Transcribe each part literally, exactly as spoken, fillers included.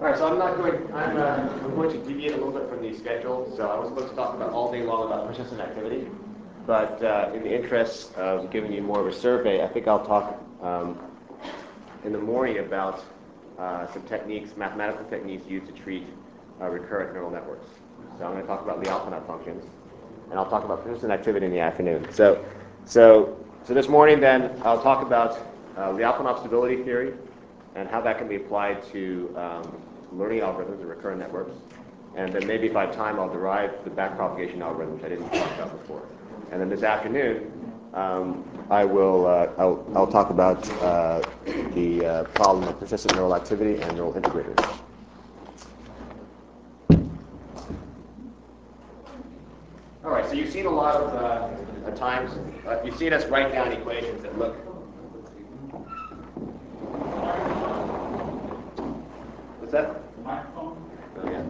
All right, so I'm not going. I'm, uh, I'm going to deviate a little bit from the schedule. So I was supposed to talk about all day long about persistent activity, but uh, in the interest of giving you more of a survey, I think I'll talk um, in the morning about uh, some techniques, mathematical techniques used to treat uh, recurrent neural networks. So I'm going to talk about Lyapunov functions, and I'll talk about persistent activity in the afternoon. So, so, so this morning, then I'll talk about uh, Lyapunov stability theory and how that can be applied to um, learning algorithms and recurrent networks. And then maybe if I have time, I'll derive the backpropagation algorithm, which I didn't talk about before. And then this afternoon, um, I will uh, I'll, I'll talk about uh, the uh, problem of persistent neural activity and neural integrators. All right, so you've seen a lot of uh, at times, uh, you've seen us write down equations that look. What's that? Microphone. Oh, yeah.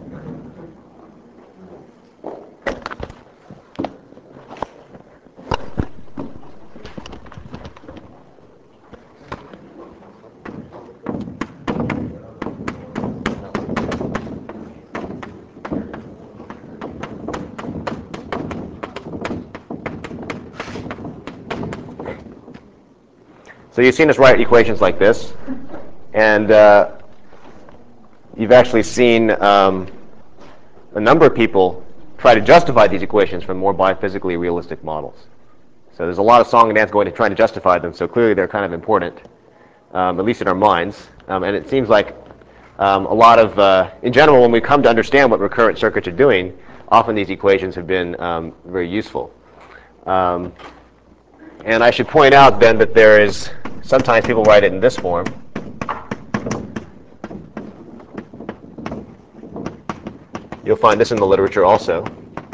So you've seen us write equations like this, and uh, you've actually seen um, a number of people try to justify these equations from more biophysically realistic models. So there's a lot of song and dance going to trying to justify them, so clearly they're kind of important, um, at least in our minds. Um, and it seems like um, a lot of, uh, in general, when we come to understand what recurrent circuits are doing, often these equations have been um, very useful. Um, and I should point out then that there is, sometimes people write it in this form. You'll find this in the literature also.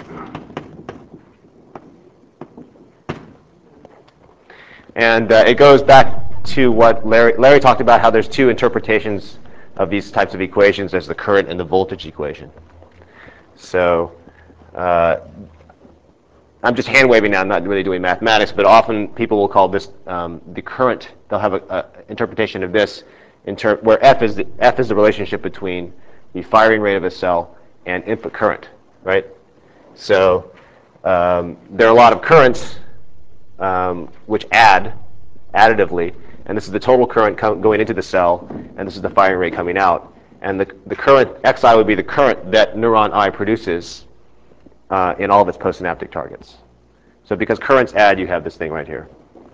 And uh, it goes back to what Larry, Larry talked about, how there's two interpretations of these types of equations. There's the current and the voltage equation. So uh, I'm just hand waving now. I'm not really doing mathematics, but often people will call this um, the current. They'll have an interpretation of this in ter- where F is, the, F is the relationship between the firing rate of a cell and input current, right? So um, there are a lot of currents um, which add additively, and this is the total current co- going into the cell, and this is the firing rate coming out. And the, the current, Xi would be the current that neuron I produces uh, in all of its postsynaptic targets. So because currents add, you have this thing right here.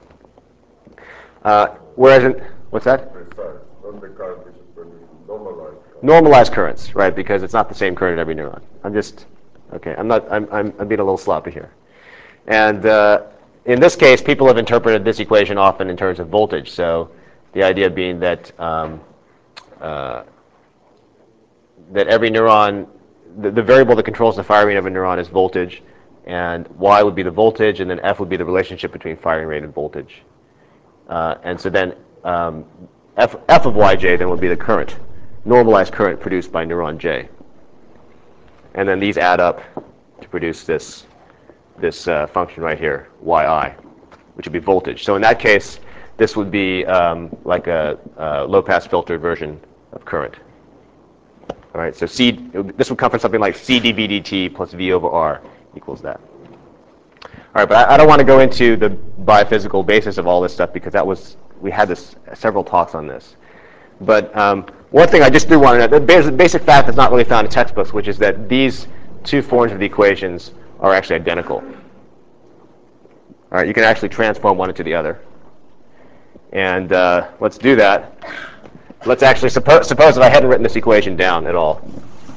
Uh, whereas in, what's that? Precise, not the current which is produced, normalized current. Normalized currents, right? Because it's not the same current in every neuron. I'm just, okay, I'm not, I'm, I'm, I'm being a little sloppy here. And uh, in this case, people have interpreted this equation often in terms of voltage. So the idea being that um, uh, that every neuron, the, the variable that controls the firing of a neuron is voltage, and Y would be the voltage, and then F would be the relationship between firing rate and voltage. Uh, and so then um, F, F of Yj then would be the current, normalized current produced by neuron J. And then these add up to produce this, this uh, function right here, Yi, which would be voltage. So in that case, this would be um, like a, a low-pass filter version of current. All right, so C, this would come from something like C dB dt plus V over R equals that. All right, but I, I don't want to go into the biophysical basis of all this stuff because that was, we had this several talks on this. But um, one thing I just do want to know, the basic fact that's not really found in textbooks, which is that these two forms of the equations are actually identical. All right, you can actually transform one into the other. And uh, let's do that. Let's actually suppose, suppose that I hadn't written this equation down at all.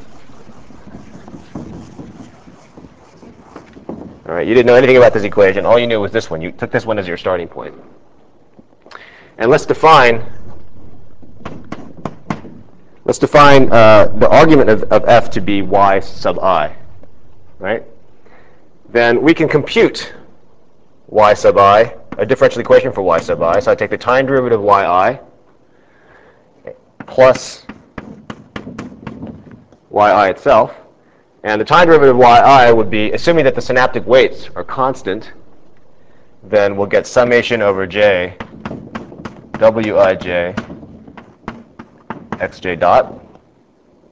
All right, you didn't know anything about this equation. All you knew was this one. You took this one as your starting point. And let's define, let's define uh, the argument of, of f to be y sub I, right? Then we can compute y sub I, a differential equation for y sub I. So I take the time derivative of yi plus yi itself. And the time derivative of yi would be, assuming that the synaptic weights are constant, then we'll get summation over j, wij, xj dot.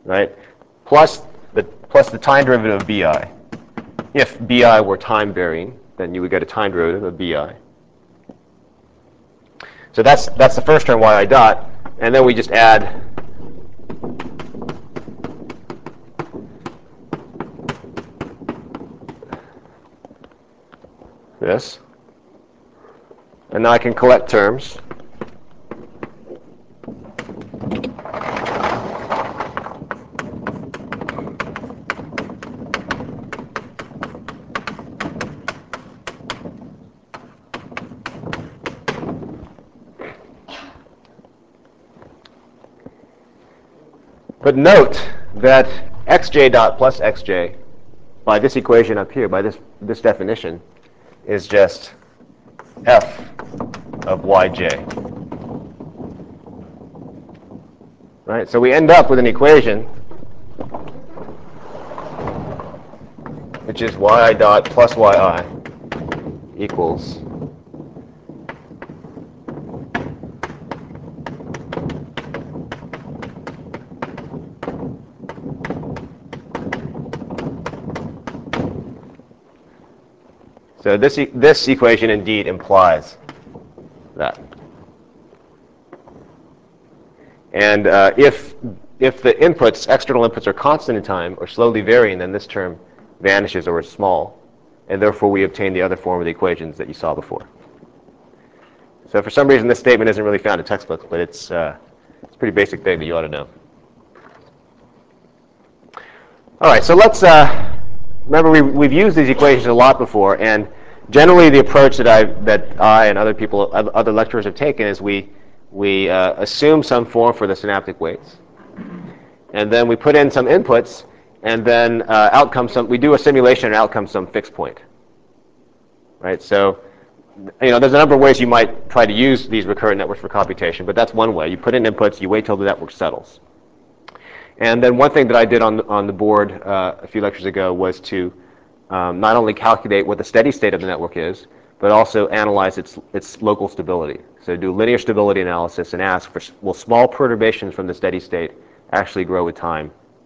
right? Plus the plus the time derivative of bi. If bi were time varying, then you would get a time derivative of bi. So that's that's the first term yi dot, and then we just add this, and now I can collect terms. But note that xj dot plus xj, by this equation up here, by this, this definition, is just f of yj. Right? So we end up with an equation which is yi dot plus yi equals So this, e this equation indeed implies that. And uh, if, if the inputs, external inputs, are constant in time or slowly varying, then this term vanishes or is small, and therefore we obtain the other form of the equations that you saw before. So for some reason this statement isn't really found in textbooks, but it's, uh, it's a pretty basic thing that you ought to know. All right, so let's, uh, remember we, we've used these equations a lot before, and generally the approach that I, that I and other people, other lecturers have taken is we, we uh, assume some form for the synaptic weights, and then we put in some inputs, and then uh, outcome some, we do a simulation and outcome some fixed point. Right, so you know, there's a number of ways you might try to use these recurrent networks for computation, but that's one way. You put in inputs, you wait till the network settles. And then one thing that I did on, on the board uh, a few lectures ago was to um, not only calculate what the steady state of the network is, but also analyze its, its local stability. So do linear stability analysis and ask for, will small perturbations from the steady state actually grow with time?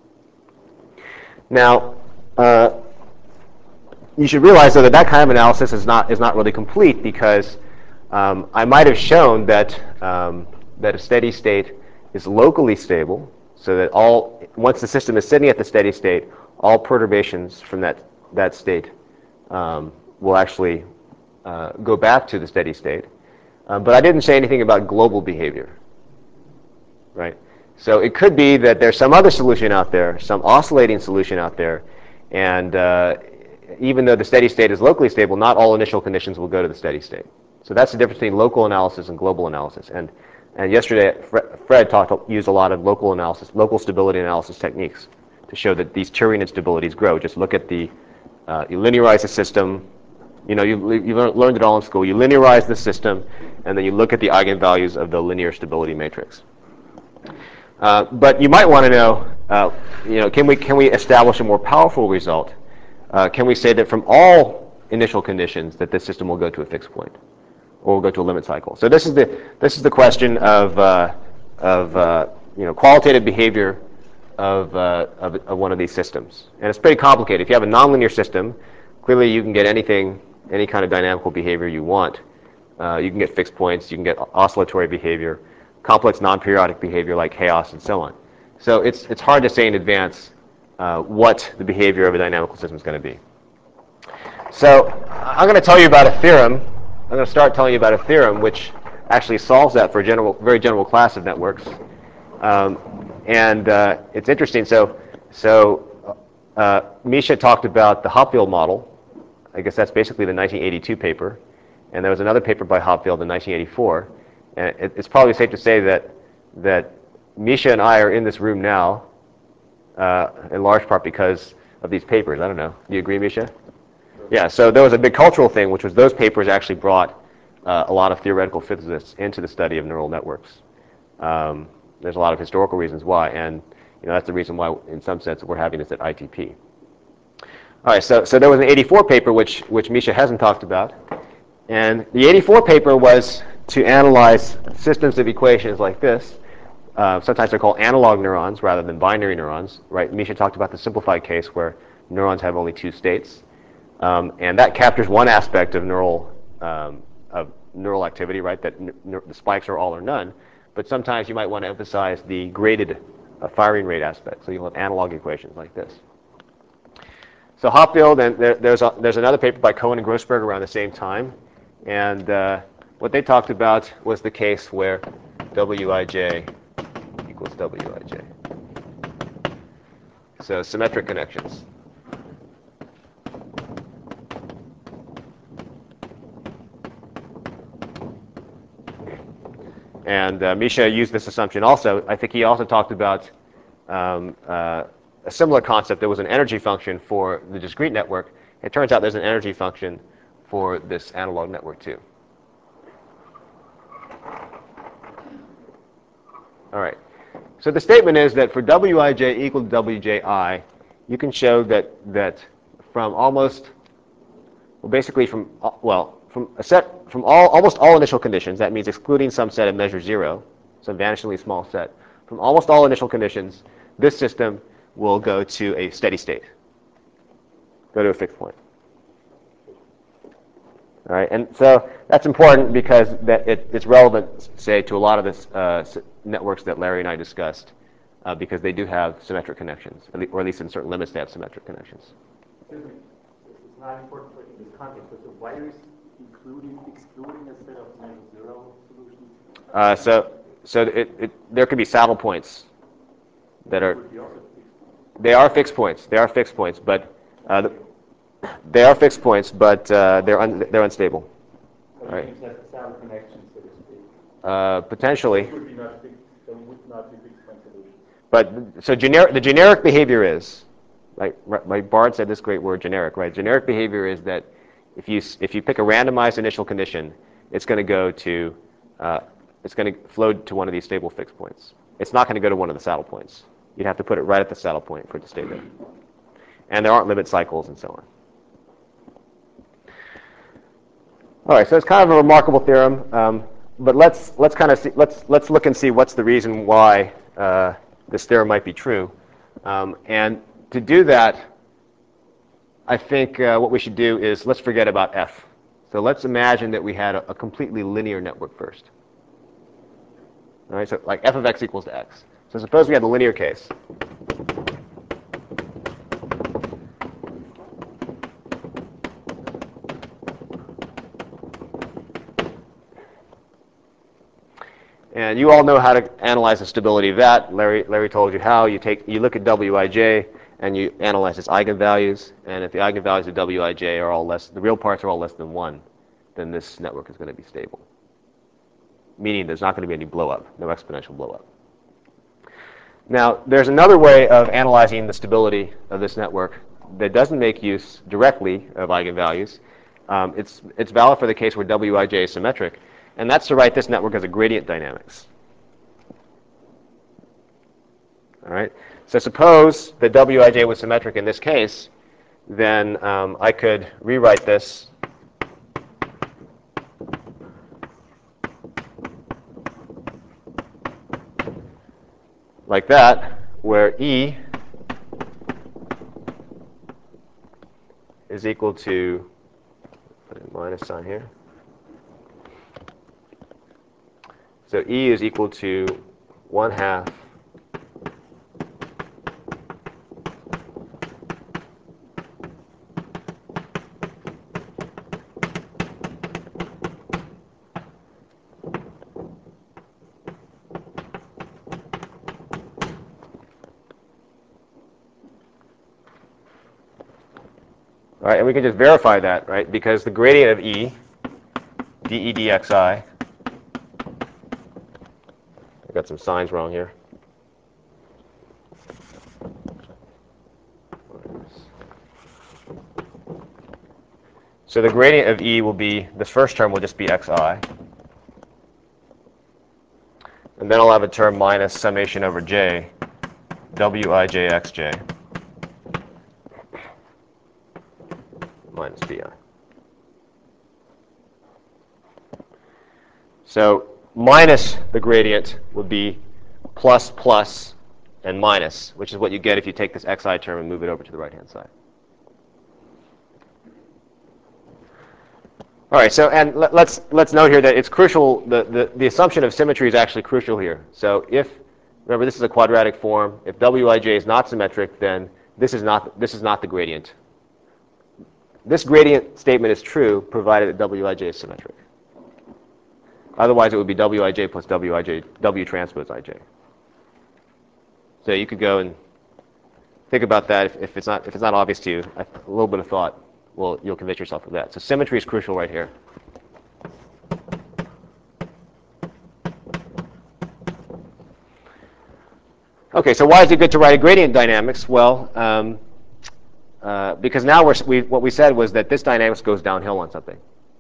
Now, uh, you should realize though that that kind of analysis is not, is not really complete, because um, I might have shown that, um, that a steady state is locally stable, so that all, once the system is sitting at the steady state, all perturbations from that, that state um, will actually uh, go back to the steady state. Um, but I didn't say anything about global behavior, right? So it could be that there's some other solution out there, some oscillating solution out there, and uh, even though the steady state is locally stable, not all initial conditions will go to the steady state. So that's the difference between local analysis and global analysis. And And yesterday, Fred talked, used a lot of local analysis, local stability analysis techniques to show that these Turing instabilities grow. Just look at the, uh, you linearize the system. You know, you, you learned it all in school. You linearize the system, and then you look at the eigenvalues of the linear stability matrix. Uh, but you might want to know, uh, you know, can we, can we establish a more powerful result? Uh, can we say that from all initial conditions that this system will go to a fixed point, or will go to a limit cycle? So this is the this is the question of uh, of uh, you know, qualitative behavior of, uh, of of one of these systems, and it's pretty complicated. If you have a nonlinear system, clearly you can get anything, any kind of dynamical behavior you want. Uh, you can get fixed points, you can get oscillatory behavior, complex non-periodic behavior like chaos, and so on. So it's it's hard to say in advance uh, what the behavior of a dynamical system is going to be. So I'm going to tell you about a theorem. I'm going to start telling you about a theorem which actually solves that for a general, very general class of networks. Um, and uh, it's interesting. So, so uh, Misha talked about the Hopfield model. I guess that's basically the nineteen eighty-two paper. And there was another paper by Hopfield in nineteen eighty-four. And it, it's probably safe to say that, that Misha and I are in this room now, uh, in large part because of these papers. I don't know. Do you agree, Misha? Yeah, so there was a big cultural thing, which was those papers actually brought uh, a lot of theoretical physicists into the study of neural networks. Um, there's a lot of historical reasons why, and you know, that's the reason why, in some sense, we're having this at I T P. All right, so, so there was an eighty-four paper, which, which Misha hasn't talked about, and the eighty-four paper was to analyze systems of equations like this. Uh, sometimes they're called analog neurons rather than binary neurons, right? Misha talked about the simplified case where neurons have only two states. Um, and that captures one aspect of neural, um, of neural activity, right? That n- the spikes are all or none. But sometimes you might want to emphasize the graded uh, firing rate aspect. So you'll have analog equations like this. So Hopfield, and there, there's, a, there's another paper by Cohen and Grossberg around the same time. And uh, what they talked about was the case where Wij equals Wij. So symmetric connections. And uh, Misha used this assumption also. I think he also talked about um, uh, a similar concept. There was an energy function for the discrete network. It turns out there's an energy function for this analog network too. All right. So the statement is that for Wij equal to Wji, you can show that that from almost, well, basically from well, from a set from all almost all initial conditions. That means excluding some set of measure zero, some vanishingly small set. From almost all initial conditions, this system will go to a steady state, go to a fixed point. All right, and so that's important because that it, it's relevant, say, to a lot of the uh, networks that Larry and I discussed, uh, because they do have symmetric connections, or at least in certain limits they have symmetric connections. Excuse me, it's not important for in this context, but so why is including, excluding a set of measure zero solutions? Uh, so, so it, it, there could be saddle points that are. They are fixed points. They are fixed points, but uh, the, they are fixed points, but uh, they're un, they're unstable. So right? Right. Have saddle connections, so to speak. Uh, potentially. Those would be not fixed. Those would not be fixed point solutions. But so generic, the generic behavior is, like, like Bard said this great word, generic, right? Generic behavior is that if you if you pick a randomized initial condition, it's going to go to, uh, it's going to flow to one of these stable fixed points. It's not going to go to one of the saddle points. You'd have to put it right at the saddle point for it to stay there. And there aren't limit cycles and so on. All right, so it's kind of a remarkable theorem, um, but let's let's kind of see, let's let's look and see what's the reason why uh, this theorem might be true. Um, and to do that, I think uh, what we should do is let's forget about f. So let's imagine that we had a, a completely linear network first. All right, so like f of x equals to x. So suppose we had the linear case. And you all know how to analyze the stability of that. Larry, Larry told you how. You take, you look at Wij and you analyze its eigenvalues. And if the eigenvalues of Wij are all less, the real parts are all less than one, then this network is going to be stable. Meaning there's not going to be any blow up, no exponential blow up. Now, there's another way of analyzing the stability of this network that doesn't make use directly of eigenvalues. Um, it's, it's valid for the case where Wij is symmetric. And that's to write this network as a gradient dynamics. All right. So suppose that Wij was symmetric in this case, then um, I could rewrite this like that, where E is equal to, put a minus sign here. So E is equal to one half All right, and we can just verify that, right? Because the gradient of E, dE dxi, I got some signs wrong here. So the gradient of E will be, this first term will just be xi. And then I'll have a term minus summation over j, Wijxj, minus bi. So minus the gradient would be plus, plus, and minus, which is what you get if you take this xi term and move it over to the right-hand side. All right, so and let, let's let's note here that it's crucial. The, the the assumption of symmetry is actually crucial here. So if remember this is a quadratic form. If wij is not symmetric, then this is not this is not the gradient. This gradient statement is true provided that wij is symmetric. Otherwise, it would be wij plus wij w transpose ij. So you could go and think about that if, if it's not if it's not obvious to you. A little bit of thought. Well, you'll convince yourself of that. So symmetry is crucial right here. Okay, so why is it good to write a gradient dynamics? Well, um, uh, because now we're, we, what we said was that this dynamics goes downhill on something.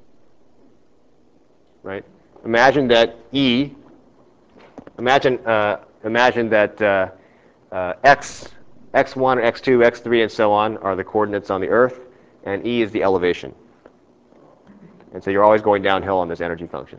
Right? Imagine that E, imagine, uh, imagine that uh, uh, X, x one, x two, x three, and so on are the coordinates on the Earth, and E is the elevation. And so you're always going downhill on this energy function.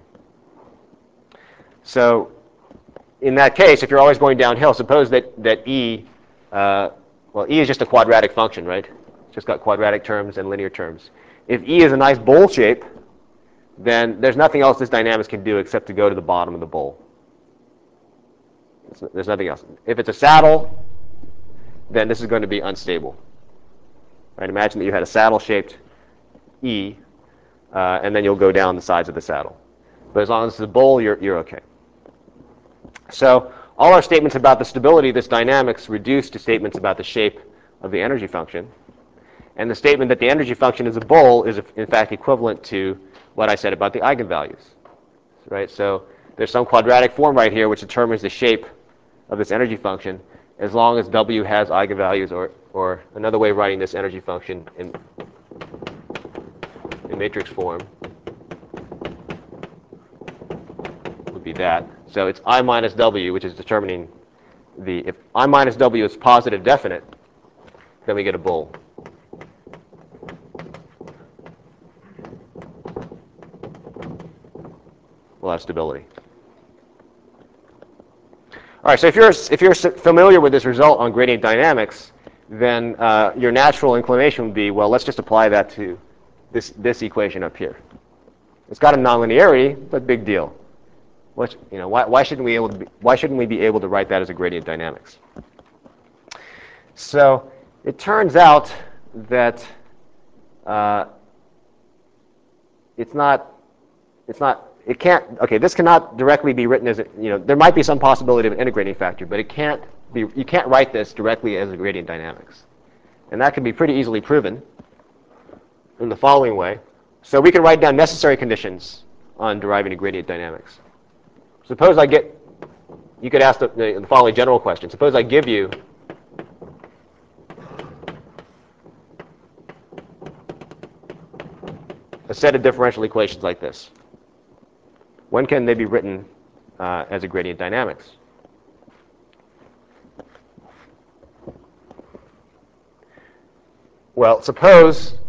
So in that case, if you're always going downhill, suppose that, that E, uh, well, E is just a quadratic function, right? It's just got quadratic terms and linear terms. If E is a nice bowl shape, then there's nothing else this dynamics can do except to go to the bottom of the bowl. So there's nothing else. If it's a saddle, then this is going to be unstable. Right? Imagine that you had a saddle-shaped E, uh, and then you'll go down the sides of the saddle. But as long as it's a bowl, you're, you're okay. So all our statements about the stability of this dynamics reduce to statements about the shape of the energy function. And the statement that the energy function is a bowl is, in fact, equivalent to what I said about the eigenvalues. Right? So there's some quadratic form right here which determines the shape of this energy function as long as W has eigenvalues, or, or another way of writing this energy function in, in matrix form would be that. So it's I minus W, which is determining the, if I minus W is positive definite, then we get a bowl. We'll have stability. All right, so if you're, if you're familiar with this result on gradient dynamics, then uh, your natural inclination would be, well, let's just apply that to this, this equation up here. It's got a nonlinearity, but big deal. What, you know, why, why, shouldn't we able to be, why shouldn't we be able to write that as a gradient dynamics? So it turns out that uh, it's not, it's not, it can't, okay, this cannot directly be written as, a, you know, there might be some possibility of an integrating factor, but it can't be, you can't write this directly as a gradient dynamics. And that can be pretty easily proven in the following way. So we can write down necessary conditions on deriving a gradient dynamics. Suppose I get, you could ask the, the following general question. Suppose I give you a set of differential equations like this. When can they be written uh, as a gradient dynamics? Well, suppose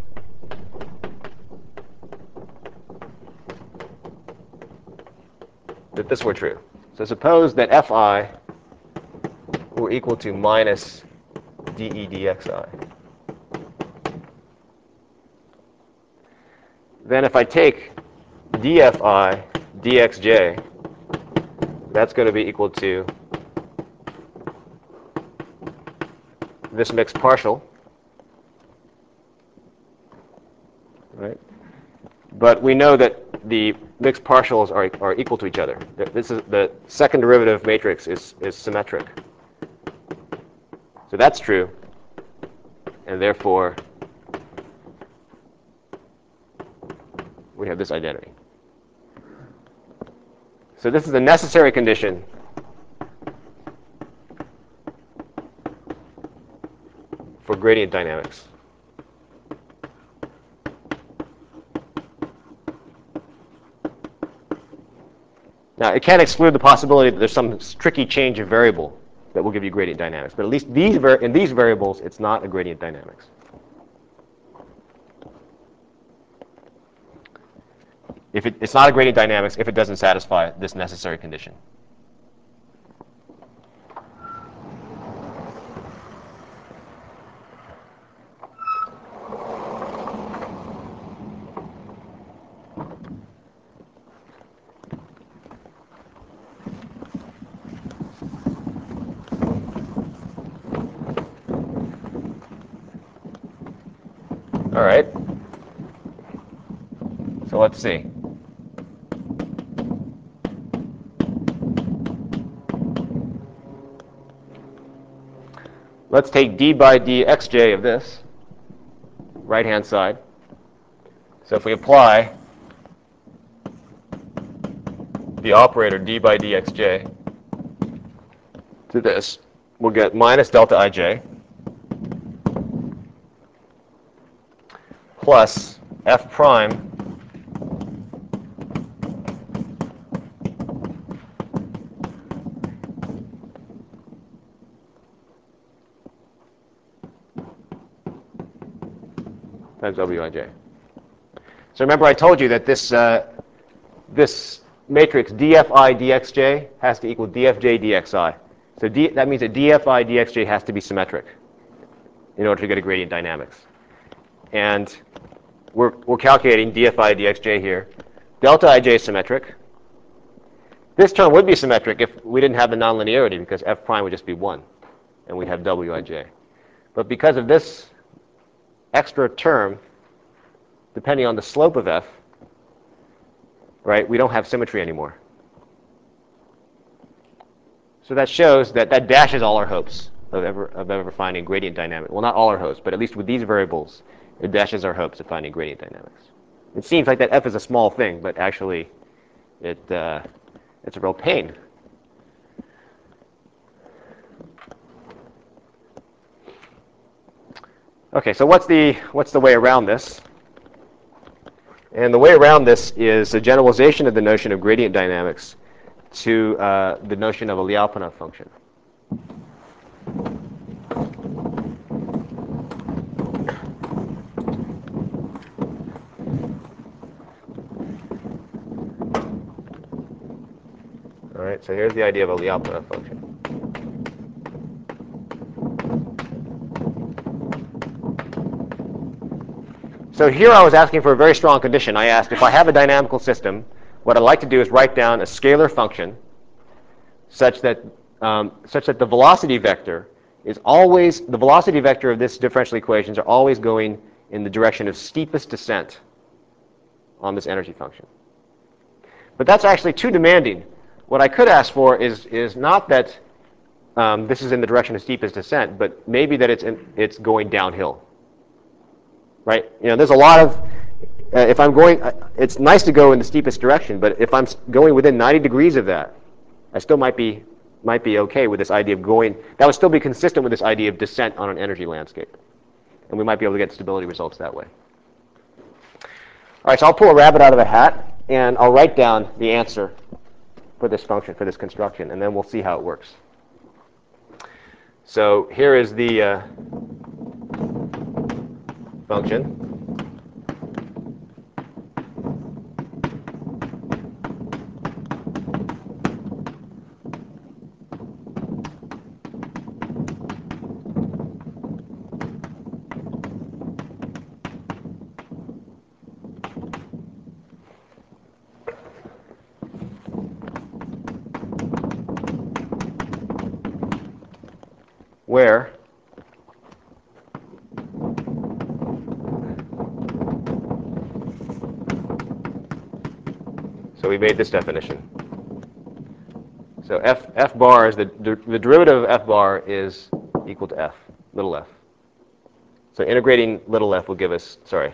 that this were true. So suppose that Fi were equal to minus dE dxi. Then if I take dFi dxj, that's going to be equal to this mixed partial, right? But we know that the mixed partials are, are equal to each other. This is the second derivative matrix is, is symmetric. So that's true, and therefore we have this identity. So this is a necessary condition for gradient dynamics. Now, it can't exclude the possibility that there's some tricky change of variable that will give you gradient dynamics. But at least these in these variables, it's not a gradient dynamics. If it, it's not a gradient dynamics if it doesn't satisfy this necessary condition. All right. So let's see. Let's take d by dxj of this, right-hand side. So if we apply the operator d by dxj to this, we'll get minus delta ij plus f prime times wij. So remember I told you that this, uh, this matrix dfi dxj has to equal dfj dxi. So d, that means that dfi dxj has to be symmetric in order to get a gradient dynamics. And we're, we're calculating dfi dxj here. Delta ij is symmetric. This term would be symmetric if we didn't have the nonlinearity, because f prime would just be one, and we'd have wij. But because of this extra term, depending on the slope of f, right, we don't have symmetry anymore. So that shows that that dashes all our hopes of ever, of ever finding gradient dynamics. Well, not all our hopes, but at least with these variables, it dashes our hopes of finding gradient dynamics. It seems like that f is a small thing, but actually it, uh, it's a real pain. Okay, so what's the, what's the way around this? And the way around this is a generalization of the notion of gradient dynamics to uh, the notion of a Lyapunov function. All right, so here's the idea of a Lyapunov function. So here I was asking for a very strong condition. I asked, if I have a dynamical system, what I'd like to do is write down a scalar function such that, um, such that the velocity vector is always, the velocity vector of this differential equations are always going in the direction of steepest descent on this energy function. But that's actually too demanding. What I could ask for is, is not that um, this is in the direction of steepest descent, but maybe that it's, in, it's going downhill. Right? You know, there's a lot of, uh, if I'm going, uh, it's nice to go in the steepest direction, but if I'm going within ninety degrees of that, I still might be, might be okay with this idea of going, that would still be consistent with this idea of descent on an energy landscape. And we might be able to get stability results that way. All right, so I'll pull a rabbit out of a hat, and I'll write down the answer for this function, for this construction, and then we'll see how it works. So here is the uh, function. Where so we made this definition. So f, f bar is the, the derivative of f bar is equal to f, little f. So integrating little f will give us, sorry,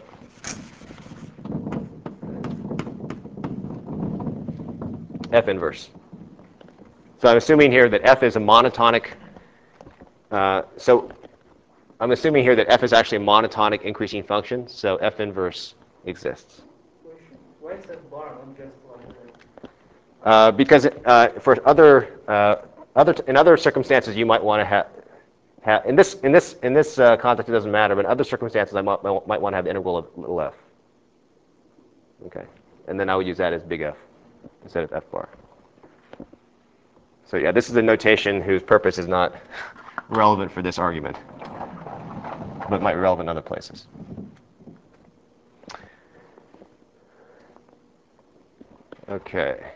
f inverse. So I'm assuming here that f is a monotonic, uh, so I'm assuming here that f is actually a monotonic increasing function, so f inverse exists. Why is that bar not just like that? Uh, because uh, for other, uh, other in other circumstances you might want to have, ha in this in this in this uh, context it doesn't matter, but in other circumstances I might, might want to have the integral of little f. Okay, and then I would use that as big F instead of f bar. So yeah, this is a notation whose purpose is not relevant for this argument, but might be relevant in other places. Okay.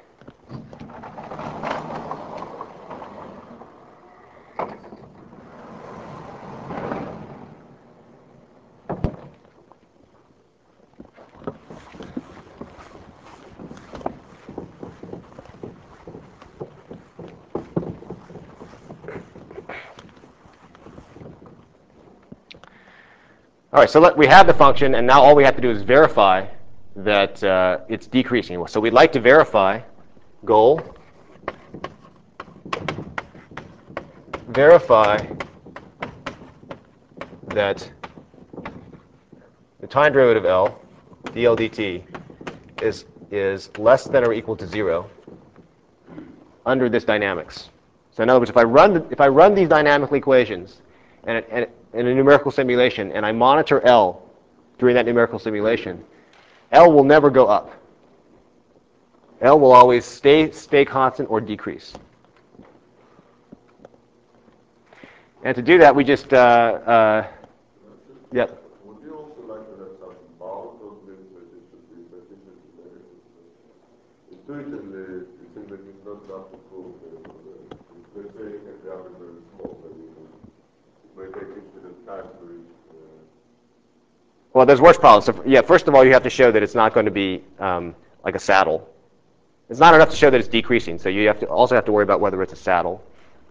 All right, so let, we have the function, and now all we have to do is verify that uh, it's decreasing. So we'd like to verify goal, verify that the time derivative L, dl dt, is, is less than or equal to zero under this dynamics. So in other words, if I run, the, if I run these dynamical equations and, and, in a numerical simulation, and I monitor L during that numerical simulation, L will never go up. L will always stay, stay constant or decrease. And to do that, we just, uh, uh, yep. Would you also like to have some bound on this, that it should be sufficient to negative? Intuitively, you think that it's not enough to prove that, let's say you can have it very small, but it may take infinite time to reach. Uh, Well, there's worse problems. So, yeah, first of all, you have to show that it's not going to be um, like a saddle. It's not enough to show that it's decreasing, so you have to also have to worry about whether it's a saddle.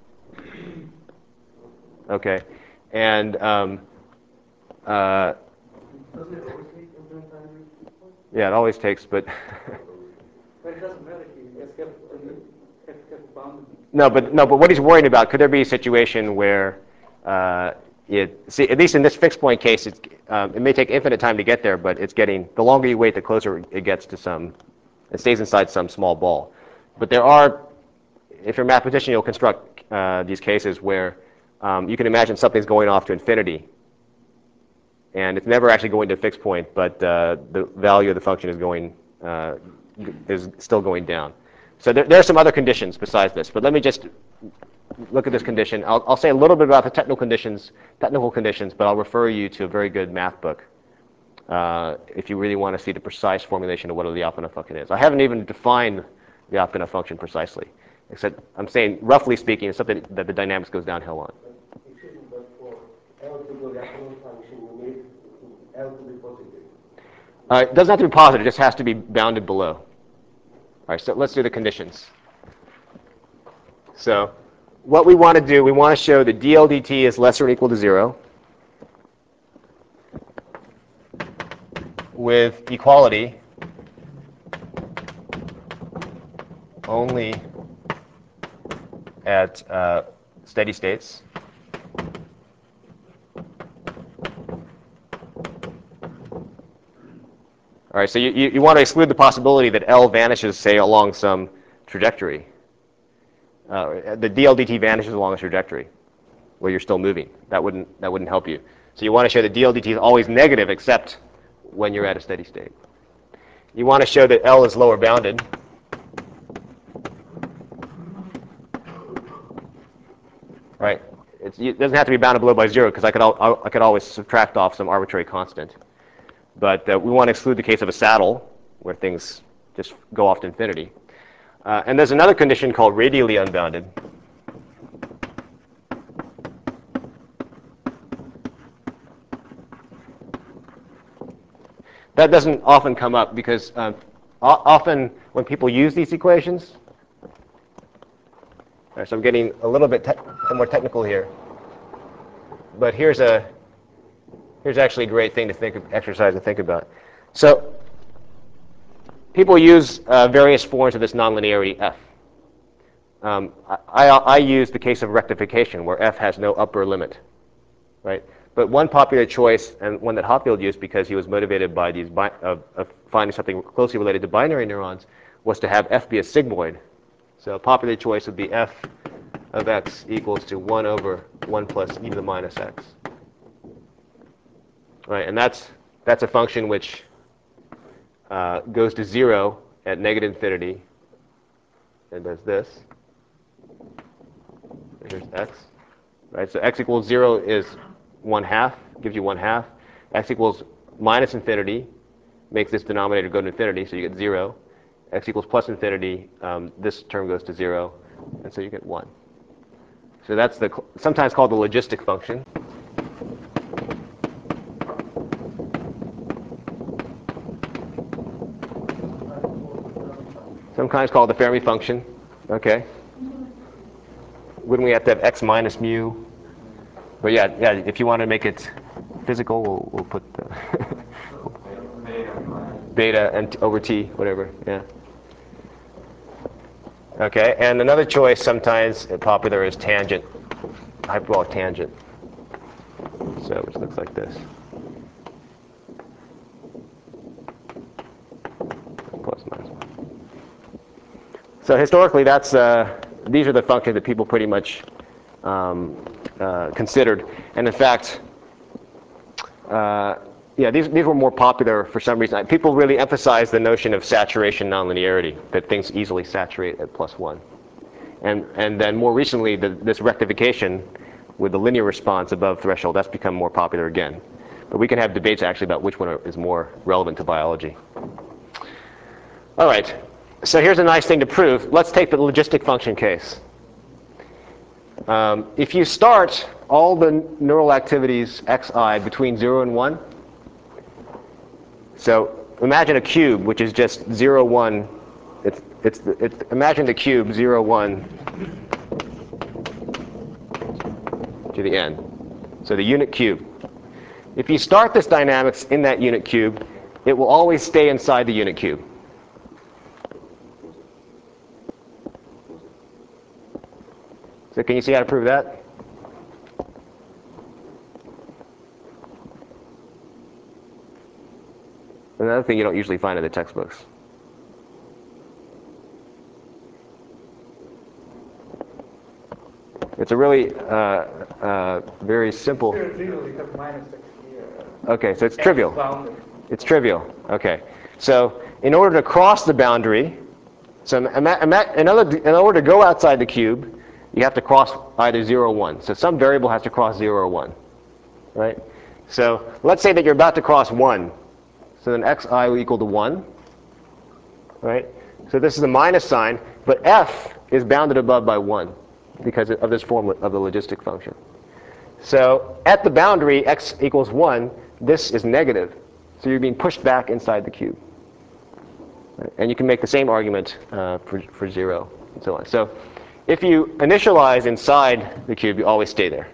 Okay, and um, uh, Doesn't it always take infinite time to reach this point? yeah, it always takes, but But it doesn't matter if you have kept, kept, kept bounded. no, but no, but what he's worrying about, could there be a situation where uh, it, see, at least in this fixed point case, it's, um, it may take infinite time to get there, but it's getting, the longer you wait, the closer it gets to some, it stays inside some small ball. But there are, if you're a mathematician, you'll construct uh, these cases where um, you can imagine something's going off to infinity, and it's never actually going to a fixed point, but uh, the value of the function is going, uh, is still going down. So there, there are some other conditions besides this, but let me just look at this condition. I'll, I'll say a little bit about the technical conditions, technical conditions, but I'll refer you to a very good math book uh, if you really want to see the precise formulation of what a Lyapunov function is. I haven't even defined the Lyapunov function precisely, except I'm saying, roughly speaking, it's something that the dynamics goes downhill on. Excuse me, but for L to go Lyapunov function, you need L to be positive. Uh, it doesn't have to be positive, it just has to be bounded below. All right, so let's do the conditions. So what we want to do, we want to show that dl dt is less or equal to zero with equality only at uh, steady states. All right, so you, you, you want to exclude the possibility that L vanishes, say, along some trajectory. Uh, the dl dt vanishes along a trajectory where you're still moving. That wouldn't, that wouldn't help you. So you want to show that dl dt is always negative except when you're at a steady state. You want to show that L is lower bounded. Right? It's, it doesn't have to be bounded below by zero because I could, al I could always subtract off some arbitrary constant. But uh, we want to exclude the case of a saddle where things just go off to infinity. Uh, and there's another condition called radially unbounded. That doesn't often come up because um, often when people use these equations, right, so I'm getting a little bit te- more technical here, but here's a here's actually a great thing to think of, exercise to think about. So people use uh, various forms of this nonlinearity f. Um, I, I, I use the case of rectification where f has no upper limit, right? But one popular choice, and one that Hopfield used because he was motivated by these bi of, of finding something closely related to binary neurons, was to have f be a sigmoid. So a popular choice would be f of x equals to one over one plus e to the minus x. Right, and that's that's a function which uh, goes to zero at negative infinity, and does this. Here's x. Right, so x equals zero is one half, gives you one half. X equals minus infinity makes this denominator go to infinity, so you get zero. X equals plus infinity, um, this term goes to zero, and so you get one. So that's the sometimes called the logistic function. Sometimes called the Fermi function. Okay. Wouldn't we have to have x minus mu? But yeah, yeah. If you want to make it physical, we'll, we'll put the beta and t over t, whatever, yeah. Okay, and another choice sometimes popular is tangent, hyperbolic tangent. So which looks like this. Plus minus one. So historically, that's uh, these are the functions that people pretty much um, uh, considered, and in fact. Uh, Yeah, these, these were more popular for some reason. People really emphasize the notion of saturation nonlinearity, that things easily saturate at plus one. And, and then more recently, the, this rectification with the linear response above threshold, that's become more popular again. But we can have debates actually about which one is more relevant to biology. All right, so here's a nice thing to prove. Let's take the logistic function case. Um, if you start all the neural activities xi between zero and one, so imagine a cube, which is just zero, one. It's, it's, it's, imagine the cube zero, one to the n. So the unit cube. If you start this dynamics in that unit cube, it will always stay inside the unit cube. So can you see how to prove that? Another thing you don't usually find in the textbooks. It's a really uh, uh, very simple. Okay, so it's trivial. It's trivial. Okay, so in order to cross the boundary, so ima ima in, other, in order to go outside the cube, you have to cross either zero or one. So some variable has to cross zero or one, right? So let's say that you're about to cross one. So then xi will equal to one, right? So this is a minus sign, but f is bounded above by one because of this form of the logistic function. So at the boundary, x equals one, this is negative. So you're being pushed back inside the cube. Right? And you can make the same argument uh, for, for zero and so on. So if you initialize inside the cube, you always stay there.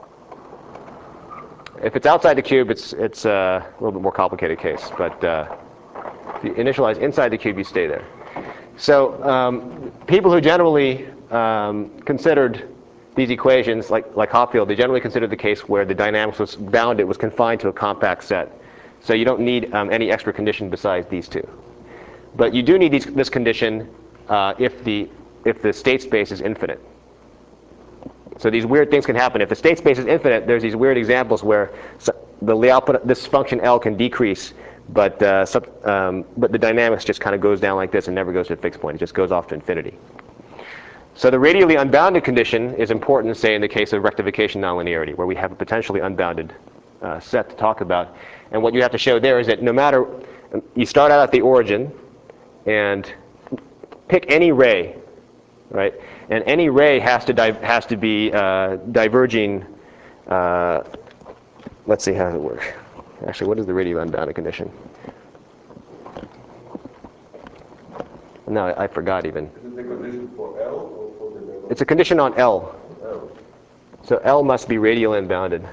If it's outside the cube, it's, it's uh, a little bit more complicated case. But uh, if you initialize inside the cube, you stay there. So um, people who generally um, considered these equations, like, like Hopfield, they generally considered the case where the dynamics was bounded, was confined to a compact set. So you don't need um, any extra condition besides these two. But you do need these, this condition uh, if, the, if the state space is infinite. So these weird things can happen. If the state space is infinite, there's these weird examples where the L'Hopital, this function L can decrease, but, uh, sub, um, but the dynamics just kind of goes down like this and never goes to a fixed point. It just goes off to infinity. So the radially unbounded condition is important, say, in the case of rectification nonlinearity, where we have a potentially unbounded uh, set to talk about. And what you have to show there is that no matter, you start out at the origin and pick any ray, right? And any ray has to, di has to be uh, diverging, uh, let's see how it works. Actually, what is the radially unbounded condition? No, I, I forgot even. Is it the condition for L or for the level? It's a condition on L. L. So L must be radially unbounded.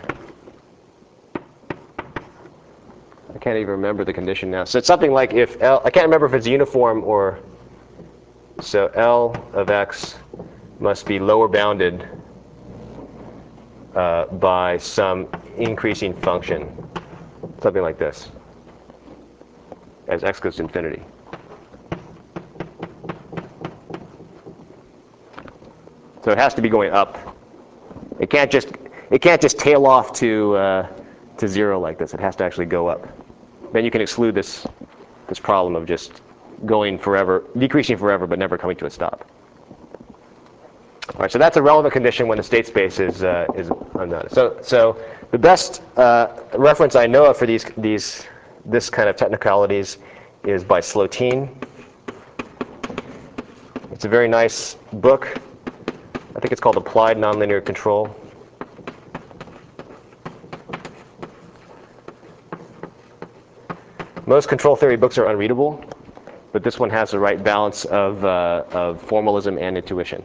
I can't even remember the condition now. So it's something like if L, I can't remember if it's uniform or, so L of x must be lower bounded uh, by some increasing function, something like this, as x goes to infinity. So it has to be going up. It can't just it can't just tail off to uh, to zero like this. It has to actually go up. Then you can exclude this this problem of just going forever, decreasing forever, but never coming to a stop. All right, so that's a relevant condition when the state space is uh, is unbounded. So so the best uh, reference I know of for these these this kind of technicalities is by Slotine. It's a very nice book. I think it's called Applied Nonlinear Control. Most control theory books are unreadable, but this one has the right balance of, uh, of formalism and intuition.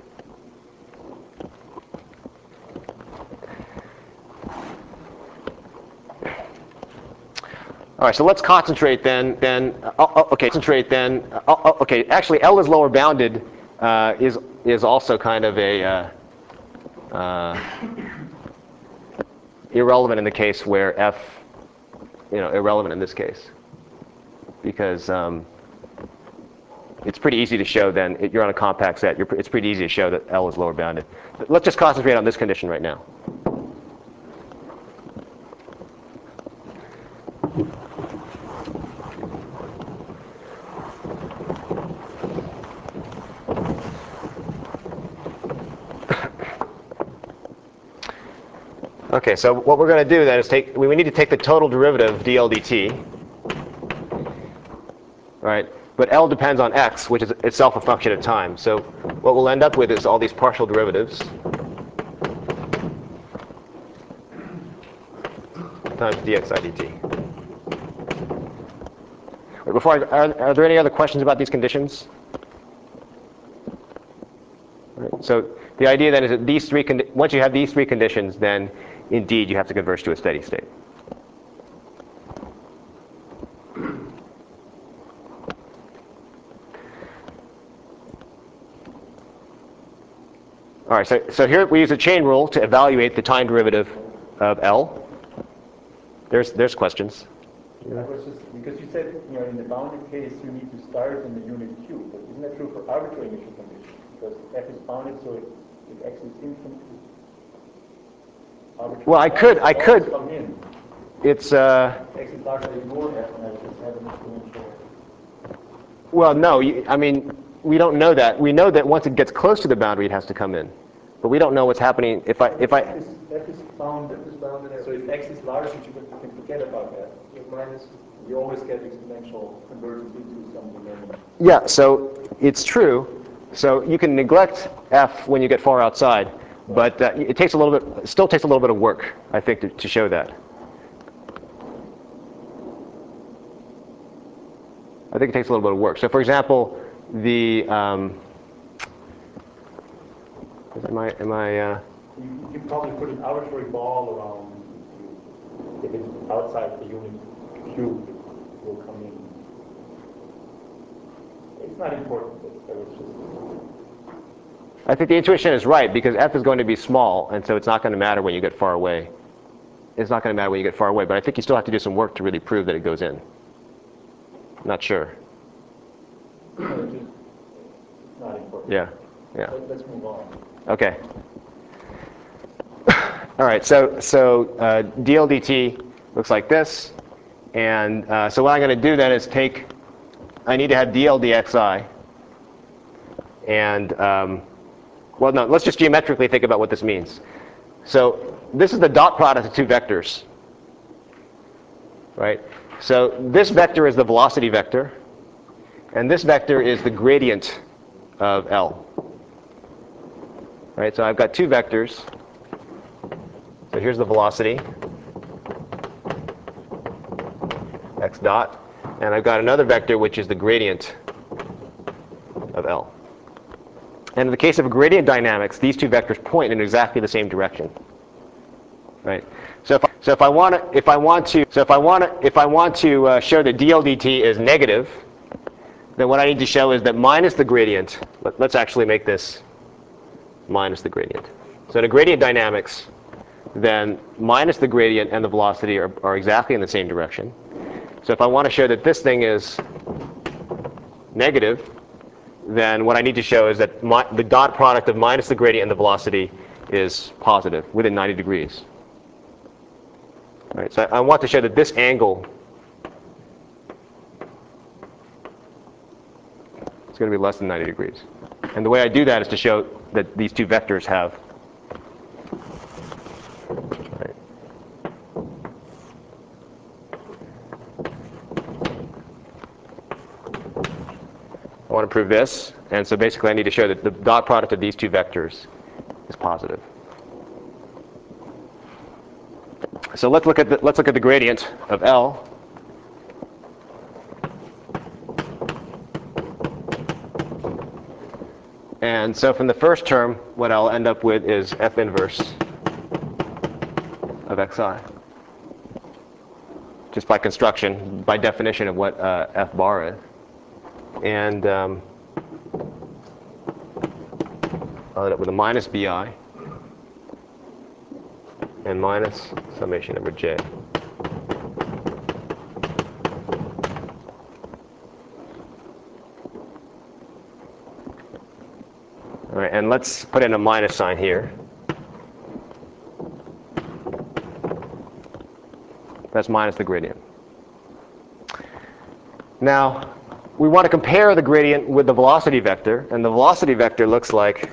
All right, so let's concentrate then. Then, uh, oh, okay, concentrate then. Uh, oh, okay, actually, L is lower bounded uh, is is also kind of a uh, uh, irrelevant in the case where F, you know, irrelevant in this case, because um, it's pretty easy to show. Then if you're on a compact set. You're, it's pretty easy to show that L is lower bounded. But let's just concentrate on this condition right now. Okay, so what we're going to do then is take, we need to take the total derivative of dl dt, right? But L depends on x, which is itself a function of time. So what we'll end up with is all these partial derivatives times dxi dt. Wait, before I, are, are there any other questions about these conditions? Right, so the idea then is that these three, condi once you have these three conditions, then indeed you have to converge to a steady state. All right, so, so here we use a chain rule to evaluate the time derivative of L. There's, there's questions. I was just, because you said, you know, in the bounded case, you need to start in the unit Q, but isn't that true for arbitrary initial conditions? Because F is bounded, so if, if X is infinite, arbitrary. Well, I could, I could. Come in. It's, uh. X is larger than ignore F, and I just have an exponential. Well, no, you, I mean, we don't know that. We know that once it gets close to the boundary, it has to come in. But we don't know what's happening if I, if I. F is, F is bounded, F is bounded. So if X is larger, you can, you can forget about that. Minus, you always get exponential convergence into something. Yeah, so it's true. So you can neglect F when you get far outside, but uh, it takes a little bit, it still takes a little bit of work, I think, to, to show that. I think it takes a little bit of work. So for example, the, um, am I, am I, uh, you, you probably put an arbitrary ball around, if it's outside the unit Q, it will come in. It's not important, but that was just... I think the intuition is right, because F is going to be small, and so it's not going to matter when you get far away. It's not going to matter when you get far away, but I think you still have to do some work to really prove that it goes in. Not sure. It's not important. Yeah, yeah. Let's move on. Okay. All right, so, so uh, dl dt looks like this. And uh, so what I'm going to do then is take, I need to have dl dxi. And, um, well, no, let's just geometrically think about what this means. So this is the dot product of two vectors, right? So this vector is the velocity vector, and this vector is the gradient of L. Right, so I've got two vectors. So here's the velocity, x dot, and I've got another vector which is the gradient of L. And in the case of gradient dynamics, these two vectors point in exactly the same direction. Right. So if I, so if I want to if I want to so if I want to if I want to uh, show that dl dt is negative, then what I need to show is that minus the gradient. Let, let's actually make this minus the gradient. So in a gradient dynamics, then minus the gradient and the velocity are, are exactly in the same direction. So if I want to show that this thing is negative, then what I need to show is that my, the dot product of minus the gradient and the velocity is positive within ninety degrees. Right, so I, I want to show that this angle is going to be less than ninety degrees. And the way I do that is to show that these two vectors have. Right. I want to prove this, and so basically I need to show that the dot product of these two vectors is positive. So let's look at the, let's look at the gradient of L. And so from the first term, what I'll end up with is F inverse of xi just by construction, by definition of what uh, F bar is. And um, I'll end up with a minus bi and minus summation number j. All right, and let's put in a minus sign here. That's minus the gradient. Now, we want to compare the gradient with the velocity vector, and the velocity vector looks like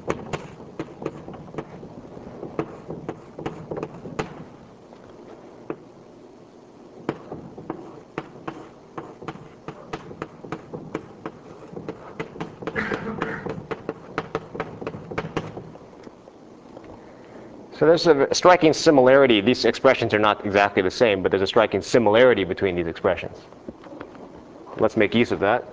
so there's a striking similarity. These expressions are not exactly the same, but there's a striking similarity between these expressions. Let's make use of that.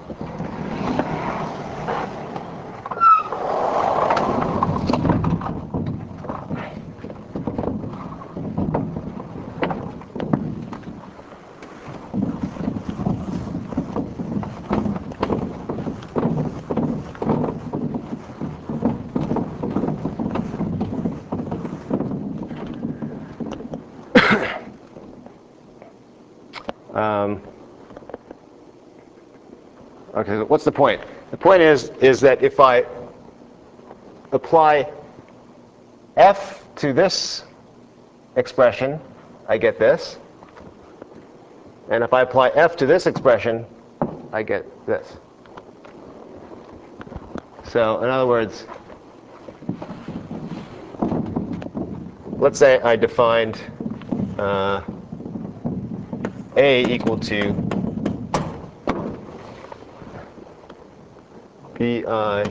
Um, okay, so what's the point? The point is, is that if I apply f to this expression, I get this. And if I apply f to this expression, I get this. So in other words, let's say I defined uh, A equal to bi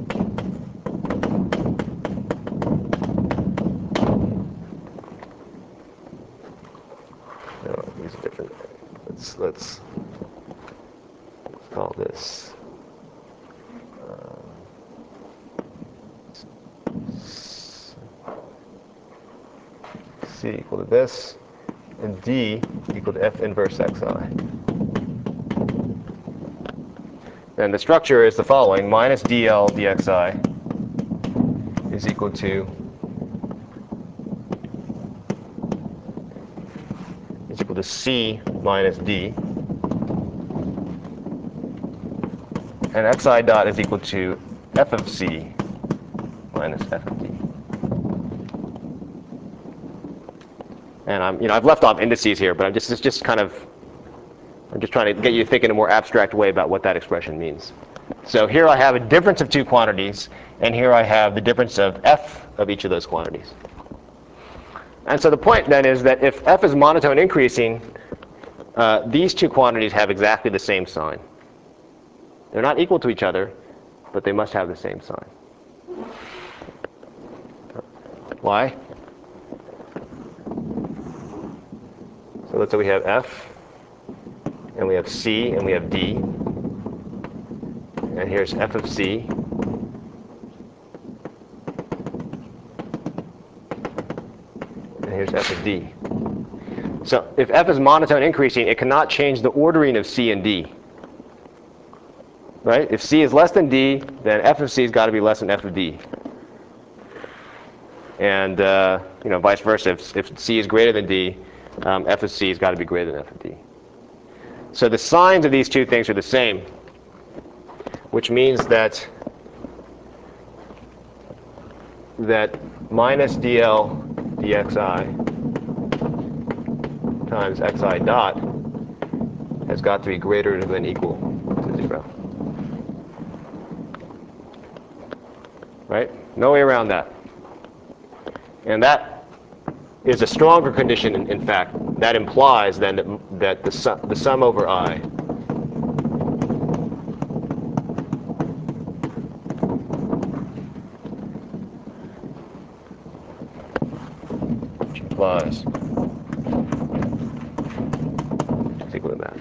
no, these are different. Let's let's call this um, C equal to this, and D equal to F inverse xi. And the structure is the following: minus dl dxi is equal to is equal to C minus D, and xi dot is equal to f of C minus f of D. And I'm, you know, I've left off indices here, but I'm just, it's just kind of, I'm just trying to get you to think in a more abstract way about what that expression means. So here I have a difference of two quantities, and here I have the difference of f of each of those quantities. And so the point then is that if f is monotone increasing, uh, these two quantities have exactly the same sign. They're not equal to each other, but they must have the same sign. Why? So let's say we have f, and we have c, and we have d. And here's f of c. And here's f of d. So if f is monotone increasing, it cannot change the ordering of c and d. Right? If c is less than d, then f of c has got to be less than f of d. And uh, you know, vice versa. If, if c is greater than d, um, f of c has got to be greater than f of d. So the signs of these two things are the same, which means that that minus dl dxi times xi dot has got to be greater than equal to zero. Right? No way around that. And that is a stronger condition, in, in fact. That implies then that, that the, sum, the sum over I which implies is equal to that.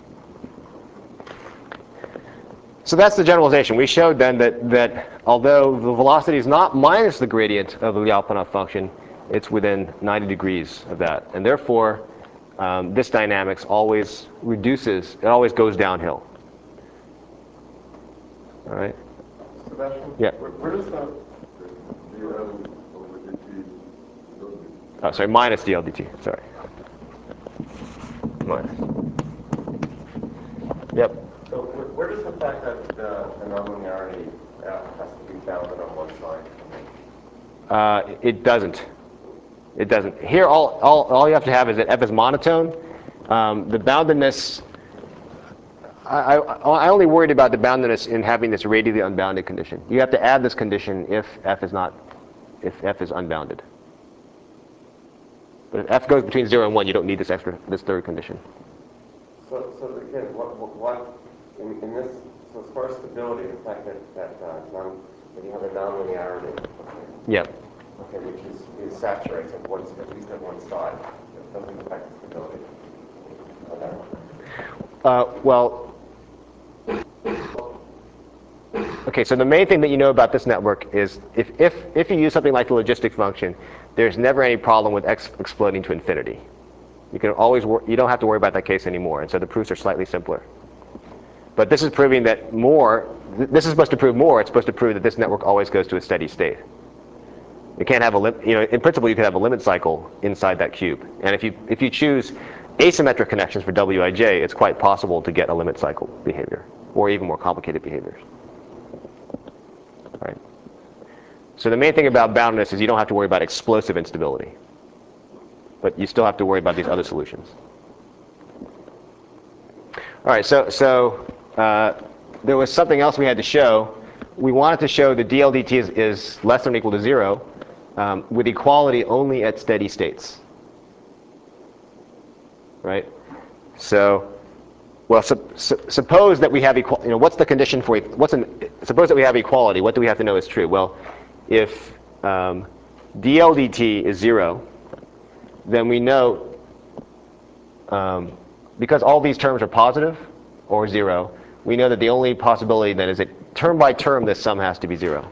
So that's the generalization. We showed then that, that although the velocity is not minus the gradient of the Lyapunov function, it's within ninety degrees of that. And therefore, um, this dynamics always reduces, it always goes downhill. All right? Sebastian? Yeah. Where, where does that D L over D T go to? Oh, sorry, minus D L D T, sorry. Minus. Yep. So where, where does the fact that the, the nonlinearity uh, has to be bounded on one side come in? Uh, it doesn't. It doesn't. Here, all, all, all you have to have is that F is monotone. Um, the boundedness, I, I, I only worried about the boundedness in having this radially unbounded condition. You have to add this condition if F is not, if F is unbounded. But if F goes between zero and one, you don't need this extra, this third condition. So, so again, what, what, what in, in this, so as far as stability, the fact that, that, uh, non, that you have a nonlinearity, Yep. okay, which is, is saturates at one, at least at one side, it doesn't affect the stability. Okay. Uh, well, okay, so the main thing that you know about this network is if, if, if you use something like the logistic function, there's never any problem with x exploding to infinity. You can always wor you don't have to worry about that case anymore, and so the proofs are slightly simpler. But this is proving that more, th this is supposed to prove more, it's supposed to prove that this network always goes to a steady state. You can't have a lim you know, in principle you could have a limit cycle inside that cube. And if you, if you choose asymmetric connections for W I J, it's quite possible to get a limit cycle behavior, or even more complicated behaviors. All right. So the main thing about boundedness is you don't have to worry about explosive instability. But you still have to worry about these other solutions. All right, so, so uh, there was something else we had to show. We wanted to show that D L D T is, is less than or equal to zero um, with equality only at steady states. Right? So, well, su su suppose that we have equality. You know, what's the condition for, what's an, suppose that we have equality. What do we have to know is true? Well, if um, D L D T is zero, then we know, um, because all these terms are positive or zero, we know that the only possibility then is that term by term this sum has to be zero.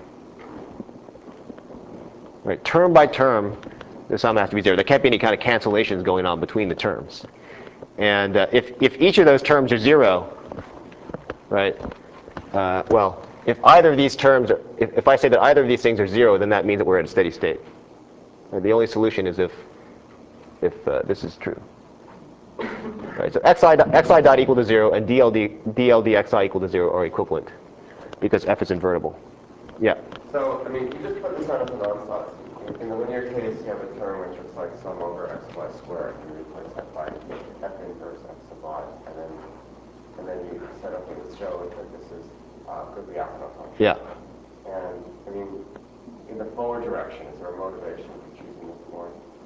Right? Term by term the sum has to be zero. There can't be any kind of cancellations going on between the terms. And uh, if, if each of those terms are zero, right, uh, well, if either of these terms, are, if, if I say that either of these things are zero, then that means that we're at a steady state. And the only solution is if if uh, this is true. Right, so xi, xi dot equal to zero and D L D, D L D xi equal to zero are equivalent because f is invertible. Yeah. So, I mean, you just put this out as an onslaught. In, in the linear case, you have a term which is like sum over xy squared, and you replace that by f inverse x sub y, and then and then you set up with a show that this is uh, good Lyapunov function. Yeah. And I mean, in the forward direction, is there a motivation for choosing this form?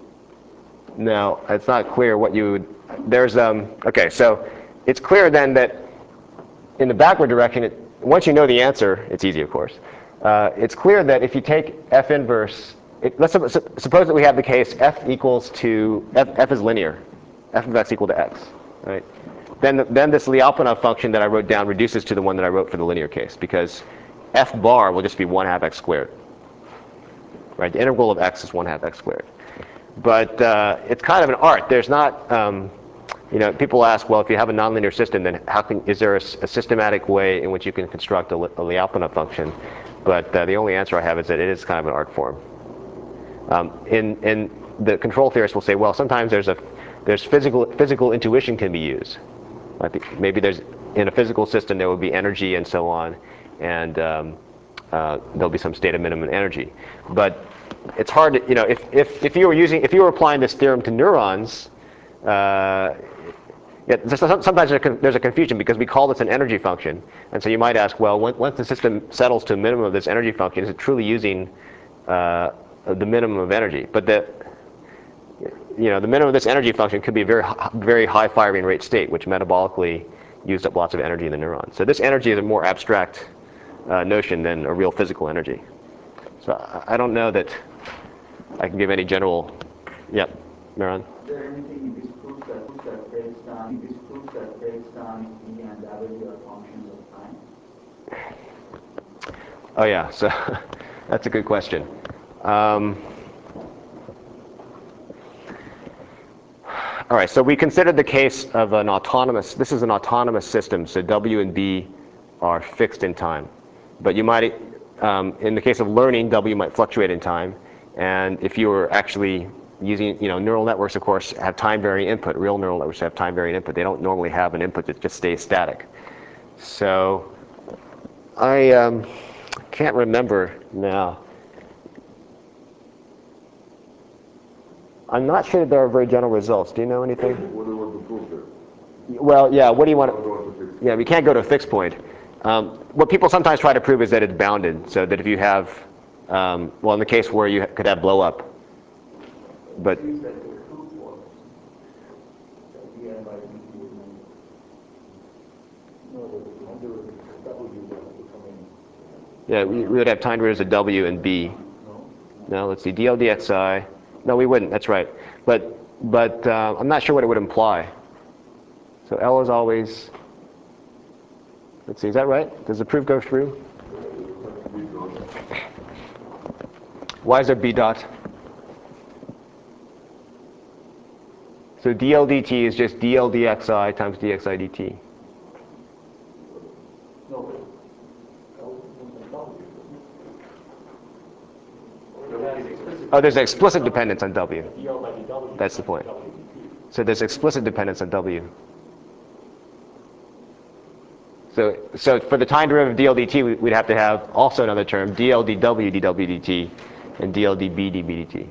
No, it's not clear what you would, there's, um, okay, so it's clear then that in the backward direction, it, once you know the answer, it's easy of course, uh, it's clear that if you take f inverse, it, let's su suppose that we have the case f equals to, f, f is linear, f of x equal to x, right? Then, the, then this Lyapunov function that I wrote down reduces to the one that I wrote for the linear case because f bar will just be one half x squared, right? The integral of x is one half x squared. But uh, it's kind of an art. There's not, um, you know, people ask, well, if you have a nonlinear system, then how can, is there a, a systematic way in which you can construct a, a Lyapunov function? But uh, the only answer I have is that it is kind of an art form. Um, in, in the control theorists will say, well, sometimes there's a, there's physical, physical intuition can be used. I think maybe there's, in a physical system, there will be energy and so on, and um, uh, there'll be some state of minimum energy. But it's hard to, you know, if, if, if you were using, if you were applying this theorem to neurons, uh, yeah, sometimes there's a confusion because we call this an energy function. And so you might ask, well, once the system settles to a minimum of this energy function, is it truly using uh, the minimum of energy? But the, you know, the minimum of this energy function could be a very, very high firing rate state, which metabolically used up lots of energy in the neuron. So this energy is a more abstract uh, notion than a real physical energy. So I, I don't know that I can give any general, yeah, Meron? Is there anything in this proof that, that breaks down, in this proof that breaks down E and W are functions of time? Oh yeah, so that's a good question. Um, All right, so we considered the case of an autonomous, this is an autonomous system, so W and B are fixed in time. But you might, um, in the case of learning, W might fluctuate in time. And if you were actually using, you know, neural networks, of course, have time-varying input. Real neural networks have time-varying input. They don't normally have an input that just stays static. So I um, can't remember now. I'm not sure that there are very general results. Do you know anything? What do you want to prove there? Well, yeah, what do you want How do to... you want to fix it? Yeah, we can't go to a fixed point. Um, what people sometimes try to prove is that it's bounded, so that if you have, um, well, in the case where you could have blow up, but Use that to prove what? That D I by D T is not- No, the under W would have to come in. yeah, we, we would have time derivatives of W and B. No? No, let's see, D L dxi. No, we wouldn't. That's right. But but uh, I'm not sure what it would imply. So L is always. Let's see, is that right? Does the proof go through? Why is there B dot? So D L dt is just D L dxi times dxi dt. No, but L is W. Oh, there's an explicit dependence on W. D L by D W. That's the point. So there's explicit dependence on W. So, so for the time derivative of D L dt, we'd have to have also another term, D L dw dw dt, and D L db db dt.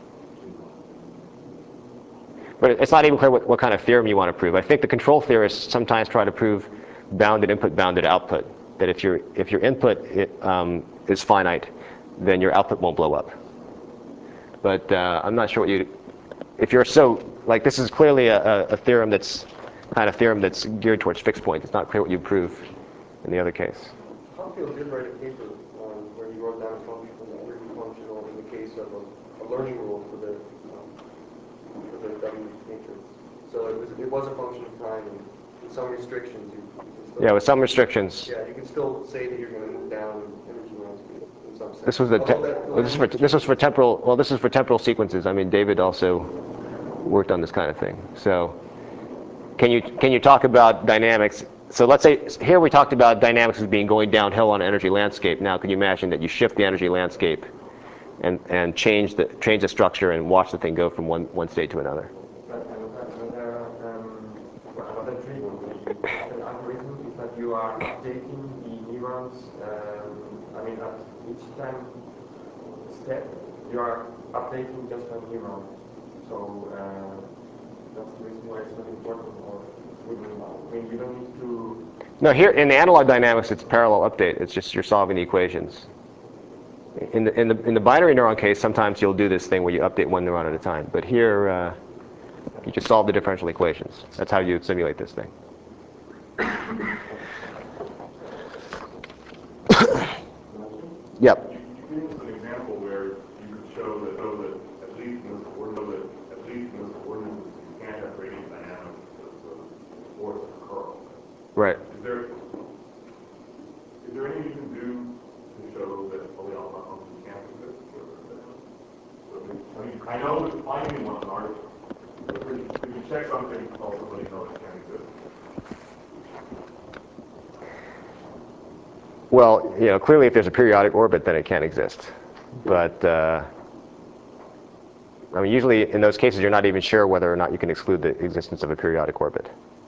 But it's not even clear what, what kind of theorem you want to prove. I think the control theorists sometimes try to prove bounded input, bounded output. That if your if your input it, um, is finite, then your output won't blow up. But uh, I'm not sure what you. If you're so like this is clearly a, a, a theorem that's kind of theorem that's geared towards fixed points. It's not clear what you prove in the other case. Hopfield did write a paper um, where he wrote down a function, an energy function, or in the case of a, a learning rule for the um, for the W matrix. So it was it was a function of time, and with some restrictions, you, you can still, Yeah, with some restrictions. yeah, you can still say that you're going to move down energy landscape in some sense. This was the te- Although that- well, this is for this was for temporal. Well, this is for temporal sequences. I mean, David also worked on this kind of thing. So, can you can you talk about dynamics? So let's say here we talked about dynamics as being going downhill on an energy landscape. Now, can you imagine that you shift the energy landscape and and change the change the structure and watch the thing go from one one state to another? But another, um, another trick with the algorithm is that you are updating the neurons. Um, I mean, at each time step, you are updating just a neuron. So uh, that's the reason why it's not important. Or I mean, you don't need to. No, here in the analog dynamics, it's parallel update. It's just you're solving the equations. In the in the in the binary neuron case, sometimes you'll do this thing where you update one neuron at a time. But here, uh, you just solve the differential equations. That's how you simulate this thing. Yep. You gave us an example where you could show that, show that at least in this ordinance, at least in this ordinance, you can't have gradient dynamics because the force of curl. Right. Is there is there anything you can do to show that fully alpha functions can't exist? So, I mean, I know that finding one is hard. But could you, could you check something also so you know it can't exist? Well, you know, clearly if there's a periodic orbit, then it can't exist. But uh, I mean, usually in those cases, you're not even sure whether or not you can exclude the existence of a periodic orbit.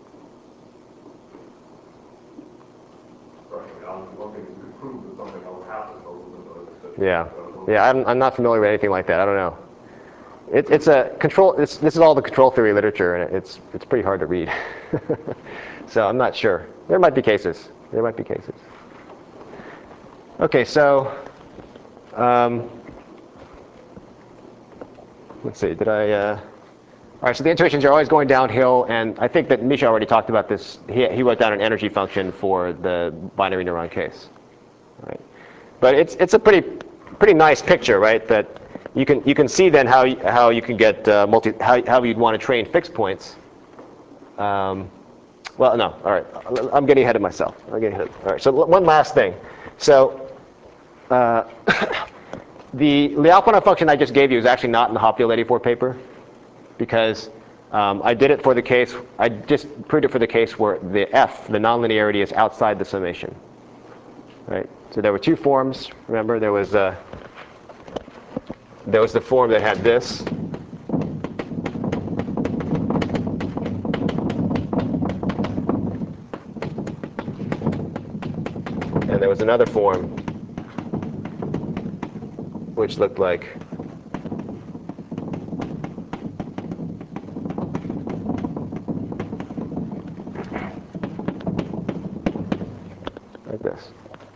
Right. I mean, one thing is to prove that something else happens over the Yeah. Yeah, I'm, I'm not familiar with anything like that. I don't know. It, it's a control. It's, this is all the control theory literature, and it's it's pretty hard to read. So I'm not sure. There might be cases. There might be cases. Okay, so um, let's see. Did I? Uh, all right. So the intuitions are always going downhill, and I think that Misha already talked about this. He he wrote down an energy function for the binary neuron case. All right. But it's it's a pretty pretty nice picture, right? That you can you can see then how you, how you can get uh, multi how how you'd want to train fixed points. Um, well, no. All right. I'm getting ahead of myself. I'm getting ahead. Of, all right. So one last thing. So. Uh, the Lyapunov function I just gave you is actually not in the Hopfield eighty-four paper, because Um, I did it for the case, I just proved it for the case where the f, the nonlinearity, is outside the summation. Right? So there were two forms. Remember, there was uh, there was the form that had this. And there was another form which looked like like this.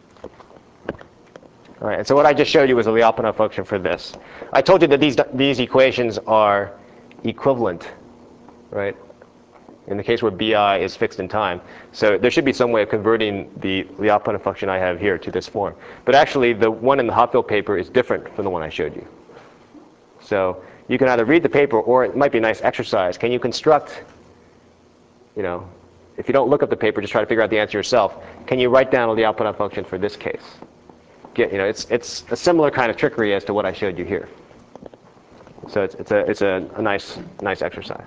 All right, and so what I just showed you was a Lyapunov function for this. I told you that these these equations are equivalent, right? In the case where bi is fixed in time. So there should be some way of converting the Lyapunov function I have here to this form. But actually, the one in the Hopfield paper is different from the one I showed you. So you can either read the paper, or it might be a nice exercise. Can you construct, you know, if you don't look up the paper, just try to figure out the answer yourself. Can you write down a Lyapunov function for this case? Get, you know, it's it's a similar kind of trickery as to what I showed you here. So it's it's a it's a, a nice nice exercise.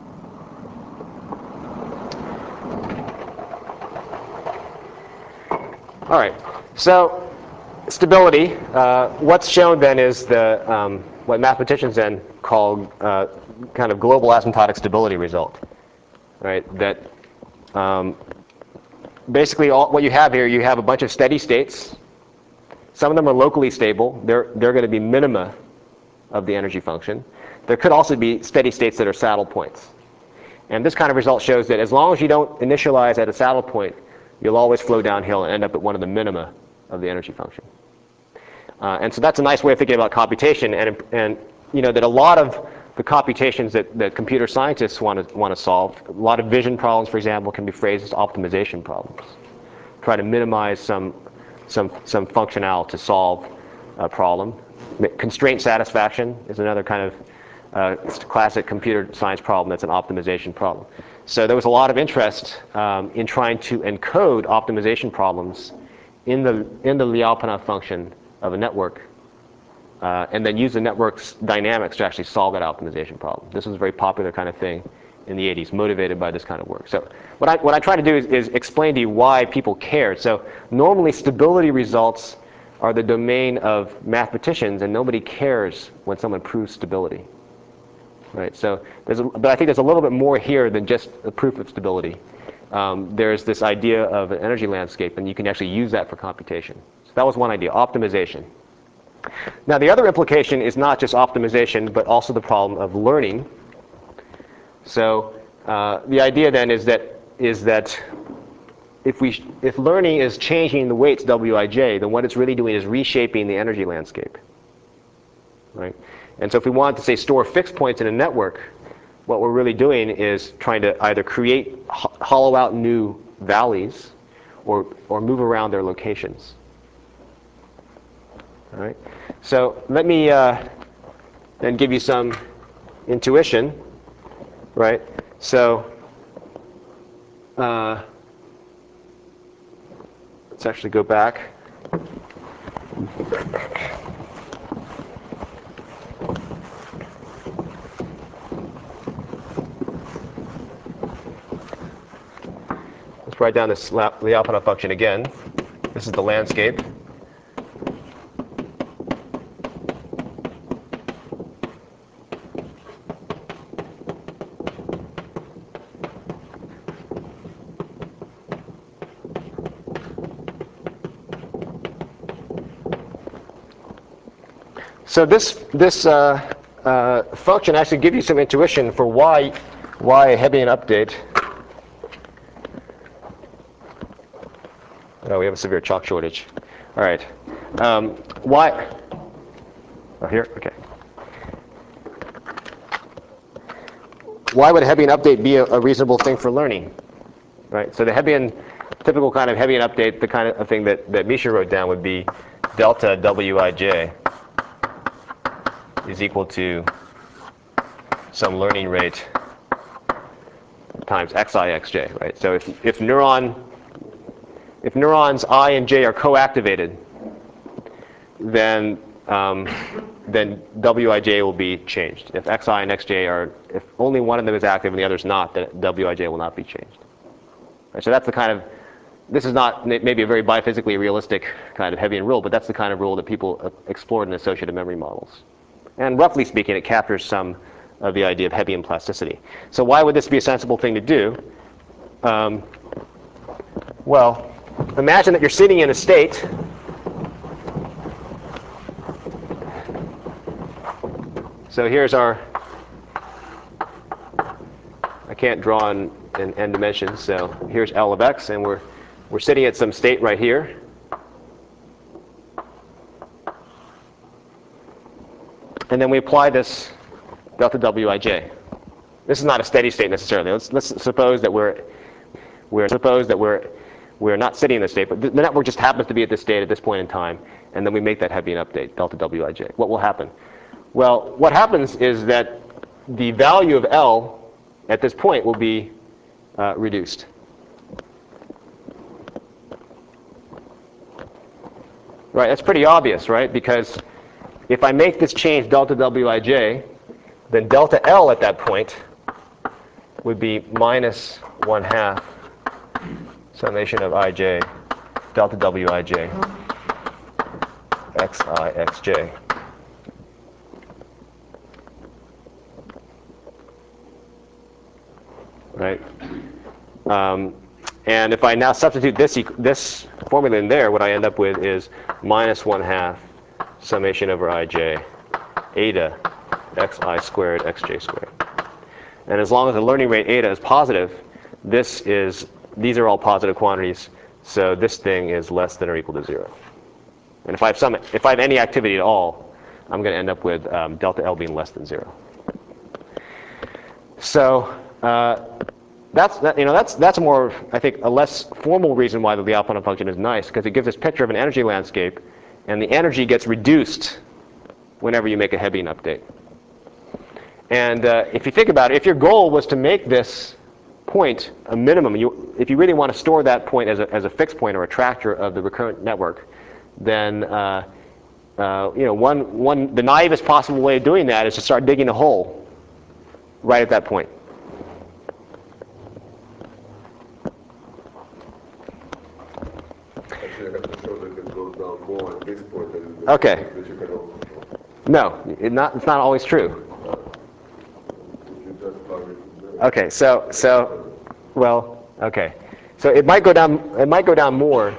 All right, so stability. Uh, what's shown then is the um, what mathematicians then call uh, kind of global asymptotic stability result, right? That um, basically all, what you have here, you have a bunch of steady states. Some of them are locally stable. They're they're going to be minima of the energy function. There could also be steady states that are saddle points, and this kind of result shows that as long as you don't initialize at a saddle point, you'll always flow downhill and end up at one of the minima of the energy function. Uh, and so that's a nice way of thinking about computation, and, and you know that a lot of the computations that, that computer scientists want to want to solve, a lot of vision problems, for example, can be phrased as optimization problems. Try to minimize some some some functionality to solve a problem. Constraint satisfaction is another kind of uh, classic computer science problem that's an optimization problem. So there was a lot of interest um, in trying to encode optimization problems in the in the Lyapunov function of a network, uh, and then use the network's dynamics to actually solve that optimization problem. This was a very popular kind of thing in the eighties, motivated by this kind of work. So what I what I try to do is, is explain to you why people cared. So normally stability results are the domain of mathematicians, and nobody cares when someone proves stability. Right, so there's a, but I think there's a little bit more here than just a proof of stability. Um, there's this idea of an energy landscape, and you can actually use that for computation. So that was one idea, optimization. Now the other implication is not just optimization, but also the problem of learning. So uh, the idea then is that is that if we if learning is changing the weights Wij, then what it's really doing is reshaping the energy landscape. Right? And so if we want to say store fixed points in a network, what we're really doing is trying to either create, ho hollow out new valleys, or or move around their locations. All right. So let me uh, then give you some intuition. Right. So uh, let's actually go back. Let's write down this Lyapunov function again. This is the landscape. So this this uh, uh, function actually gives you some intuition for why why a Hebbian update. Oh, we have a severe chalk shortage. All right. Um, why? Oh, here. Okay. Why would a Hebbian update be a, a reasonable thing for learning? Right. So the Hebbian, typical kind of Hebbian update, the kind of thing that that Misha wrote down would be delta Wij is equal to some learning rate times xi xj, right? So if, if neuron if neurons I and j are co-activated, then um, then wij will be changed. If xi and xj are, if only one of them is active and the other is not, then wij will not be changed. Right, so that's the kind of, this is not maybe a very biophysically realistic kind of Hebbian rule, but that's the kind of rule that people explored in associative memory models. And roughly speaking, it captures some of the idea of Hebbian plasticity. So why would this be a sensible thing to do? Um, well, imagine that you're sitting in a state so here's our, I can't draw in, in n dimensions, so here's L of x, and we're, we're sitting at some state right here. And then we apply this delta wij. This is not a steady state necessarily. Let's, let's suppose that we're, we're suppose that we're, we're not sitting in this state, but the, the network just happens to be at this state at this point in time, and then we make that Hebbian update, delta wij. What will happen? Well, what happens is that the value of L at this point will be uh, reduced. Right, that's pretty obvious, right? Because if I make this change delta wij, then delta L at that point would be minus one half summation of ij delta wij xi xj. Right? Um, and if I now substitute this, this formula in there, what I end up with is minus one half summation over ij eta xi squared xj squared. And as long as the learning rate eta is positive, this is, these are all positive quantities, so this thing is less than or equal to zero. And if I have some, if I have any activity at all, I'm going to end up with um, delta L being less than zero. So uh, that's that, you know that's that's a more, I think, a less formal reason why the Lyapunov function is nice, because it gives this picture of an energy landscape, and the energy gets reduced whenever you make a Hebbian update. And uh, if you think about it, if your goal was to make this point a minimum, you, if you really want to store that point as a, as a fixed point or a tractor of the recurrent network, then uh, uh, you know one one the naivest possible way of doing that is to start digging a hole right at that point. Actually, I have to show that it goes down more at this point than the Okay. that you can also show. No, it not, it's not always true. If you just plug it there. Okay, so so well, okay, so it might go down. It might go down more.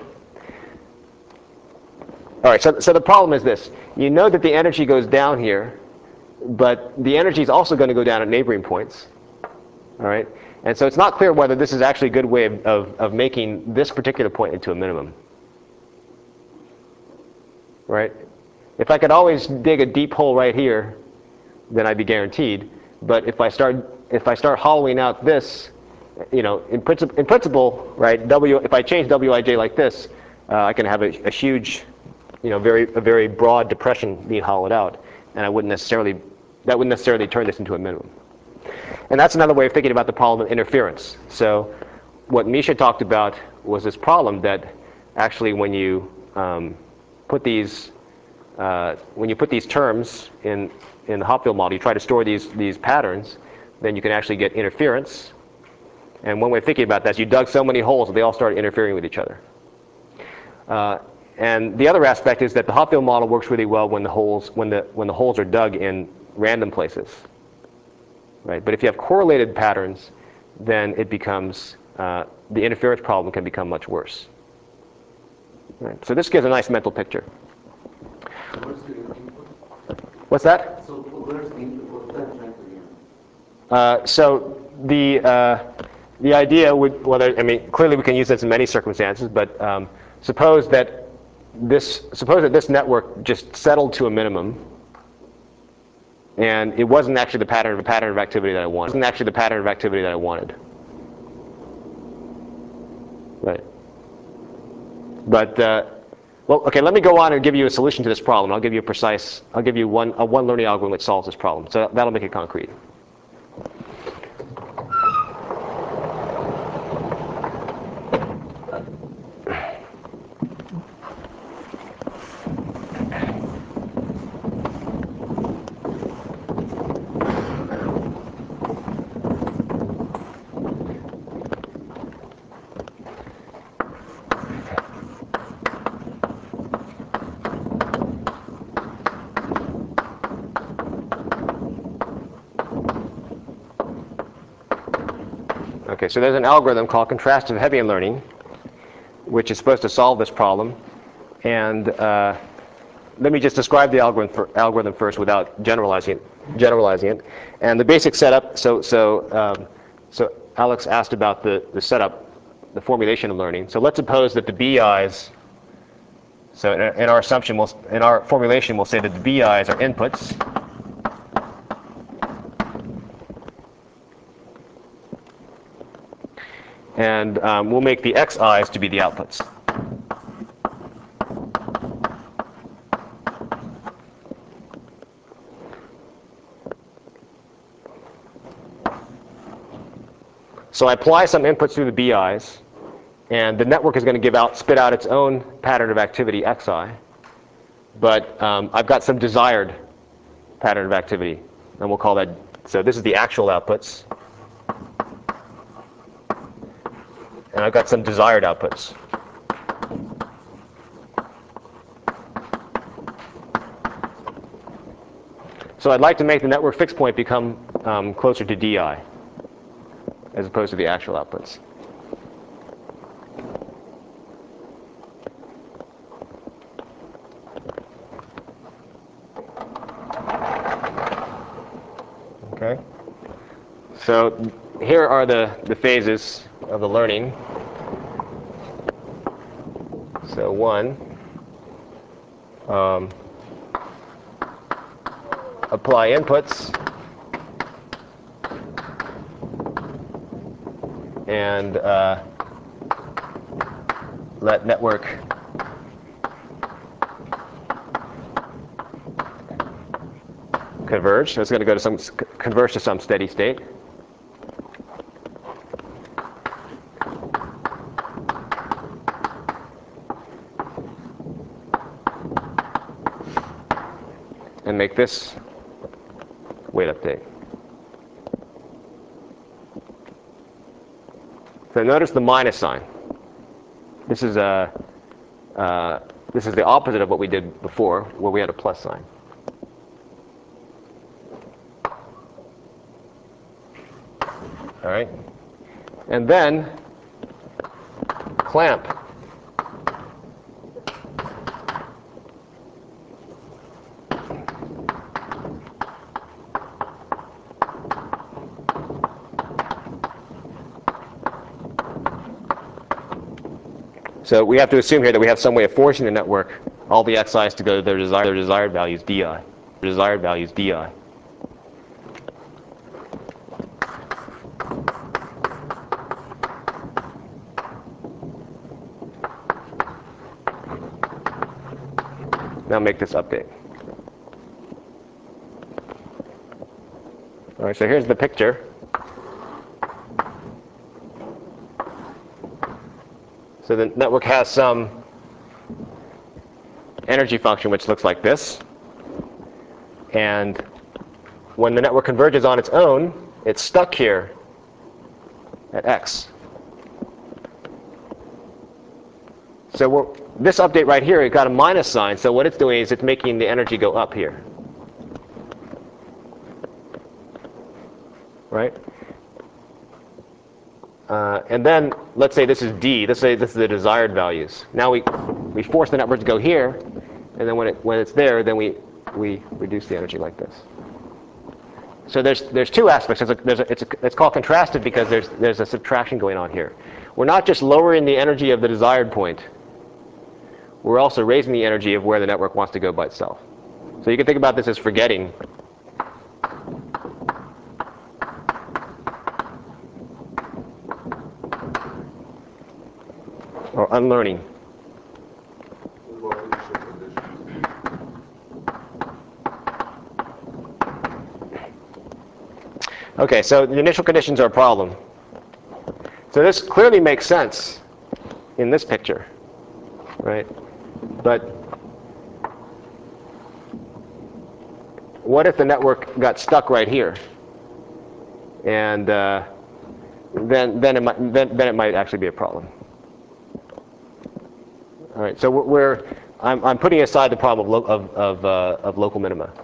All right. So so the problem is this: you know that the energy goes down here, but the energy is also going to go down at neighboring points. All right, and so it's not clear whether this is actually a good way of of, of making this particular point into a minimum. Right? If I could always dig a deep hole right here, then I'd be guaranteed. But if I start if I start hollowing out this, you know, in principle, in principle, right? W. If I change wij like this, uh, I can have a, a huge, you know, very a very broad depression being hollowed out, and I wouldn't necessarily that wouldn't necessarily turn this into a minimum. And that's another way of thinking about the problem of interference. So, what Misha talked about was this problem that actually, when you um, put these uh, when you put these terms in in the Hopfield model, you try to store these these patterns, then you can actually get interference. And one way of thinking about that is you dug so many holes that they all started interfering with each other. Uh, and the other aspect is that the Hopfield model works really well when the holes when the when the holes are dug in random places. Right? But if you have correlated patterns, then it becomes uh, the interference problem can become much worse. Right? So this gives a nice mental picture. Where's the input? What's that? So where's the input? What's that trying to do? Uh, so the uh, the idea would, well, there, I mean, clearly we can use this in many circumstances, but um, suppose that this suppose that this network just settled to a minimum, and it wasn't actually the pattern of a pattern of activity that I wanted. It wasn't actually the pattern of activity that I wanted. Right. But uh, well, okay. Let me go on and give you a solution to this problem. I'll give you a precise. I'll give you one a one learning algorithm which solves this problem. So that'll make it concrete. Okay, so there's an algorithm called contrastive Hebbian learning, which is supposed to solve this problem. And uh, let me just describe the algorithm, for, algorithm first without generalizing it, generalizing it. And the basic setup, so, so, um, so Alex asked about the, the setup, the formulation of learning. So let's suppose that the B Is, so in, in our assumption, we'll, in our formulation, we'll say that the B Is are inputs. And um, we'll make the Xis to be the outputs. So I apply some inputs through the B Is, and the network is going to give out, spit out its own pattern of activity, Xi. But um, I've got some desired pattern of activity, and we'll call that, so this is the actual outputs. And I've got some desired outputs. So I'd like to make the network fixed point become um, closer to D I as opposed to the actual outputs. Okay. So here are the, the phases of the learning. So one, um, apply inputs, and uh, let network converge. So it's going to go to some converge to some steady state. And make this weight update. So notice the minus sign. This is a uh, this is the opposite of what we did before, where we had a plus sign. All right, and then clamp. So we have to assume here that we have some way of forcing the network, all the Xis, to go to their desired, their desired values, Di. Their desired values, Di. Now make this update. All right, so here's the picture. So the network has some energy function which looks like this. And when the network converges on its own, it's stuck here at X. So we're, this update right here, it got a minus sign. So what it's doing is it's making the energy go up here. Right? Uh, and then let's say this is D. Let's say this is the desired values. Now we we force the network to go here, and then when it when it's there, then we we reduce the energy like this. So there's there's two aspects. There's a, there's a, it's a, it's called contrastive because there's there's a subtraction going on here. We're not just lowering the energy of the desired point. We're also raising the energy of where the network wants to go by itself. So you can think about this as forgetting. Or unlearning. What about initial conditions? Okay, so the initial conditions are a problem. So this clearly makes sense in this picture, right? But what if the network got stuck right here? And uh, then then it might then, then it might actually be a problem. All right, so we're, we're I'm, I'm putting aside the problem of, lo, of, of, uh, of local minima.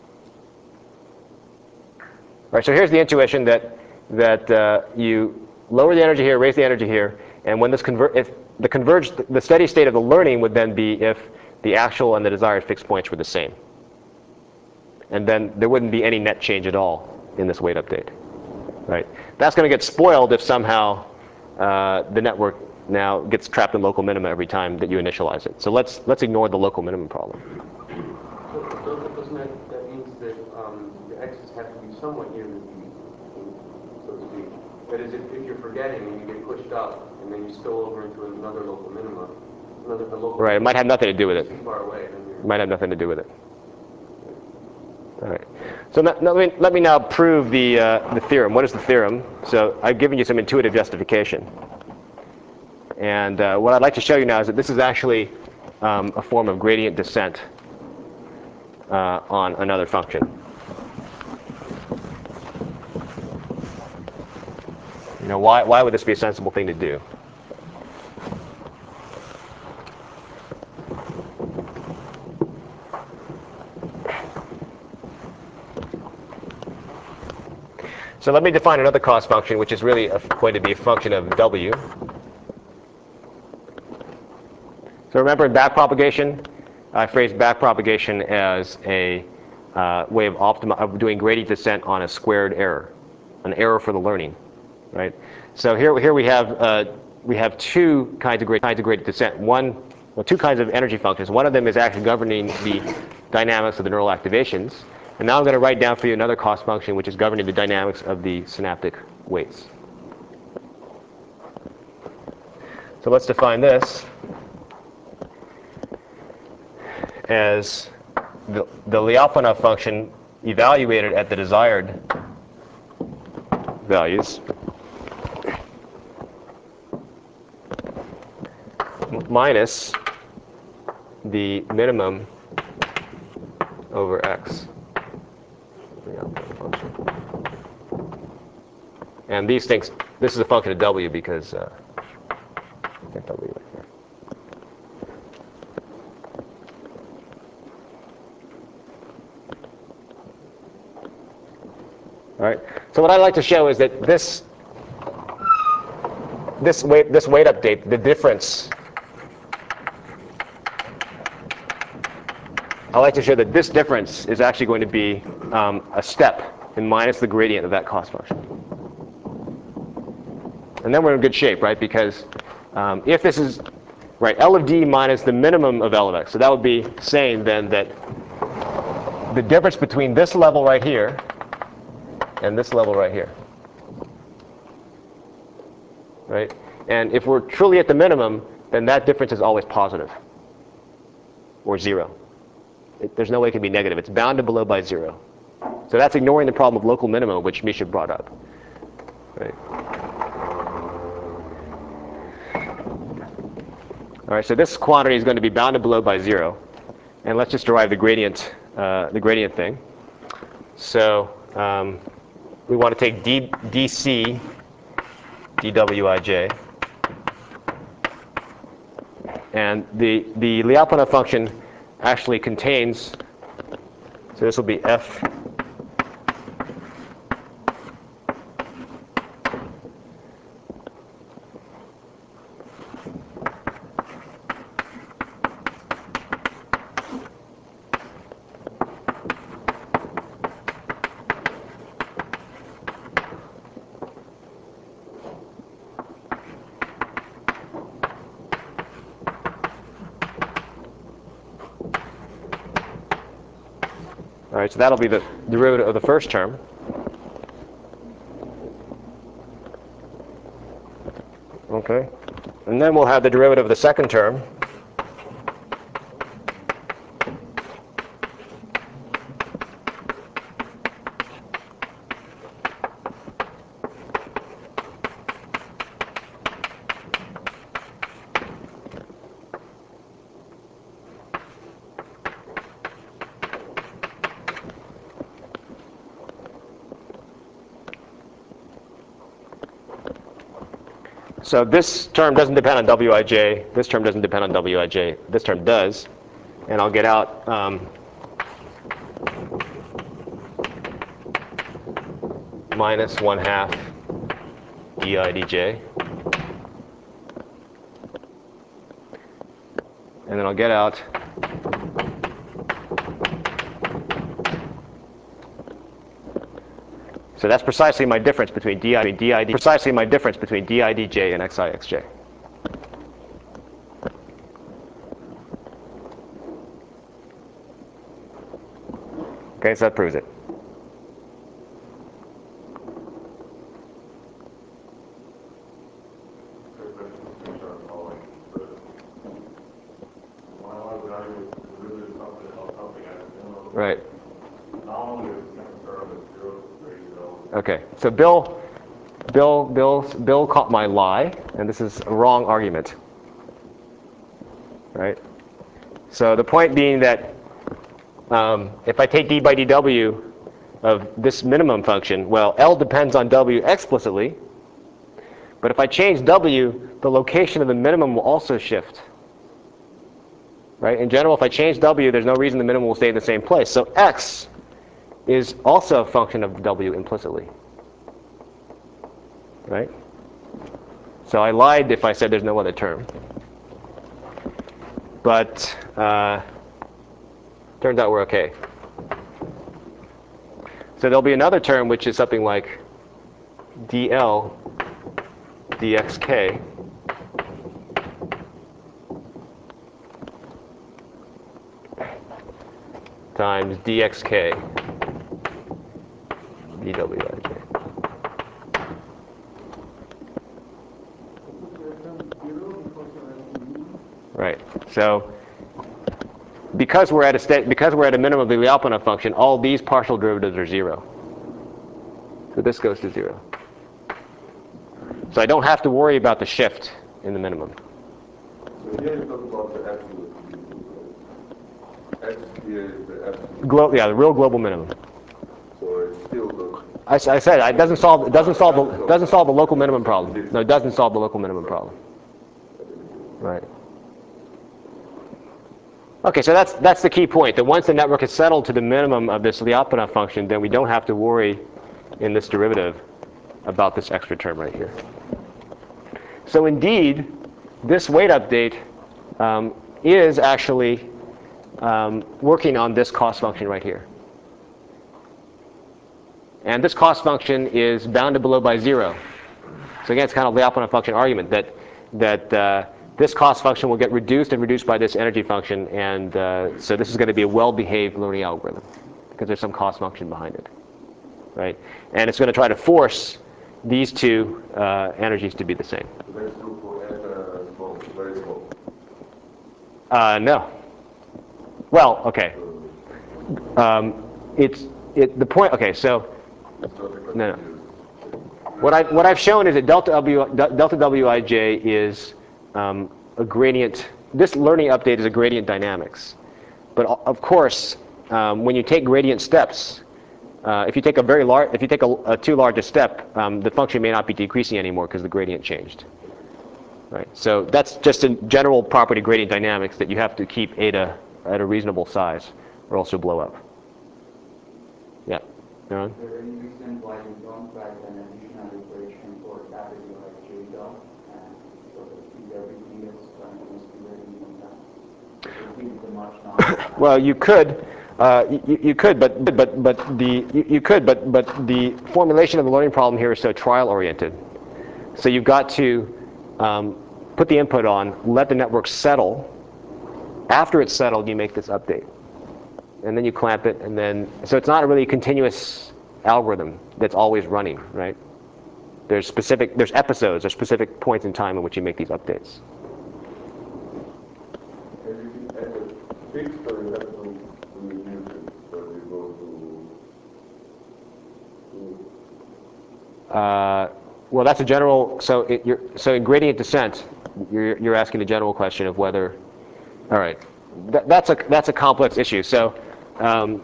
All right, so here's the intuition that that uh, you lower the energy here, raise the energy here, and when this convert, if the converged, the steady state of the learning would then be if the actual and the desired fixed points were the same. And then there wouldn't be any net change at all in this weight update, right? That's going to get spoiled if somehow uh, the network now gets trapped in local minima every time that you initialize it. So let's let's ignore the local minimum problem. So doesn't that, that means that um, the x's have to be somewhat near the b, so to speak. That is, if, if you're forgetting and you get pushed up and then you spill over into another local minima, another a local Right, it might have nothing to do with it. Too far away, then you're It might have nothing to do with it. All right. So let me, let me now prove the, uh, the theorem. What is the theorem? So I've given you some intuitive justification. And uh, what I'd like to show you now is that this is actually um, a form of gradient descent uh, on another function. You know, why, why would this be a sensible thing to do? So let me define another cost function, which is really a, going to be a function of W. So remember in backpropagation, I phrased backpropagation as a uh, way of, optimi- of doing gradient descent on a squared error, an error for the learning, right? So here, here we have uh, we have two kinds of, grade, kinds of gradient descent. One, well, two kinds of energy functions. One of them is actually governing the dynamics of the neural activations. And now I'm going to write down for you another cost function which is governing the dynamics of the synaptic weights. So let's define this as the, the Lyapunov function evaluated at the desired values minus the minimum over x. And these things, this is a function of W because uh, W right here. All right. So what I'd like to show is that this this weight this weight update, the difference. I'd like to show that this difference is actually going to be um, a step in minus the gradient of that cost function. And then we're in good shape, right? Because um, if this is, right, L of D minus the minimum of L of X. So that would be saying then that the difference between this level right here and this level right here, right? And if we're truly at the minimum, then that difference is always positive or zero. It, there's no way it can be negative. It's bounded below by zero. So that's ignoring the problem of local minima, which Misha brought up, right? All right, so this quantity is going to be bounded below by zero, and let's just derive the gradient, uh, the gradient thing. So um, we want to take d, dc dwij, and the the Lyapunov function actually contains. So this will be f. All right, so that'll be the derivative of the first term. Okay, and then we'll have the derivative of the second term. So this term doesn't depend on Wij, this term doesn't depend on Wij, this term does, and I'll get out um, minus one half di dj. And then I'll get out so that's precisely my difference between di and did, precisely my difference between di dj and xi xj. Okay, so that proves it. Right. Okay, so Bill, Bill, Bill, Bill caught my lie, and this is a wrong argument. Right. So the point being that um, if I take d by dw of this minimum function, well, L depends on w explicitly, but if I change w, the location of the minimum will also shift. Right? In general, if I change w, there's no reason the minimum will stay in the same place. So x is also a function of w implicitly. Right? So I lied if I said there's no other term. But uh, turns out we're okay. So there'll be another term which is something like dl dxk times dxk dwij. Right. So because we're at a state, because we're at a minimum of the Lyapunov function, all these partial derivatives are zero. So this goes to zero. So I don't have to worry about the shift in the minimum. So here you talk about the absolute. X here is the absolute. Glo yeah, the real global minimum. So it's still the. I, I said it doesn't solve. It doesn't solve. The, doesn't solve the local minimum problem. No, it doesn't solve the local minimum problem. Right. Okay, so that's that's the key point. That once the network is settled to the minimum of this Lyapunov function, then we don't have to worry in this derivative about this extra term right here. So indeed, this weight update um, is actually um, working on this cost function right here. And this cost function is bounded below by zero. So again, it's kind of Lyapunov function argument that that uh, this cost function will get reduced and reduced by this energy function, and uh, so this is going to be a well-behaved learning algorithm because there's some cost function behind it, right? And it's going to try to force these two uh, energies to be the same. That's true for uh, small, very small. Uh, no. Well, okay. Um, it's it. The point. Okay, so no, no. What I what I've shown is that delta W delta Wij is um, a gradient. This learning update is a gradient dynamics, but of course, um, when you take gradient steps, uh, if you take a very large, if you take a, a too large a step, um, the function may not be decreasing anymore because the gradient changed. Right. So that's just a general property of gradient dynamics that you have to keep eta at a reasonable size, or else you'll blow up. Yeah. Aaron? Is there any reason why you don't write an additional equation for W like J dot, and so that the derivative is continuously varying on that? It would be the much longer. Well, you could, uh, you, you could, but but but the you, you could, but but the formulation of the learning problem here is so trial oriented. So you've got to um, put the input on, let the network settle. After it's settled, you make this update. And then you clamp it, and then, so it's not a really continuous algorithm that's always running, right? There's specific, there's episodes, there's specific points in time in which you make these updates. And you can add a fixed or you have to reduce it, so you go to, to Uh, well, that's a general, so it, you're, so in gradient descent, you're, you're asking a general question of whether, all right, that, that's a, that's a complex issue. So, um,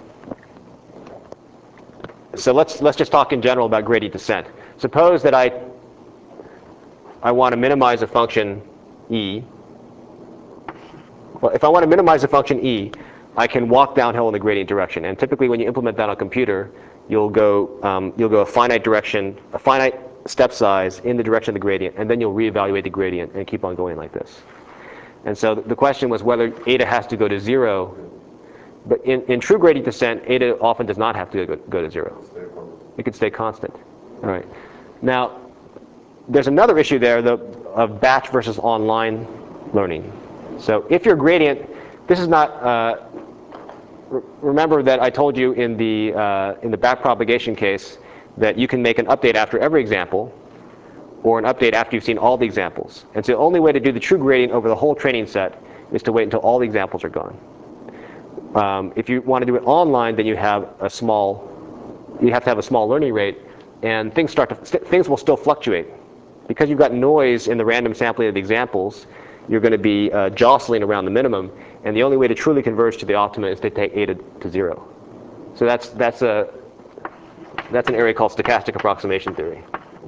so let's, let's just talk in general about gradient descent. Suppose that I, I want to minimize a function e. Well, if I want to minimize a function e, I can walk downhill in the gradient direction. And typically when you implement that on a computer, you'll go, um, you'll go a finite direction, a finite step size in the direction of the gradient, and then you'll reevaluate the gradient and keep on going like this. And so the question was whether eta has to go to zero. But in, in true gradient descent, eta often does not have to go, go to zero. It can stay constant. All right. Now, there's another issue there the, of batch versus online learning. So if your gradient, this is not, uh, re remember that I told you in the, uh, in the backpropagation case that you can make an update after every example, or an update after you've seen all the examples. And so the only way to do the true gradient over the whole training set is to wait until all the examples are gone. Um, if you want to do it online, then you have a small, you have to have a small learning rate, and things start to, st things will still fluctuate. Because you've got noise in the random sampling of the examples, you're going to be uh, jostling around the minimum, and the only way to truly converge to the optima is to take eta to zero. So that's, that's, a, that's an area called stochastic approximation theory.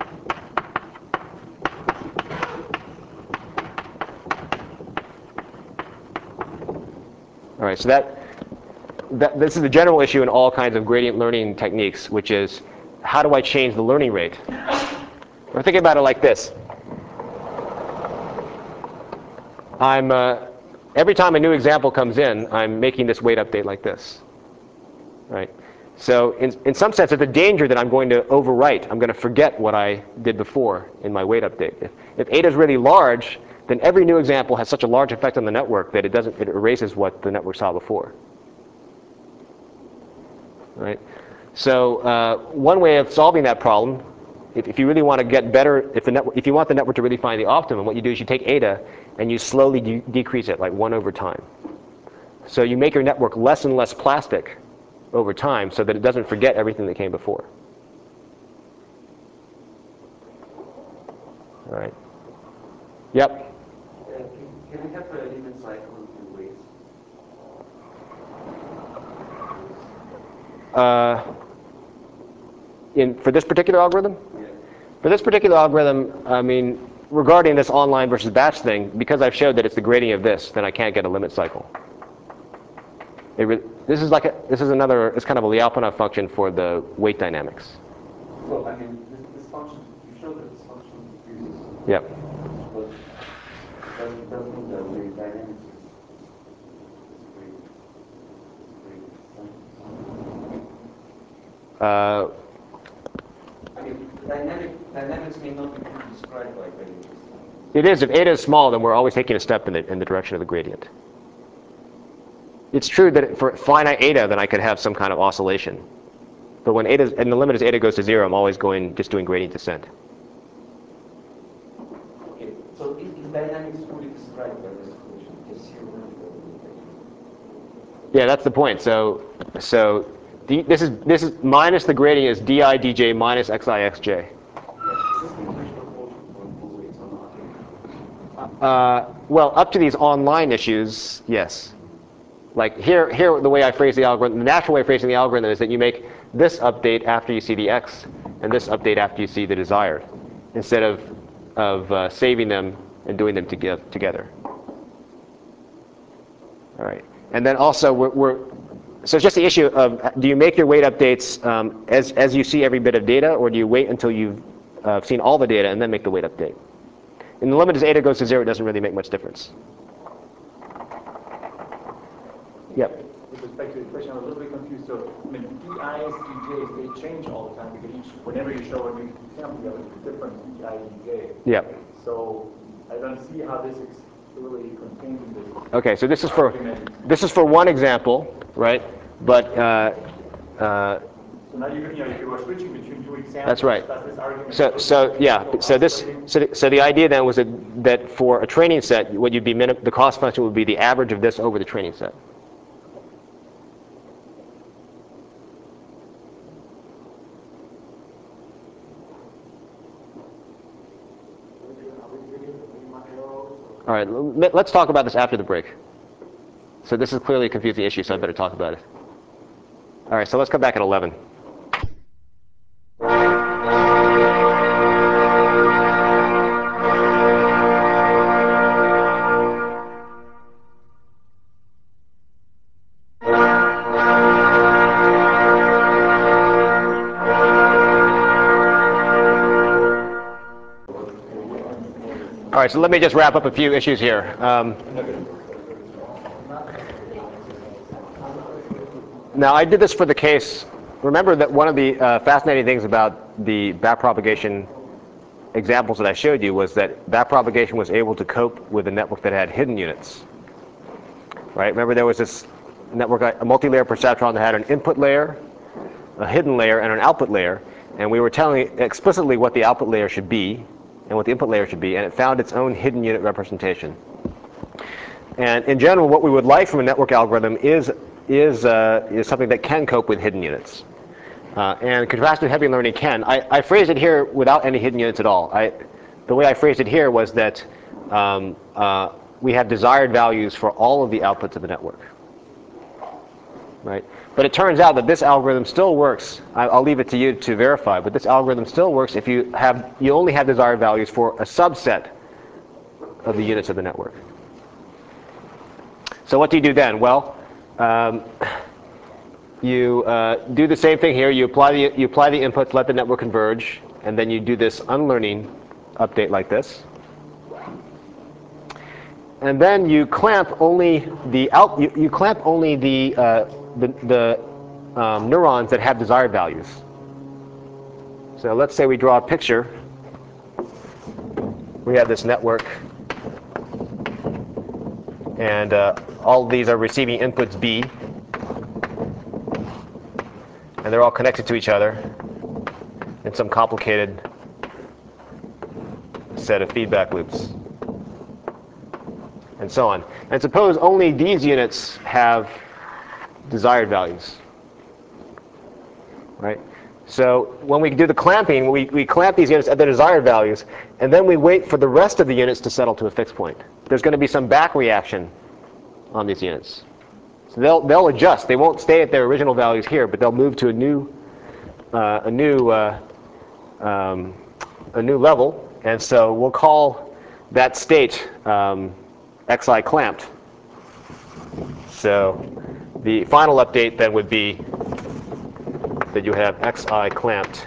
All right, so that, that, this is a general issue in all kinds of gradient learning techniques, which is, how do I change the learning rate? We're thinking about it like this. I'm, uh, every time a new example comes in, I'm making this weight update like this. Right? So in, in some sense, it's a danger that I'm going to overwrite. I'm going to forget what I did before in my weight update. If, if eta is really large, then every new example has such a large effect on the network that it doesn't, it erases what the network saw before. Right? So uh, one way of solving that problem, if, if you really want to get better, if the network, if you want the network to really find the optimum, what you do is you take eta and you slowly de decrease it, like one over time. So you make your network less and less plastic over time, so that it doesn't forget everything that came before. All right. Yep. Uh, can, can we have a limit cycle in weights? Uh, in for this particular algorithm? Yeah. For this particular algorithm, I mean, regarding this online versus batch thing, because I've showed that it's the gradient of this, then I can't get a limit cycle. It re this is like a, this is another, it's kind of a Lyapunov function for the weight dynamics. Well, I mean, this, this function, you showed that this function decreases. Yep. But it doesn't, doesn't mean that weight dynamics is, is weight, weight Uh, I mean, dynamic, dynamics may not be described like that. it is. If eta is small, then we're always taking a step in the, in the direction of the gradient. It's true that for finite eta, then I could have some kind of oscillation. But when eta, and the limit is eta goes to zero, I'm always going, just doing gradient descent. Okay, so is, is dynamics fully described by this equation? Just zero. Yeah, that's the point. So, so d, this is this is minus the gradient is di dj minus xi xj. Uh, well, up to these online issues, yes. Like here, here the way I phrase the algorithm, the natural way of phrasing the algorithm is that you make this update after you see the x, and this update after you see the desired, instead of of uh, saving them and doing them toge together. All right, and then also we're, we're so it's just the issue of, do you make your weight updates um, as as you see every bit of data, or do you wait until you've uh, seen all the data and then make the weight update? And the limit as eta goes to zero, it doesn't really make much difference. Yep. With respect to the question, I'm a little bit confused. So, I mean, D Is, D Js, they change all the time because each, whenever you show a new example, you have a different D I, D J. Yep. So, I don't see how this is really contained in this. Okay, so this is for argument. this is for one example, right? But uh, uh, so now you, you know, if you are switching between two examples, that's right. does this argument So so yeah. So this so the, so the idea then was that that for a training set, what you'd be minim the cost function would be the average of this over the training set. All right, let's talk about this after the break. So this is clearly a confusing issue, so I better talk about it. All right, so let's come back at eleven. All right, so let me just wrap up a few issues here. Um, now, I did this for the case. Remember that one of the uh, fascinating things about the backpropagation examples that I showed you was that backpropagation was able to cope with a network that had hidden units. Right? Remember there was this network, a multi-layer perceptron that had an input layer, a hidden layer, and an output layer. And we were telling it explicitly what the output layer should be and what the input layer should be, and it found its own hidden unit representation. And in general, what we would like from a network algorithm is, is, uh, is something that can cope with hidden units. Uh, and contrastive heavy learning can. I, I phrased it here without any hidden units at all. I, the way I phrased it here was that um, uh, we have desired values for all of the outputs of the network. Right? But it turns out that this algorithm still works. I, I'll leave it to you to verify, but this algorithm still works if you have you only have desired values for a subset of the units of the network. So what do you do then? Well, um, you uh, do the same thing here. You apply the you apply the inputs, let the network converge, and then you do this unlearning update like this. And then you clamp only the out. You, you clamp only the uh, the, the um, neurons that have desired values. So let's say we draw a picture. We have this network, and uh, all of these are receiving inputs B, and they're all connected to each other in some complicated set of feedback loops, and so on. And suppose only these units have desired values, right? So when we do the clamping, we, we clamp these units at their desired values, and then we wait for the rest of the units to settle to a fixed point. There's going to be some back reaction on these units. So they'll, they'll adjust. They won't stay at their original values here, but they'll move to a new, uh, a new, uh, um, a new level. And so we'll call that state um, xi clamped. So the final update then would be that you have xi clamped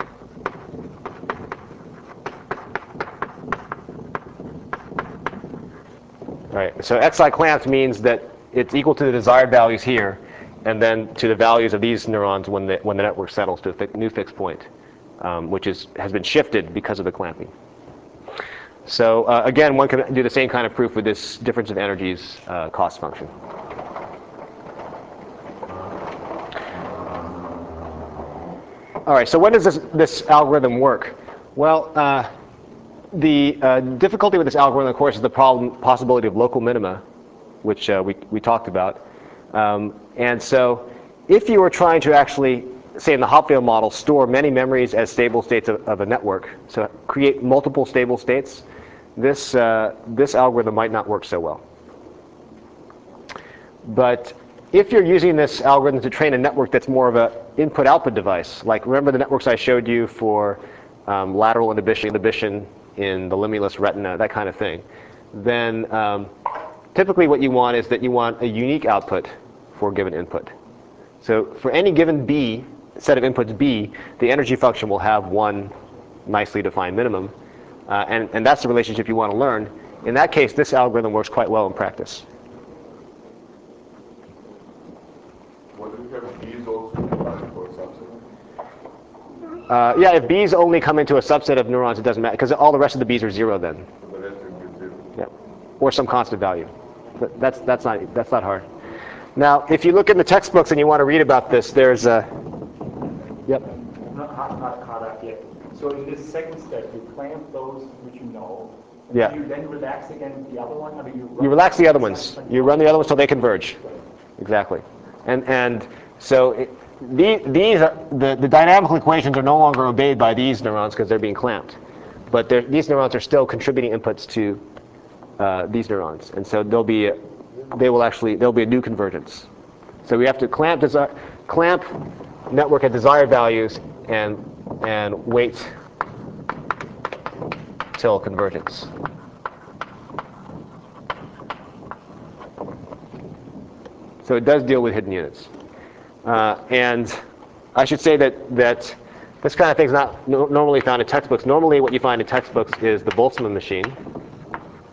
right. So xi clamped means that it's equal to the desired values here, and then to the values of these neurons when the when the network settles to a fi new fixed point, um, which is has been shifted because of the clamping. So uh, again, one can do the same kind of proof with this difference of energies uh, cost function. All right, so when does this, this algorithm work? Well, uh, the uh, difficulty with this algorithm, of course, is the problem possibility of local minima, which uh, we, we talked about. Um, and so if you were trying to actually, say in the Hopfield model, store many memories as stable states of, of a network, so create multiple stable states, this, uh, this algorithm might not work so well. But if you're using this algorithm to train a network that's more of an input-output device, like remember the networks I showed you for um, lateral inhibition, inhibition in the limulus retina, that kind of thing, then um, typically what you want is that you want a unique output for a given input. So for any given B, set of inputs B, the energy function will have one nicely defined minimum, uh, and, and that's the relationship you want to learn. In that case, this algorithm works quite well in practice. What if you have B's also divided for a subset? Uh, yeah, if B's only come into a subset of neurons, it doesn't matter, because all the rest of the B's are zero then. So the rest will be zero. Yeah, or some constant value. But that's that's not that's not hard. Now, if you look in the textbooks and you want to read about this, there's a. Yep. Not, not, not caught up yet. So in this second step, you clamp those which you know. And Yeah. do you then relax again the other one? I mean, you, You relax the other ones. You run the other ones till they converge. Exactly. And and so it, the, these are the the dynamical equations are no longer obeyed by these neurons because they're being clamped, but these neurons are still contributing inputs to uh, these neurons, and so there'll be a, they will actually there'll be a new convergence. So we have to clamp desi clamp network at desired values and and wait till convergence. So it does deal with hidden units. Uh, and I should say that, that this kind of thing is not no, normally found in textbooks. Normally what you find in textbooks is the Boltzmann machine.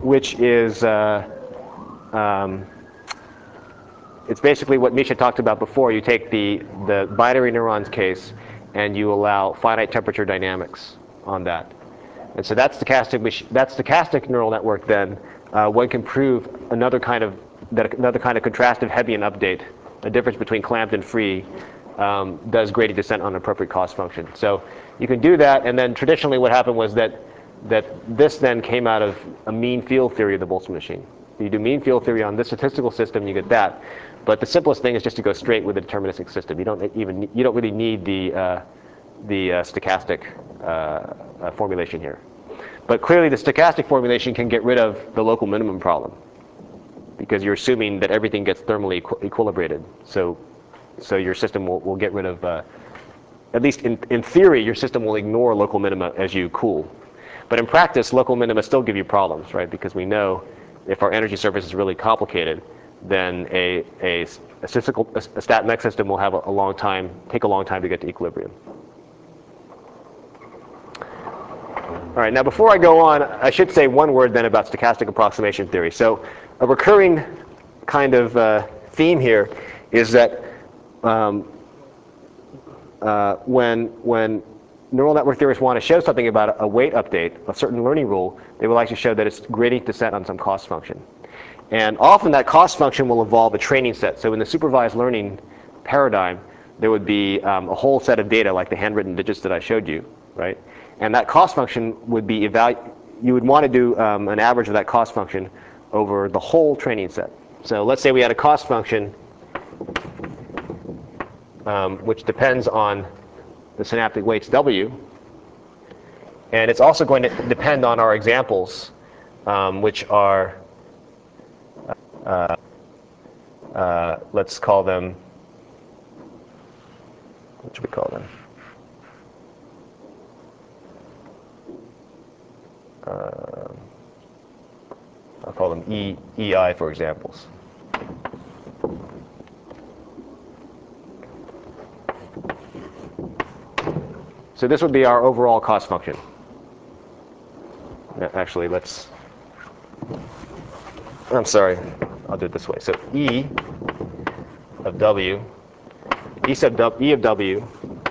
which is uh, um, it's basically what Misha talked about before. You take the, the binary neurons case and you allow finite temperature dynamics on that. And so that stochastic, that stochastic neural network then, uh, one can prove another kind of, that another kind of contrastive Hebbian update, a difference between clamped and free, um, does gradient descent on an appropriate cost function. So you can do that, and then traditionally what happened was that, that this then came out of a mean field theory of the Boltzmann machine. You do mean field theory on this statistical system, you get that. But the simplest thing is just to go straight with a deterministic system. You don't even you don't really need the uh, the uh, stochastic uh, uh, formulation here. But clearly, the stochastic formulation can get rid of the local minimum problem because you're assuming that everything gets thermally equi equilibrated. So so your system will will get rid of uh, at least in in theory, your system will ignore local minima as you cool. But in practice, local minima still give you problems, right? Because we know if our energy surface is really complicated, then a, a, a, statistical, a, a stat mech system will have a, a long time, take a long time to get to equilibrium. All right, now before I go on, I should say one word then about stochastic approximation theory. So a recurring kind of uh, theme here is that um, uh, when, when neural network theorists want to show something about a weight update, a certain learning rule, they will actually show that it's gradient descent on some cost function. And often that cost function will involve a training set. So in the supervised learning paradigm, there would be um, a whole set of data like the handwritten digits that I showed you, right? And that cost function would be evalu- you would want to do um, an average of that cost function over the whole training set. So let's say we had a cost function um, which depends on the synaptic weights W, and it's also going to depend on our examples, um, which are Uh, uh, let's call them, what should we call them? Uh, I'll call them E, E I for examples. So this would be our overall cost function. Actually, let's, I'm sorry, I'll do it this way. So E of W, E sub W, E of W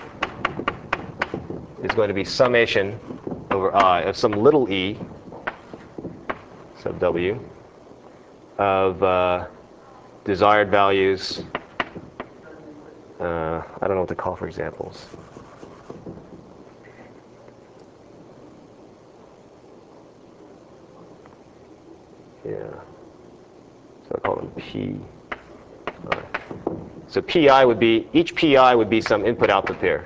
is going to be summation over I of some little e sub W of uh, desired values. Uh, I don't know what to call for examples. Yeah. So I call them P. Right. So P I would be, each P I would be some input-output pair.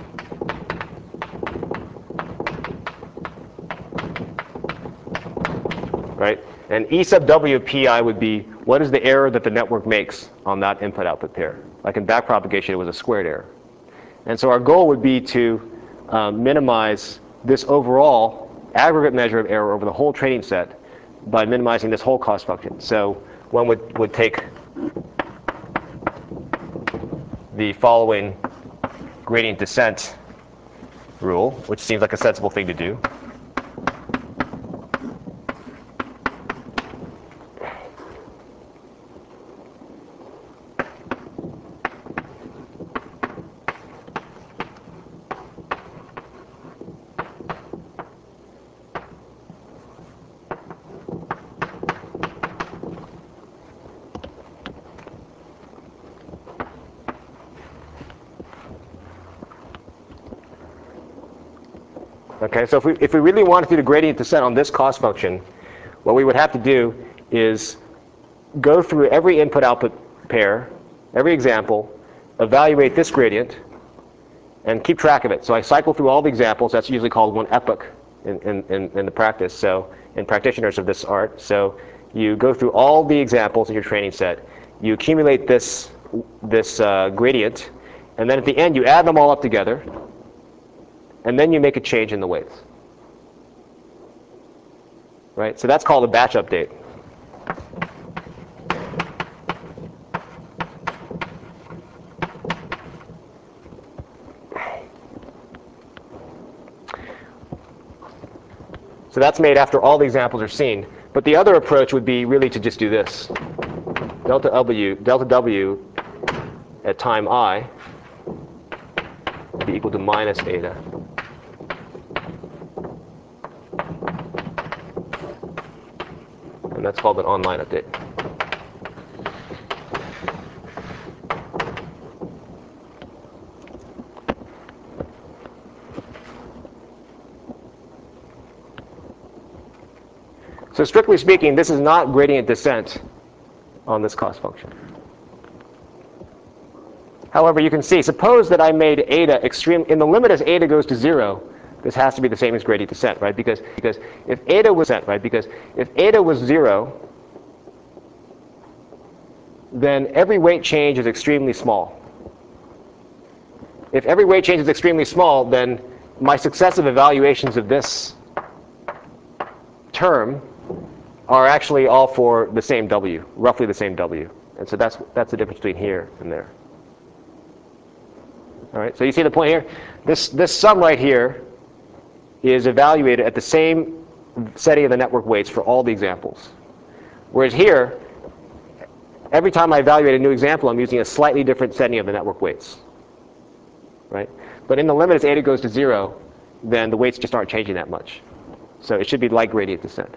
Right? And E sub W of P I would be, what is the error that the network makes on that input-output pair? Like in backpropagation, it was a squared error. And so our goal would be to um, minimize this overall aggregate measure of error over the whole training set by minimizing this whole cost function. So one would, would take the following gradient descent rule, which seems like a sensible thing to do. Okay, so if we, if we really wanted to do the gradient descent on this cost function, what we would have to do is go through every input-output pair, every example, evaluate this gradient, and keep track of it. So I cycle through all the examples. That's usually called one epoch in, in, in, in the practice, so in practitioners of this art. So you go through all the examples in your training set. You accumulate this, this uh, gradient, and then at the end you add them all up together, and then you make a change in the weights. Right? So that's called a batch update. So that's made after all the examples are seen. But the other approach would be really to just do this. Delta W, delta W at time I would be equal to minus eta. And that's called an online update. So strictly speaking, this is not gradient descent on this cost function. However, you can see, suppose that I made eta extreme, in the limit as eta goes to zero, this has to be the same as gradient descent, right? Because, because if eta was set, right? Because if eta was zero, then every weight change is extremely small. If every weight change is extremely small, then my successive evaluations of this term are actually all for the same W, roughly the same W. And so that's, that's the difference between here and there. All right, so you see the point here? This, this sum right here is evaluated at the same setting of the network weights for all the examples. Whereas here, every time I evaluate a new example, I'm using a slightly different setting of the network weights. Right? But in the limit as eta goes to zero, then the weights just aren't changing that much. So it should be like gradient descent.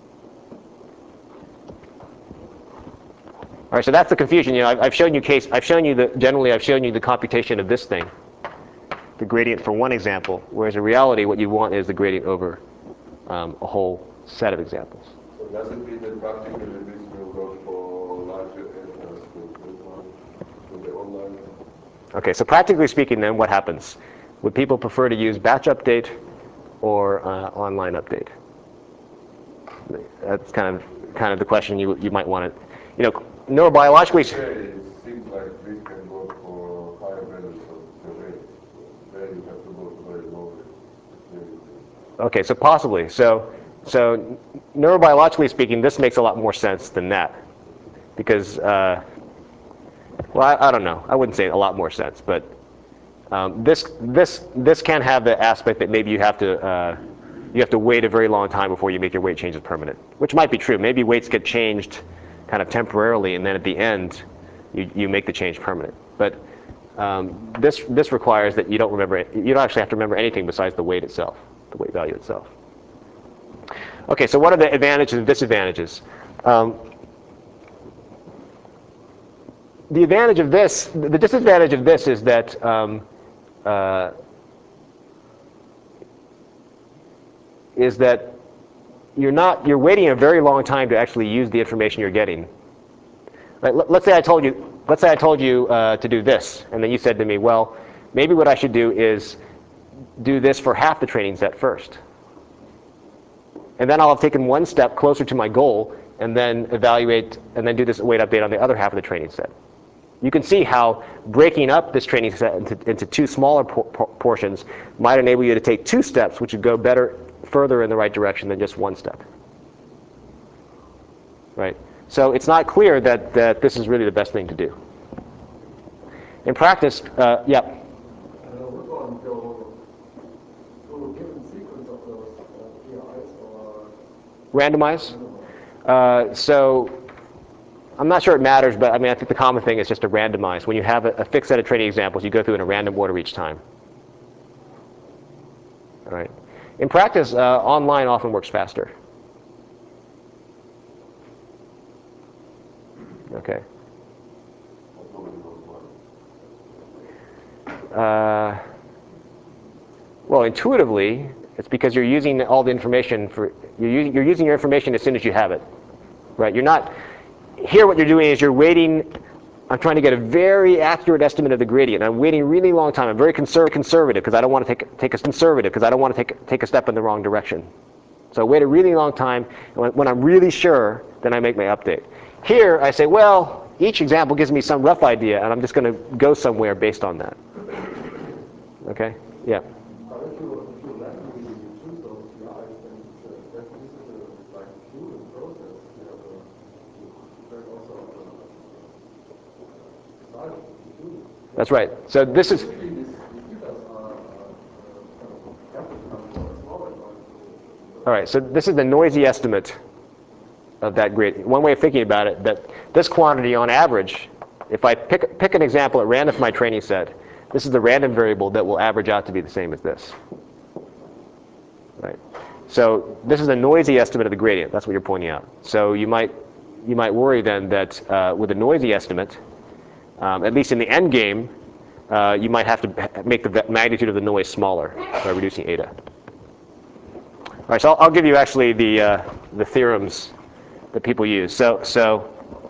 All right, so that's the confusion. You know, I've, I've shown you case. I've shown you the generally. I've shown you the computation of this thing, the gradient for one example. Whereas in reality, what you want is the gradient over um, a whole set of examples. So does it mean that practically this will work for larger areas with this one, with the online? Okay, so practically speaking, then what happens? Would people prefer to use batch update or uh, online update? That's kind of kind of the question you you might want to, you know, neurobiologically. It seems like this can work for higher values of the rate. There you have to go to very low rate. Okay, so possibly. So so neurobiologically speaking, this makes a lot more sense than that, because uh, well, I, I don't know. I wouldn't say a lot more sense, but um, this this this can have the aspect that maybe you have to. Uh, You have to wait a very long time before you make your weight changes permanent, which might be true. Maybe weights get changed kind of temporarily, and then at the end, you, you make the change permanent. But um, this this requires that you don't remember it. You don't actually have to remember anything besides the weight itself, the weight value itself. Okay, so what are the advantages and disadvantages? Um, the advantage of this, the disadvantage of this is that um, uh, is that you're not, you're waiting a very long time to actually use the information you're getting. Right? Let's say I told you, let's say I told you uh, to do this, and then you said to me, well, maybe what I should do is do this for half the training set first. And then I'll have taken one step closer to my goal, and then evaluate, and then do this weight update on the other half of the training set. You can see how breaking up this training set into, into two smaller por por portions might enable you to take two steps, which would go better, further in the right direction than just one step. Right? So it's not clear that, that this is really the best thing to do. In practice, uh, yeah. Uh, we're going to go through a given sequence of those uh, P Is or Randomize. Uh, so I'm not sure it matters, but I mean, I think the common thing is just to randomize. When you have a, a fixed set of training examples, you go through in a random order each time. All right. In practice, uh, online often works faster. Okay. Uh, well, intuitively, it's because you're using all the information for you're using, you're using your information as soon as you have it, right? You're not here. What you're doing is you're waiting. I'm trying to get a very accurate estimate of the gradient. I'm waiting a really long time. I'm very conserv conservative because I don't want to take take a conservative because I don't want to take take a step in the wrong direction. So I wait a really long time, and when, when I'm really sure, then I make my update. Here, I say, well, each example gives me some rough idea, and I'm just going to go somewhere based on that. Okay? Yeah. But if you, if you randomly choose those P Is, then uh, that this is a, like a fluid process. You have a, there's also a side of the fluid. That's right. So this is. Usually these, these details are uh, kind of have to come for a smaller noise. All right. So this is the noisy estimate of that gradient. One way of thinking about it, that this quantity on average, if I pick, pick an example at random for my training set, this is the random variable that will average out to be the same as this. Right. So this is a noisy estimate of the gradient. That's what you're pointing out. So you might, you might worry then that uh, with a noisy estimate, um, at least in the end game, uh, you might have to make the magnitude of the noise smaller by reducing eta. All right, so I'll, I'll give you actually the, uh, the theorems that people use. So, so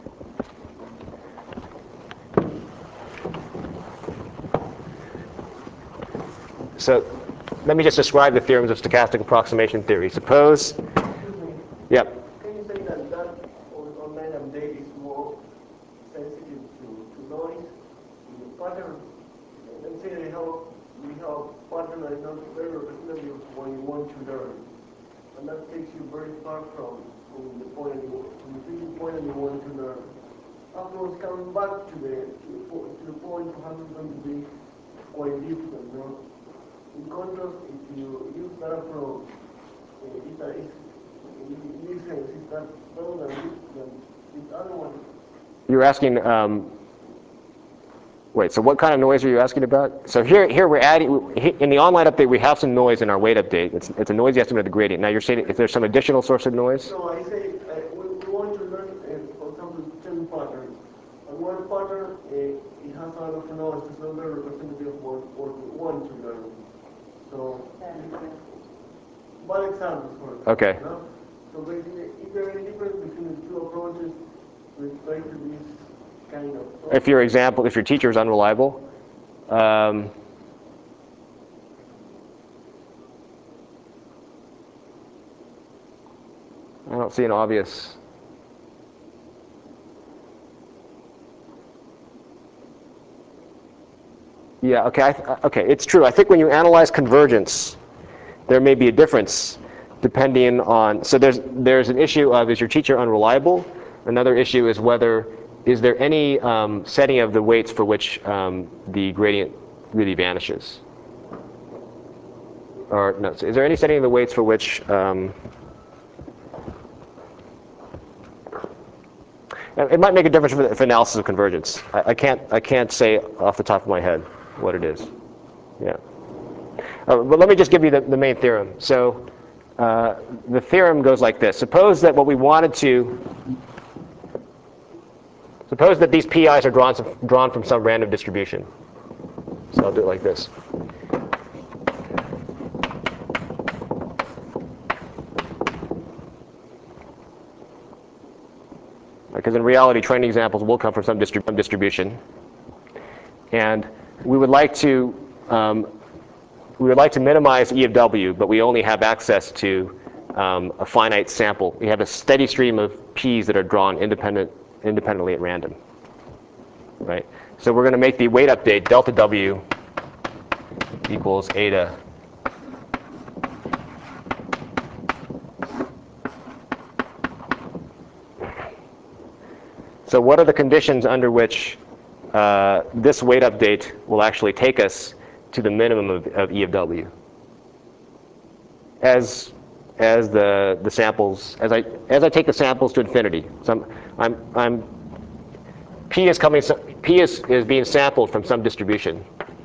So let me just describe the theorems of stochastic approximation theory. Suppose, Excuse me. yep. Can you say that that on- online update is more sensitive to, to noise in the pattern? Let's say they have, we have pattern that is not very representative of what you want to learn. And that takes you very far from, from the point you, from the previous point that you want to learn. Afterwards, coming back to the, to the, po- to the point perhaps is going to be quite difficult, no? In contrast, if you use that approach, uh, it is, in this sense, is that better than this, than this other one? You're asking, um, wait, so what kind of noise are you asking about? So here, here we're adding, in the online update, we have some noise in our weight update. It's, it's a noisy estimate of the gradient. Now you're saying if there's some additional source of noise? So I say, uh, we, we want to learn, uh, for example, ten patterns. And one pattern, uh, it has a lot of noise, it's not very representative of what, what we want to learn. So, one example for example. Okay. No? So basically, is there any difference between the two approaches with respect to this kind of software? If your example, if your teacher is unreliable, um, I don't see an obvious. Yeah, okay, I th okay, it's true. I think when you analyze convergence, there may be a difference depending on, so there's, there's an issue of, is your teacher unreliable? Another issue is whether, is there any um, setting of the weights for which um, the gradient really vanishes? Or, no, is there any setting of the weights for which, um, it might make a difference for, for analysis of convergence. I, I can't, I can't say off the top of my head what it is. Yeah. Uh, but let me just give you the, the main theorem. So uh, the theorem goes like this. Suppose that what we wanted to, suppose that these P Is are drawn, drawn from some random distribution. So I'll do it like this. Because in reality, training examples will come from some distrib distribution. And we would like to um, we would like to minimize E of W, but we only have access to um, a finite sample. We have a steady stream of P's that are drawn independent independently at random. Right? So we're going to make the weight update delta W equals eta. So what are the conditions under which uh, this weight update will actually take us to the minimum of, of E of W? As, as the, the samples, as I, as I take the samples to infinity. So I'm, I'm, I'm, P is coming, P is, is being sampled from some distribution.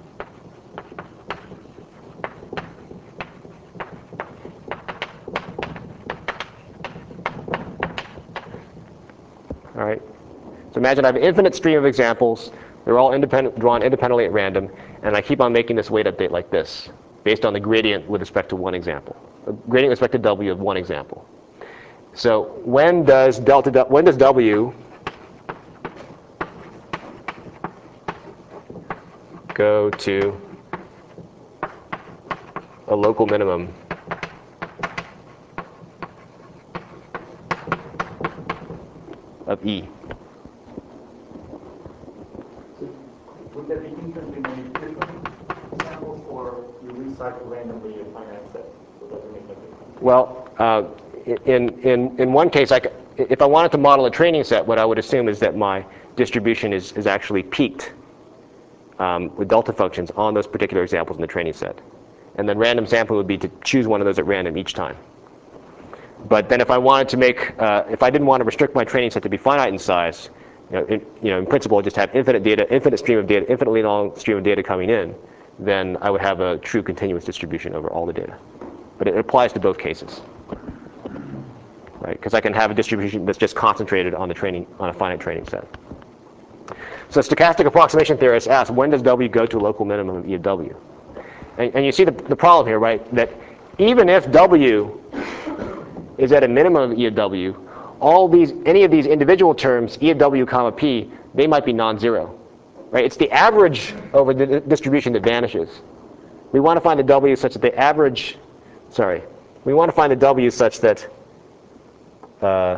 All right. So imagine I have an infinite stream of examples. They're all independent, drawn independently at random, and I keep on making this weight update like this, based on the gradient with respect to one example, a gradient with respect to W of one example. So when does delta, when does W go to a local minimum of E? Would that be infinitely many different samples, or you recycle randomly a finite set? So does it make no difference? Well, uh, in, in, in one case, I c if I wanted to model a training set, what I would assume is that my distribution is, is actually peaked um, with delta functions on those particular examples in the training set. And then random sampling would be to choose one of those at random each time. But then if I wanted to make, uh, if I didn't want to restrict my training set to be finite in size, you know, in, you know, in principle, just have infinite data, infinite stream of data, infinitely long stream of data coming in, then I would have a true continuous distribution over all the data. But it applies to both cases, right? Because I can have a distribution that's just concentrated on the training, on a finite training set. So stochastic approximation theorists ask, when does W go to a local minimum of E of W? And, and you see the, the problem here, right? That even if W is at a minimum of E of W, all these, any of these individual terms, E of W comma P, they might be non-zero, right? It's the average over the distribution that vanishes. We want to find the W such that the average, sorry, we want to find the W such that uh,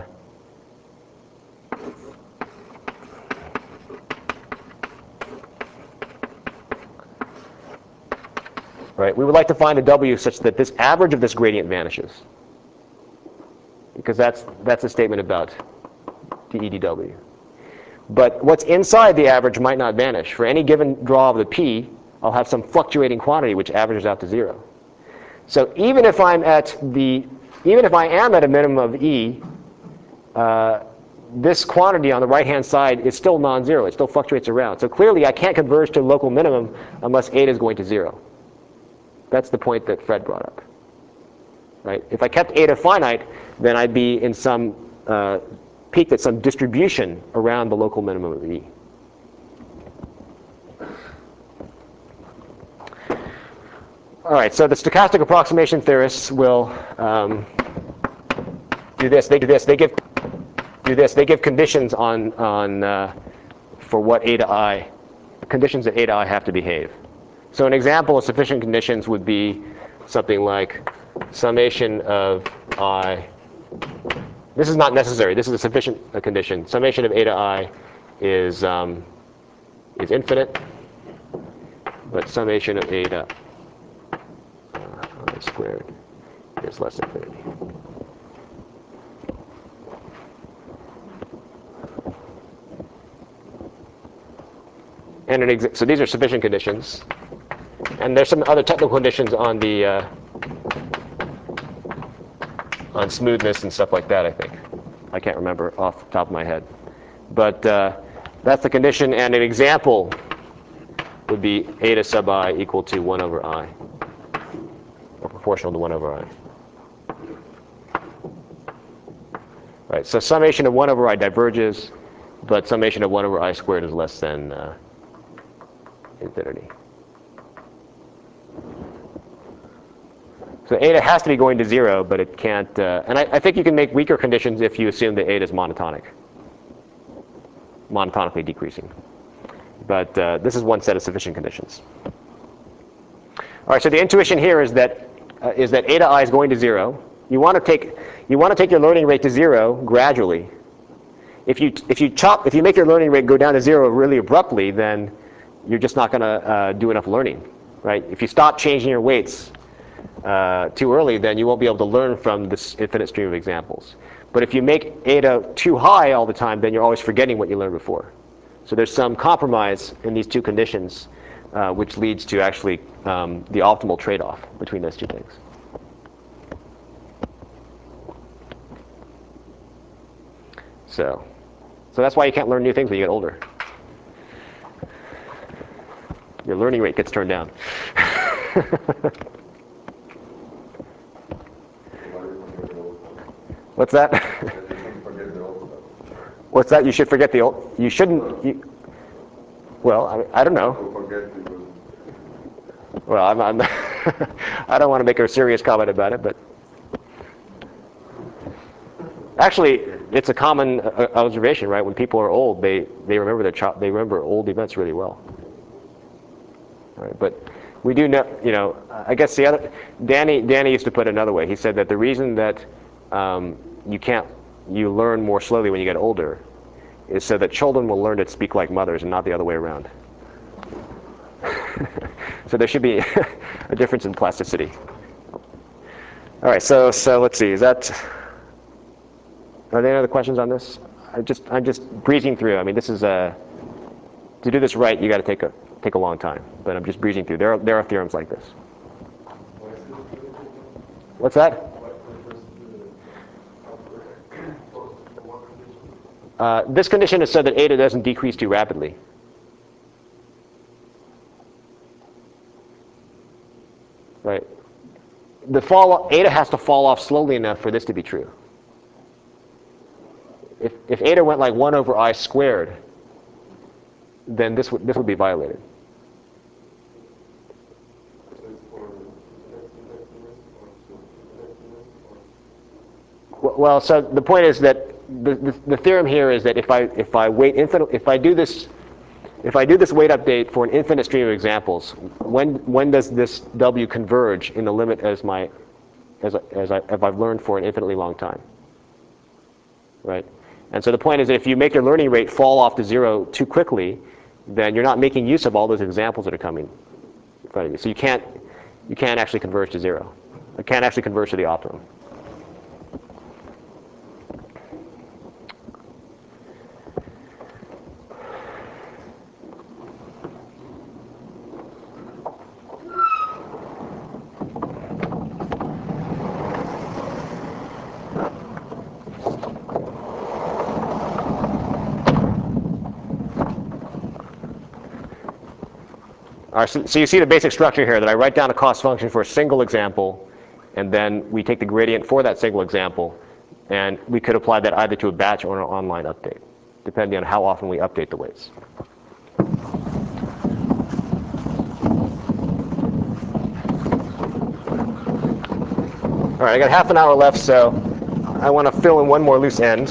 right? We would like to find the W such that this average of this gradient vanishes, because that's that's a statement about d E d W. But what's inside the average might not vanish. For any given draw of the P, I'll have some fluctuating quantity which averages out to zero. So even if I'm at the, even if I am at a minimum of E, uh, this quantity on the right-hand side is still non-zero. It still fluctuates around. So clearly, I can't converge to local minimum unless eta is going to zero. That's the point that Fred brought up, right? If I kept eta finite, then I'd be in some uh, peaked at some distribution around the local minimum of E. All right, so the stochastic approximation theorists will um, do this. They do this. They give do this. They give conditions on on uh, for what eta I, conditions that eta I have to behave. So an example of sufficient conditions would be something like summation of I. This is not necessary. This is a sufficient uh, condition. Summation of eta I is um, is infinite, but summation of eta uh, squared is less infinity. And an exa so these are sufficient conditions, and there's some other technical conditions on the uh, on smoothness and stuff like that, I think. I can't remember off the top of my head. But uh, that's the condition, and an example would be eta sub I equal to one over I, or proportional to one over I. Right, so summation of one over I diverges, but summation of one over I squared is less than uh, infinity. So eta has to be going to zero, but it can't. Uh, and I, I think you can make weaker conditions if you assume that eta is monotonic, monotonically decreasing. But uh, this is one set of sufficient conditions. All right. So the intuition here is that uh, is that eta I is going to zero. You want to take you want to take your learning rate to zero gradually. If you if you chop if you make your learning rate go down to zero really abruptly, then you're just not going to uh, do enough learning, right? If you stop changing your weights Uh, too early, then you won't be able to learn from this infinite stream of examples. But if you make eta too high all the time, then you're always forgetting what you learned before. So there's some compromise in these two conditions, uh, which leads to actually um, the optimal trade-off between those two things. So, so that's why you can't learn new things when you get older. Your learning rate gets turned down. What's that? What's that? You should forget the old. You shouldn't. You, well, I, I don't know. Well, I'm. I'm I don't want to make a serious comment about it, but actually, it's a common uh, observation, right? When people are old, they they remember their child. They remember old events really well. Right, but we do know. You know, I guess the other. Danny Danny used to put it another way. He said that the reason that Um, you can't, you learn more slowly when you get older, is so that children will learn to speak like mothers and not the other way around. So there should be a difference in plasticity. All right, so so let's see. Is that? Are there any other questions on this? I just I'm just breezing through. I mean, this is a to do this right. You got to take a take a long time. But I'm just breezing through. There are there are theorems like this. What's that? uh, this condition is so that eta doesn't decrease too rapidly. Right? The fall, eta has to fall off slowly enough for this to be true. If, if eta went like one over I squared, then this would, this would be violated. Well, so the point is that the, the, the theorem here is that if I if I wait infinite if I do this if I do this weight update for an infinite stream of examples, when when does this W converge in the limit as my as as I if I've learned for an infinitely long time, right? And so the point is that if you make your learning rate fall off to zero too quickly, then you're not making use of all those examples that are coming in front of you. So you can't you can't actually converge to zero. It can't actually converge to the optimum. All right, so, so you see the basic structure here that I write down a cost function for a single example, and then we take the gradient for that single example, and we could apply that either to a batch or an online update, depending on how often we update the weights. All right, I got half an hour left, so I want to fill in one more loose end,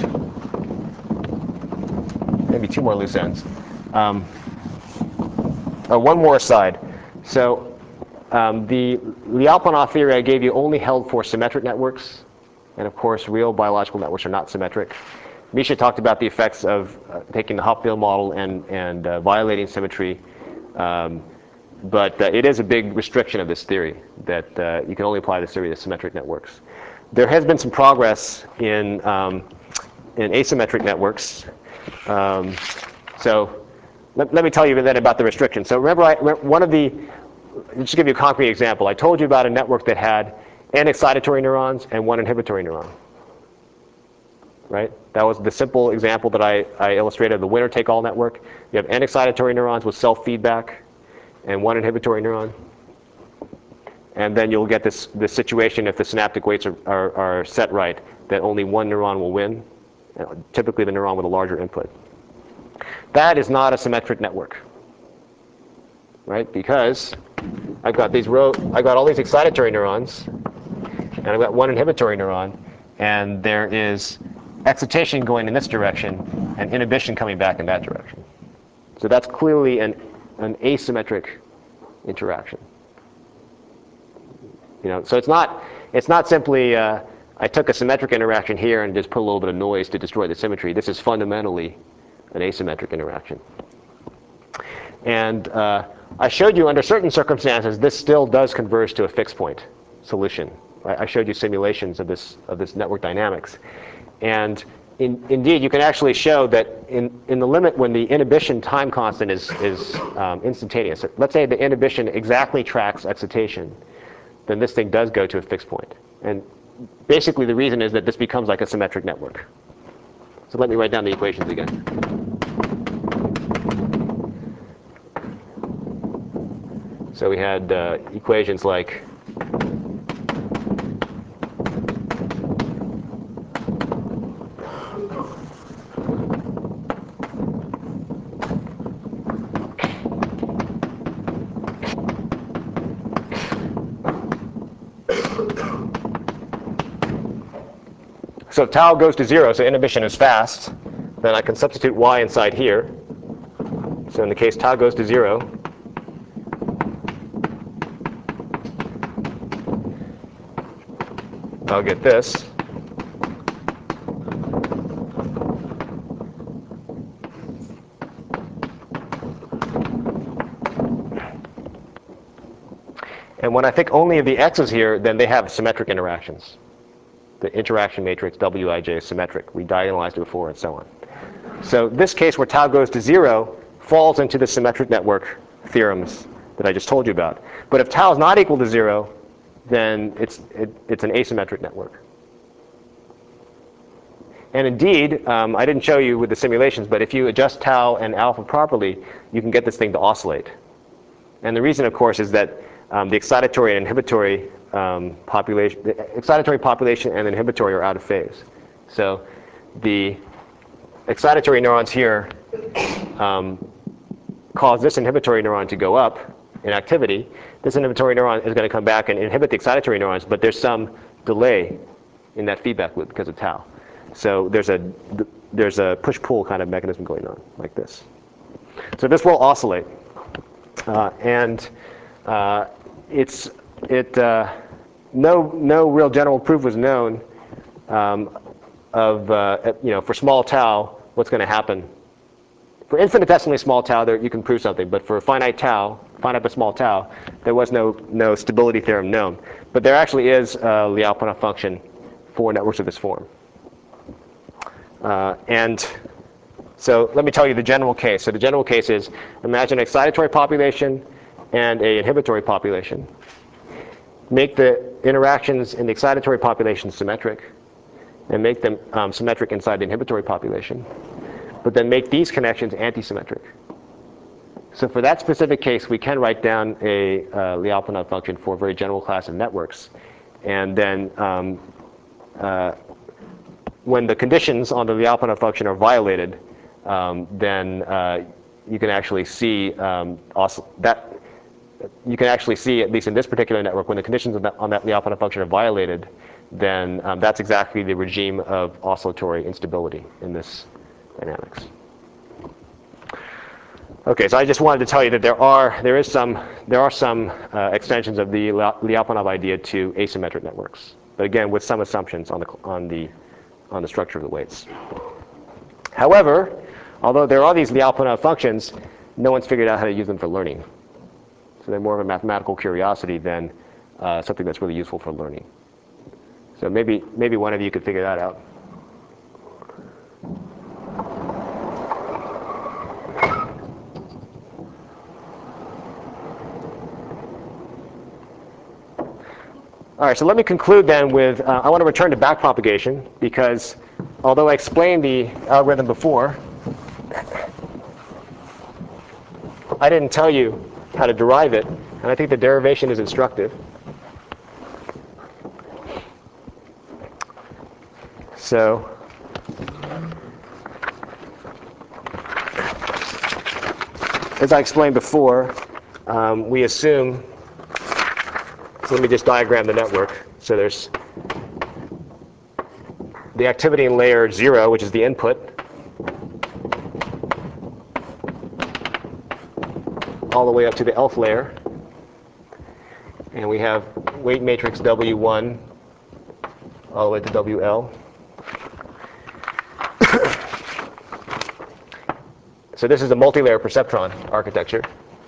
maybe two more loose ends. Um, Uh, one more aside. So um, the Lyapunov theory I gave you only held for symmetric networks. And of course, real biological networks are not symmetric. Misha talked about the effects of uh, taking the Hopfield model and, and uh, violating symmetry. Um, but uh, it is a big restriction of this theory, that uh, you can only apply this theory to symmetric networks. There has been some progress in, um, in asymmetric networks. Um, so Let, let me tell you then about the restriction. So remember, I, one of the, just to give you a concrete example, I told you about a network that had n excitatory neurons and one inhibitory neuron. Right? That was the simple example that I, I illustrated of the winner-take-all network. You have n excitatory neurons with self-feedback and one inhibitory neuron. And then you'll get this, this situation if the synaptic weights are, are, are set right, that only one neuron will win, typically the neuron with a larger input. That is not a symmetric network, right? Because I've got these row, I've got all these excitatory neurons, and I've got one inhibitory neuron, and there is excitation going in this direction and inhibition coming back in that direction. So that's clearly an, an asymmetric interaction. You know, so it's not it's not simply uh, I took a symmetric interaction here and just put a little bit of noise to destroy the symmetry. This is fundamentally an asymmetric interaction. And uh, I showed you under certain circumstances this still does converge to a fixed point solution. I, I showed you simulations of this of this network dynamics. And in, indeed, you can actually show that in, in the limit when the inhibition time constant is, is um, instantaneous. Let's say the inhibition exactly tracks excitation, then this thing does go to a fixed point. And basically the reason is that this becomes like a symmetric network. So let me write down the equations again. So we had uh, equations like so if tau goes to zero, so inhibition is fast, then I can substitute y inside here. So in the case tau goes to zero, I'll get this. And when I think only of the x's here, then they have symmetric interactions. The interaction matrix Wij is symmetric. We diagonalized it before and so on. So this case where tau goes to zero falls into the symmetric network theorems that I just told you about. But if tau is not equal to zero, then it's, it, it's an asymmetric network. And indeed, um, I didn't show you with the simulations, but if you adjust tau and alpha properly, you can get this thing to oscillate. And the reason, of course, is that um, the excitatory and inhibitory um, population, the excitatory population and inhibitory are out of phase. So the excitatory neurons here um, cause this inhibitory neuron to go up in activity. This inhibitory neuron is going to come back and inhibit the excitatory neurons, but there's some delay in that feedback loop because of tau. So there's a there's a push-pull kind of mechanism going on like this. So this will oscillate, uh, and uh, it's it uh, no no real general proof was known um, of uh, you know for small tau what's going to happen. For infinitesimally small tau, there you can prove something, but for finite tau, finite but small tau, there was no no stability theorem known. But there actually is a Lyapunov function for networks of this form. Uh, and so let me tell you the general case. So the general case is, imagine an excitatory population and an inhibitory population. Make the interactions in the excitatory population symmetric, and make them um, symmetric inside the inhibitory population. But then make these connections antisymmetric. So for that specific case, we can write down a uh, Lyapunov function for a very general class of networks. And then um, uh, when the conditions on the Lyapunov function are violated, um, then uh, you can actually see um, also that you can actually see, at least in this particular network, when the conditions on that, on that Lyapunov function are violated, then um, that's exactly the regime of oscillatory instability in this dynamics. Okay, so I just wanted to tell you that there are there is some there are some uh, extensions of the Lyapunov idea to asymmetric networks, but again with some assumptions on the on the on the structure of the weights. However, although there are these Lyapunov functions, no one's figured out how to use them for learning. So they're more of a mathematical curiosity than uh, something that's really useful for learning. So maybe maybe one of you could figure that out. All right, so let me conclude then with, uh, I want to return to backpropagation, because although I explained the algorithm before, I didn't tell you how to derive it, and I think the derivation is instructive. So as I explained before, um, we assume, so let me just diagram the network. So there's the activity in layer zero, which is the input, all the way up to the elf layer. And we have weight matrix W one all the way to W L. So this is a multi-layer perceptron architecture.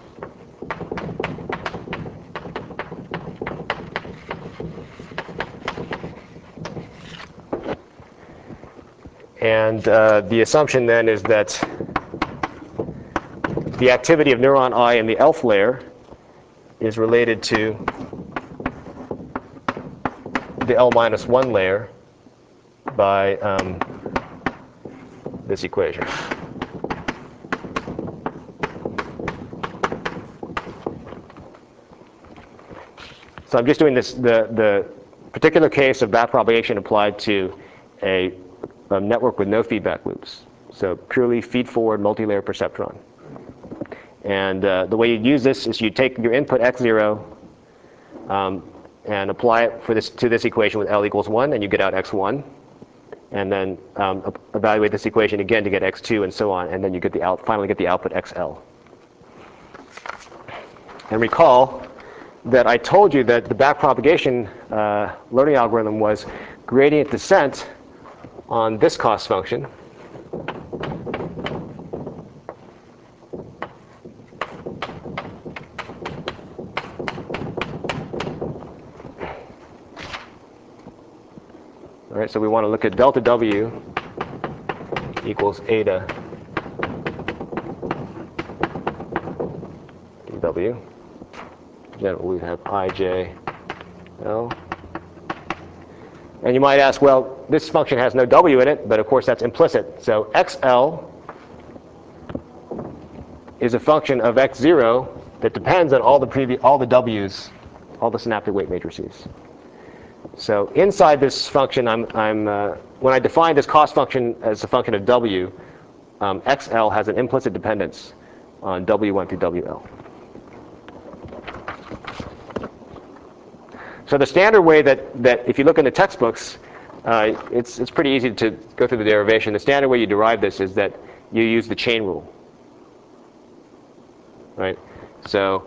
And uh, the assumption then is that the activity of neuron I in the elf layer is related to the L minus one layer by um, this equation. So I'm just doing this, the, the particular case of backpropagation applied to a, a network with no feedback loops. So purely feed-forward multi-layer perceptron. And uh, the way you use this is you take your input x zero um, and apply it for this, to this equation with L equals one, and you get out x one. And then um, evaluate this equation again to get x two, and so on. And then you get the out, finally get the output X L. And recall that I told you that the backpropagation uh, learning algorithm was gradient descent on this cost function. All right, so we want to look at delta W equals eta dw. Then we have I J L. And you might ask, well, this function has no w in it, but of course that's implicit. So xl is a function of x zero that depends on all the previous, all the w's, all the synaptic weight matrices. So inside this function, I'm, I'm, uh, when I define this cost function as a function of w, um, xl has an implicit dependence on w one through wl. So the standard way that, that if you look in the textbooks, uh, it's, it's pretty easy to go through the derivation. The standard way you derive this is that you use the chain rule. Right? So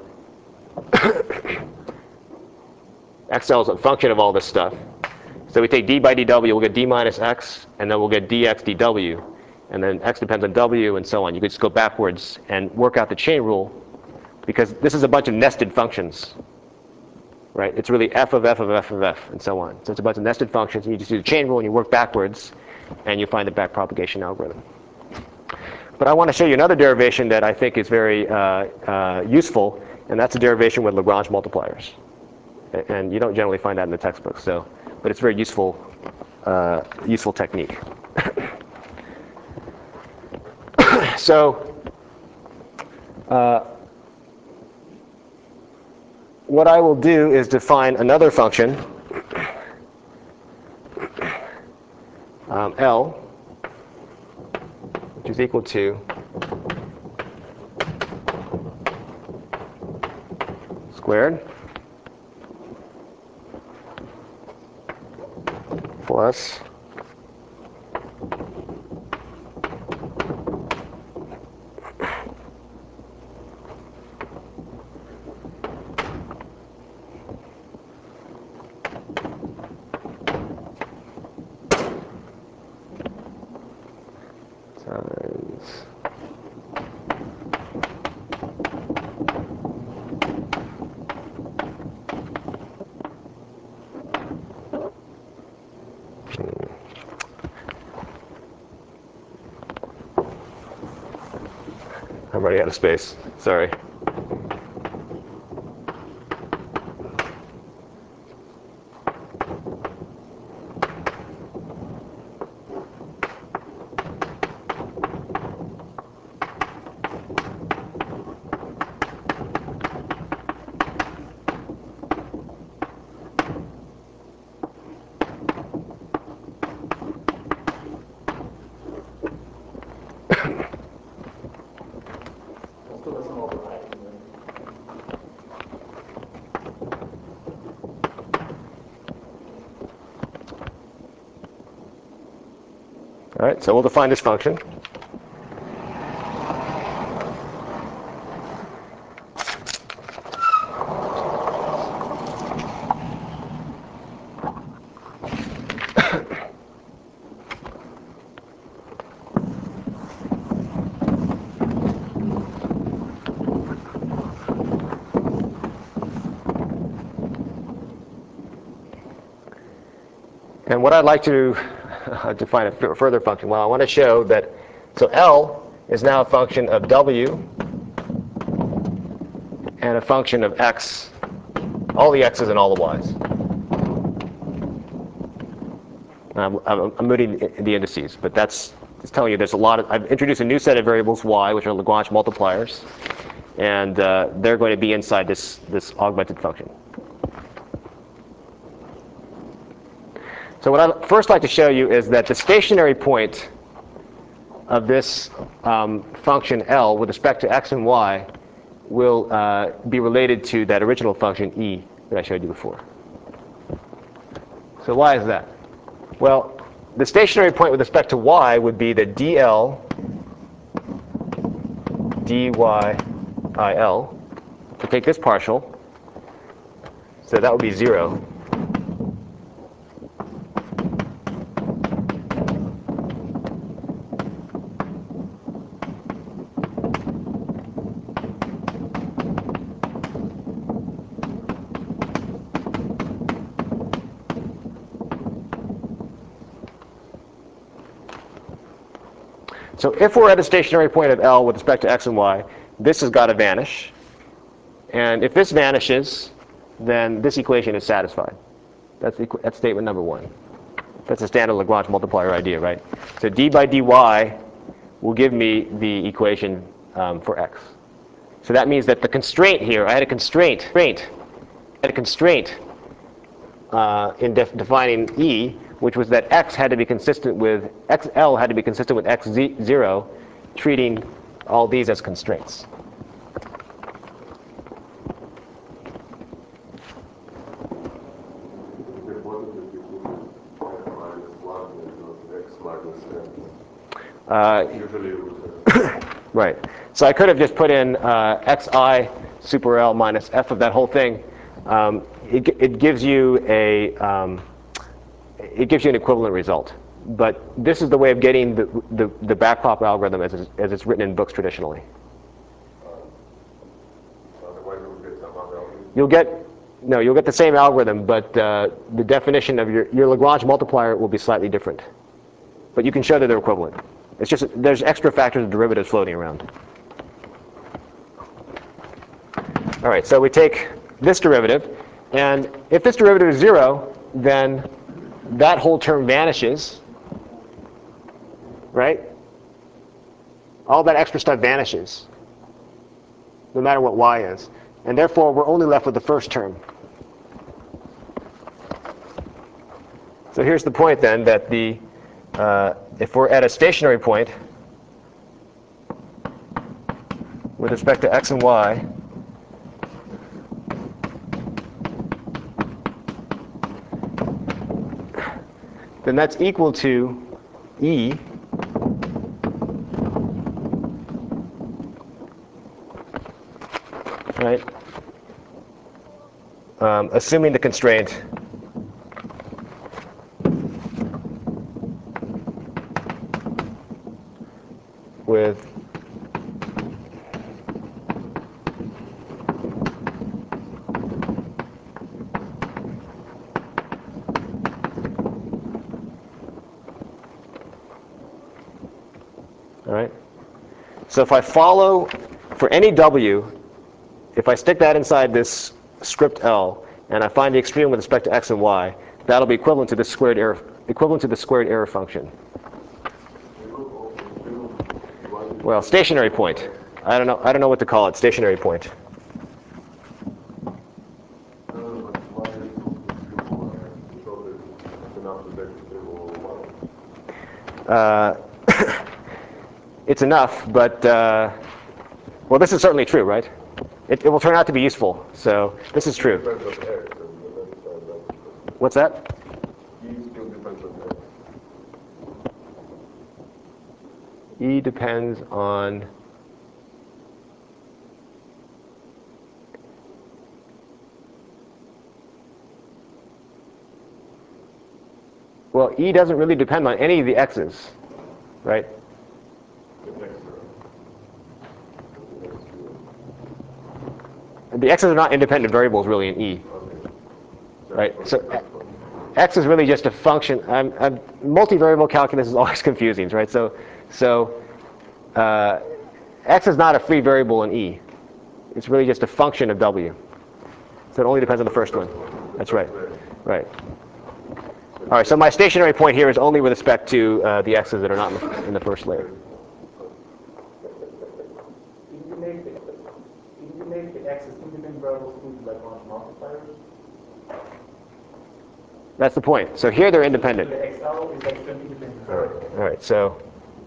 xl is a function of all this stuff. So we take d by dw, we'll get d minus x, and then we'll get dx dw. And then x depends on w, and so on. You could just go backwards and work out the chain rule, because this is a bunch of nested functions. Right? It's really f of f of f of f, and so on. So it's a bunch of nested functions, and you just do the chain rule, and you work backwards, and you find the backpropagation algorithm. But I want to show you another derivation that I think is very uh, uh, useful, and that's a derivation with Lagrange multipliers. And you don't generally find that in the textbook, so, but it's a very useful, uh, useful technique. So, uh, what I will do is define another function, um, L, which is equal to squared plus times I'm running out of space. Sorry. All right, so we'll define this function. And what I'd like to uh, define a further function, well, I want to show that, so L is now a function of W and a function of X, all the X's and all the Y's. I'm, I'm, I'm moving the indices, but that's it's telling you there's a lot of, I've introduced a new set of variables, Y, which are Lagrange multipliers, and uh, they're going to be inside this, this augmented function. So what I'd first like to show you is that the stationary point of this um, function L with respect to x and y will uh, be related to that original function E that I showed you before. So why is that? Well, the stationary point with respect to y would be that dl dy il, to take this partial, so that would be zero. So if we're at a stationary point of L with respect to x and y, this has got to vanish. And if this vanishes, then this equation is satisfied. That's, the, that's statement number one. That's a standard Lagrange multiplier idea, right? So d by dy will give me the equation um, for x. So that means that the constraint here, I had a constraint, constraint I had a constraint uh, in def defining E, which was that x had to be consistent with, xl had to be consistent with x zero, treating all these as constraints. Uh, Usually it would right. So I could have just put in uh, xi super L minus f of that whole thing. Um, it, it gives you a um, it gives you an equivalent result. But this is the way of getting the the, the backprop algorithm as it's, as it's written in books traditionally. otherwise it would get some other algorithm. You'll get no, you'll get the same algorithm, but uh, the definition of your your Lagrange multiplier will be slightly different. But you can show that they're equivalent. It's just there's extra factors of derivatives floating around. All right, so we take this derivative, and if this derivative is zero, then that whole term vanishes, right? All that extra stuff vanishes, no matter what y is. And therefore, we're only left with the first term. So here's the point then, that the uh, if we're at a stationary point with respect to x and y, then that's equal to E right? Um, assuming the constraint with all right. So if I follow for any w, if I stick that inside this script L and I find the extreme with respect to x and y, that'll be equivalent to the squared error equivalent to the squared error function. Well, stationary point. I don't know. I don't know what to call it. Stationary point. Uh, it's enough, but uh, well, this is certainly true, right? It, it will turn out to be useful. So this is true. What's that? E depends on well, E doesn't really depend on any of the x's, right? The x's are not independent variables really in E, right? So x is really just a function. I'm, I'm, multivariable calculus is always confusing, right? So, so uh, x is not a free variable in E. It's really just a function of w. So it only depends on the first one. That's right. Right. All right. So my stationary point here is only with respect to uh, the x's that are not in the, in the first layer. If you make the, if you make the x's independent variables into Lagrange multipliers. That's the point. So here they're independent. The X L is actually an independent All right. variable. All right. So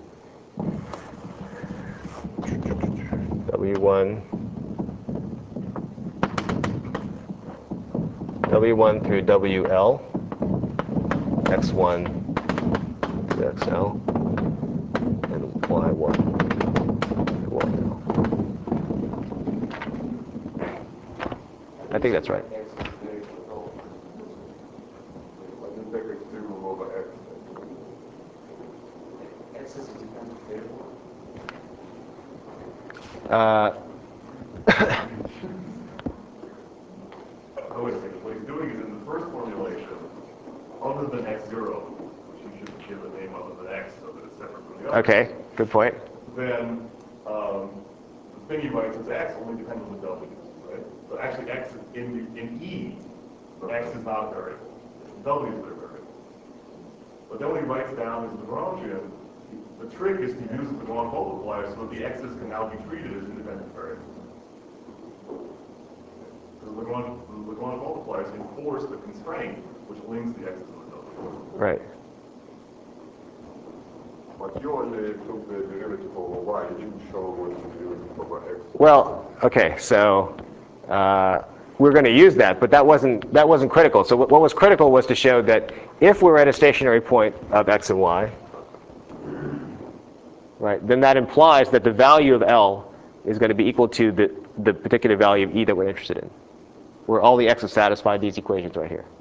W one, W one through W L, X one to X L, and Y one to Y L. I think that's right. Uh, Oh, wait a second. What he's doing is in the first formulation, other than x zero, which you should give a name other than x so that it's separate from the other. okay, good point. Then um, the thing he writes is x only depends on the w's, right? So actually, x is in the, in E, x is not a variable. W's are variables. But then when he writes down his Lagrangian, the trick is to use the Lagrange multiplier so that the x's can now be treated as independent variables. The Lagrange, the Lagrange multipliers enforce the constraint which links the x's with w. Right. But you only took the derivative over y, you didn't show what the derivative over x. Well, okay, so uh, we're going to use that, but that wasn't that wasn't critical. So what, what was critical was to show that if we're at a stationary point of x and y, right, then that implies that the value of L is going to be equal to the the particular value of E that we're interested in, where all the x's satisfy these equations right here.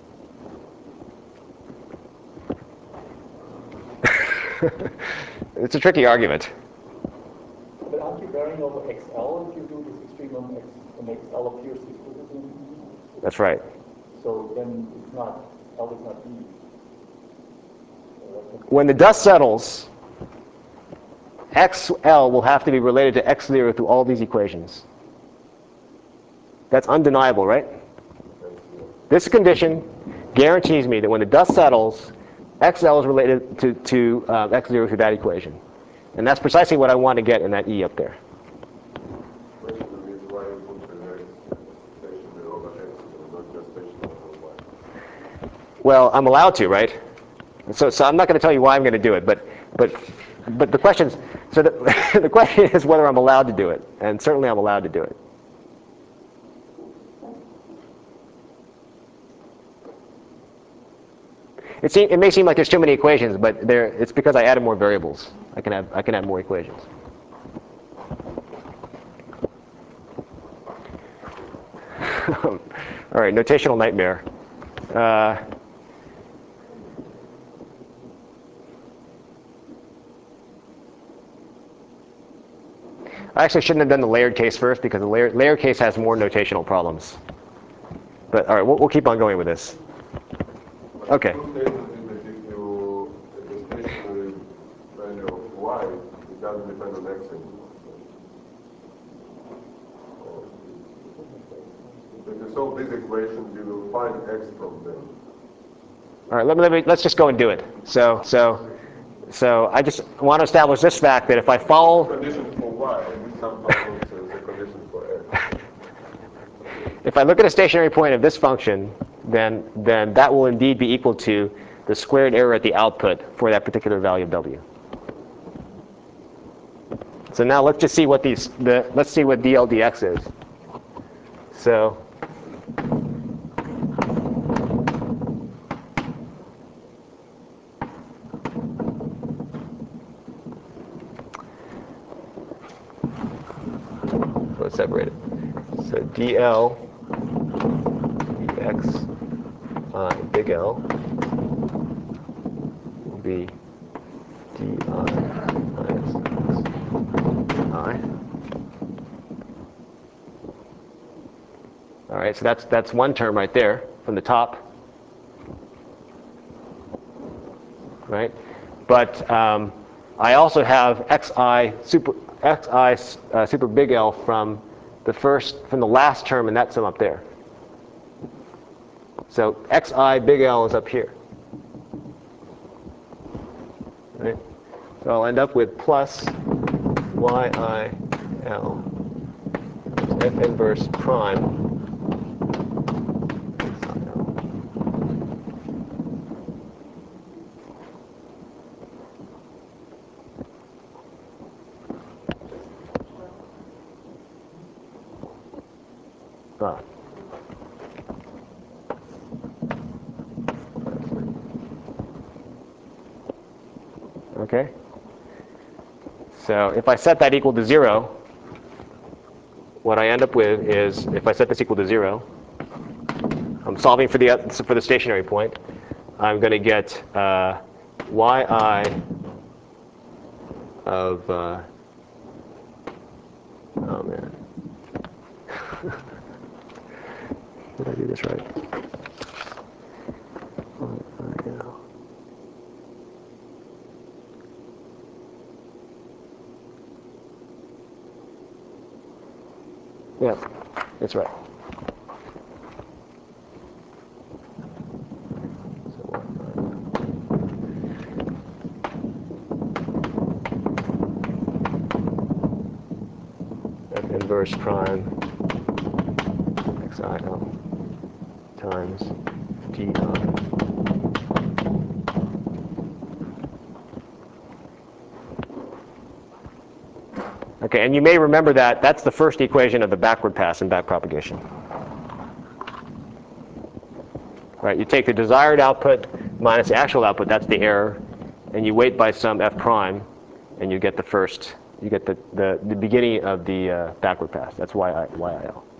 It's a tricky argument. But aren't you bearing over X L if you do this extremum X and X L appears explicitly in E? That's right. So then it's not, L is not E. When the dust settles, X L will have to be related to X zero through all these equations. That's undeniable, right? This condition guarantees me that when the dust settles, X L is related to, to uh, X zero through that equation. And that's precisely what I want to get in that E up there. Well, I'm allowed to, right? So, so I'm not going to tell you why I'm going to do it, but, but, but the question's, so the, the question is whether I'm allowed to do it, and certainly I'm allowed to do it. It, seem, it may seem like there's too many equations, but there, it's because I added more variables. I can add, I can add more equations. All right, notational nightmare. Uh, I actually shouldn't have done the layered case first because the layered, layered case has more notational problems. But all right, we'll, we'll keep on going with this. Okay. Two cases is that if you, at the stationary value of y, it doesn't depend on x anymore. If you solve these equations, you will find x from them. All right, let me, let me, let's just go and do it. So, so, so I just want to establish this fact that if I follow... Condition for y, and this somehow looks as a condition for x. If I look at a stationary point of this function, then, then that will indeed be equal to the squared error at the output for that particular value of w. So now let's just see what these, the, let's see what dl dx is. So, let's separate it. So dl dx uh, big L will be di minus I. All right, so that's that's one term right there from the top, right? But um, I also have xi super xi uh, super big L from the first from the last term in that sum up there. So xi big L is up here, right? So I'll end up with plus yi L f inverse prime. Ah. Okay. So if I set that equal to zero, what I end up with is, if I set this equal to zero, I'm solving for the for the stationary point. I'm going to get uh, yi of uh, oh man, did I do this right? Yeah, that's right. inverse prime xil times di. Okay, and you may remember that that's the first equation of the backward pass in backpropagation. Right, you take the desired output minus the actual output, that's the error, and you weight by some f prime, and you get the first, you get the, the, the beginning of the uh, backward pass. That's Y I, Y I L.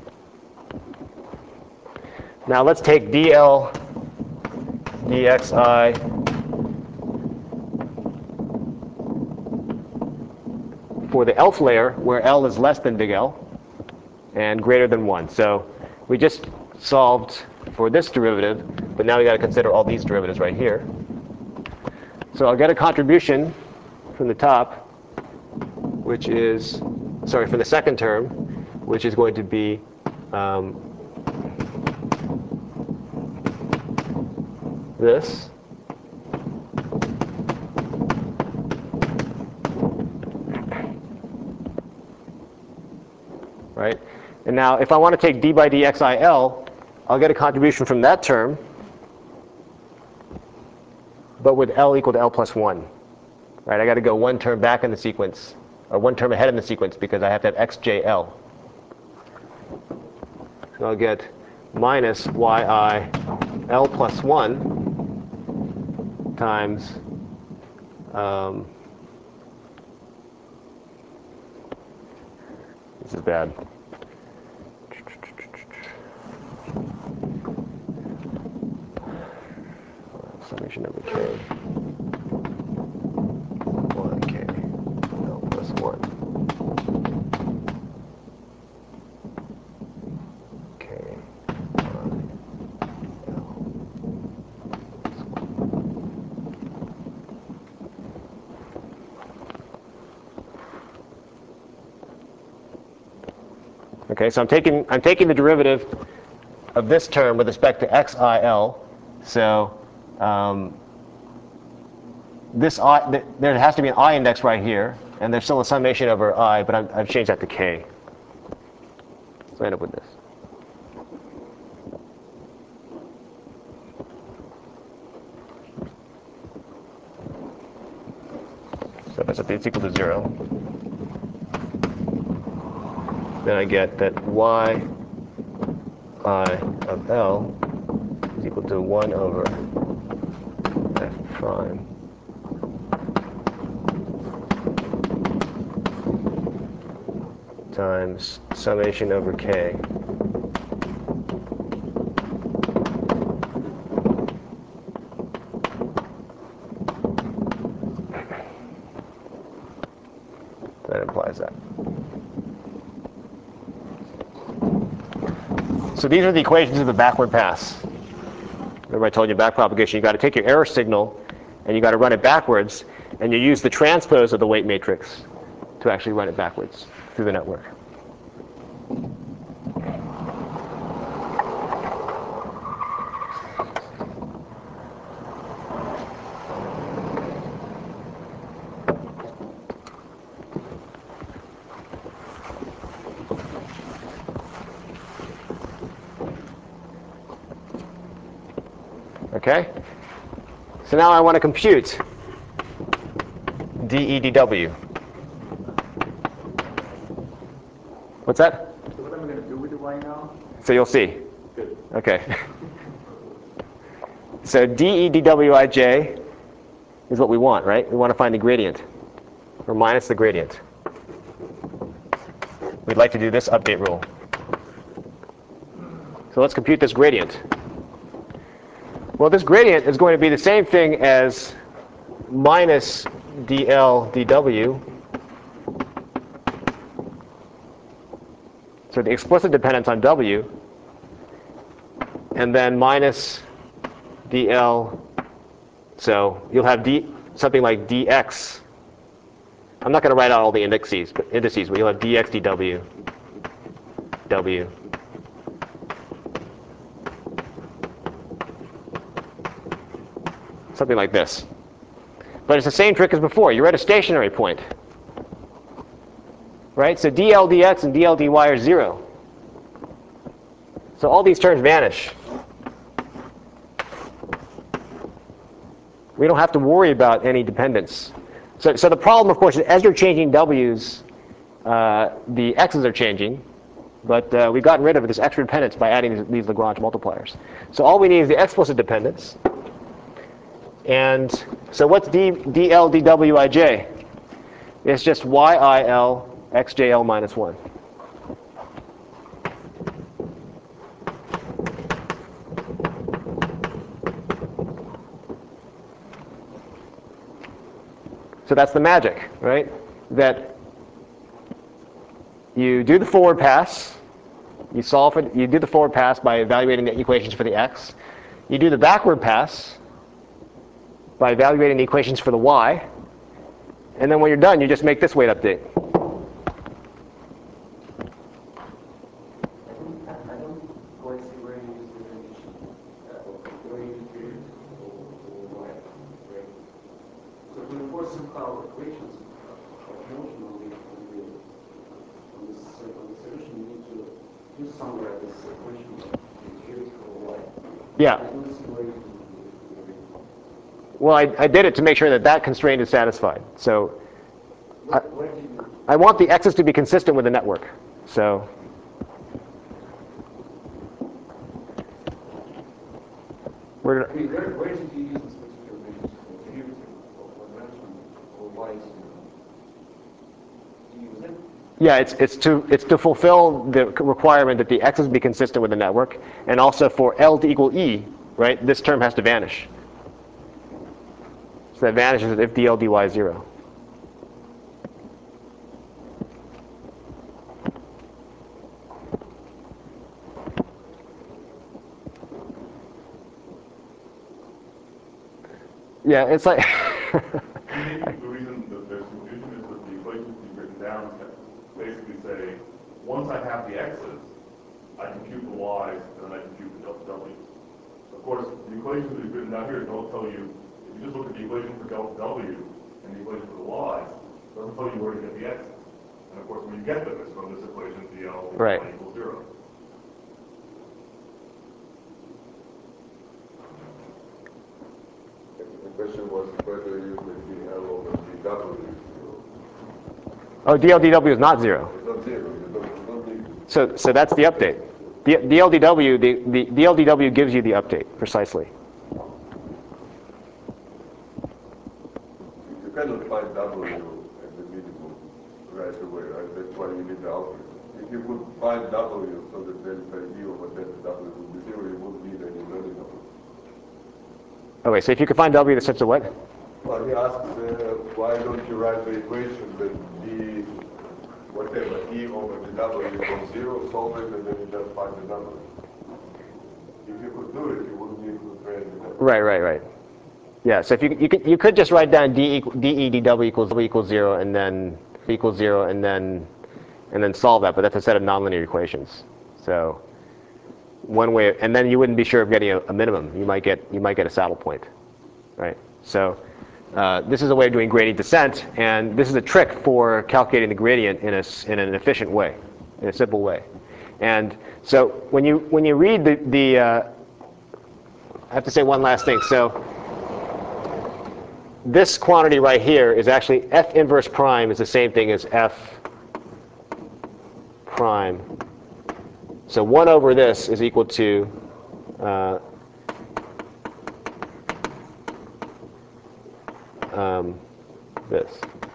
Now let's take dl dxi for the Elf layer, where L is less than big L and greater than one. So we just solved for this derivative, but now we got to consider all these derivatives right here. So I'll get a contribution from the top, which is, sorry, for the second term, which is going to be um, this. Right? And now if I want to take d by dxil, I'll get a contribution from that term, but with L equal to L plus one. Right? I got to go one term back in the sequence, or one term ahead in the sequence, because I have to have xjl. So I'll get minus yi L plus one times um, this is bad. Summation over k. one k L plus one. K I L plus one. Okay, so I'm taking I'm taking the derivative of this term with respect to xil. So um, this I, th there has to be an I index right here, and there's still a summation over I, but I'm, I've changed that to k. So I end up with this. So if I set this equal to zero, then I get that y I of L is equal to one over f prime times summation over k that implies that. So these are the equations of the backward pass. Remember I told you backpropagation, you got to take your error signal and you got to run it backwards, and you use the transpose of the weight matrix to actually run it backwards through the network. Okay? So now I want to compute d E d W. What's that? So what am I going to do with the y now? So you'll see. Good. Okay. So d E d W I j is what we want, right? We want to find the gradient, or minus the gradient. We'd like to do this update rule. So let's compute this gradient. Well, this gradient is going to be the same thing as minus dl dw. So the explicit dependence on w, and then minus dl. So you'll have d something like dx. I'm not going to write out all the indices, but indices, but you'll have dx dw, w. Something like this. But it's the same trick as before. You're at a stationary point. right? So dl dx and dl dy are zero. So all these terms vanish. We don't have to worry about any dependence. So, so the problem, of course, is as you're changing w's, uh, the x's are changing, but uh, we've gotten rid of this extra dependence by adding these, these Lagrange multipliers. So all we need is the explicit dependence. And so what's d, dl dwij? It's just yil xjl minus one. So that's the magic, right? That you do the forward pass, you solve it, you do the forward pass by evaluating the equations for the x. You do the backward pass by evaluating the equations for the y. And then when you're done, you just make this weight update. I don't quite see where you use the condition. Where you use or why, right? So to enforce somehow equations of motion on the on the on this on the solution, you need to do somewhere this equation of empirical y. Yeah. I don't see where you can do it. Well, I, I did it to make sure that that constraint is satisfied. So I, Where did you? I want the x's to be consistent with the network. So where did I mean, where, where did you use this particular measure? Empirical or Lagrangian or y? Do you use it? Yeah, it's, it's, to, it's to fulfill the requirement that the x's be consistent with the network, and also for L to equal E, right, this term has to vanish. So that vanishes if dl dy is zero. Yeah, it's like... Maybe the reason that there's confusion is that the equations you've written down basically say, once I have the x's, I compute the y's, and then I compute the delta w's. Of course, the equations that you've written down here don't tell you, if you just look at the equation for delta w and the equation for the y's, it doesn't tell you where to get the x's. And of course, when you get them, it's from this equation, dl Right. equals zero. The question was whether you use the dl over dw. Oh, dl dw is not zero. It's not zero. You don't, you don't need it. So, so that's the update. The dl dw, the, the dl dw gives you the update, precisely. You cannot find w at the minimum right away, right? That's why you need the algorithm. If you could find w so that delta e over delta w would be zero, you wouldn't need any learning algorithm. Okay, so if you could find w, that's such a what? Well, he asks, uh, why don't you write the equation that d, whatever, e over the w equals zero, solve it, and then you just find the w. If you could do it, you wouldn't need to train the w. Right, right, right. Yeah, so if you, you, could, you could just write down d equal, de dw equals w equals zero, and then equals zero, and then, and then solve that, but that's a set of nonlinear equations. So one way, and then you wouldn't be sure of getting a, a minimum. You might get, you might get a saddle point, right? So uh, this is a way of doing gradient descent, and this is a trick for calculating the gradient in, a, in an efficient way, in a simple way. And so when you, when you read the, the uh, I have to say one last thing. So this quantity right here is actually f inverse prime is the same thing as f prime. So one over this is equal to uh, um, this.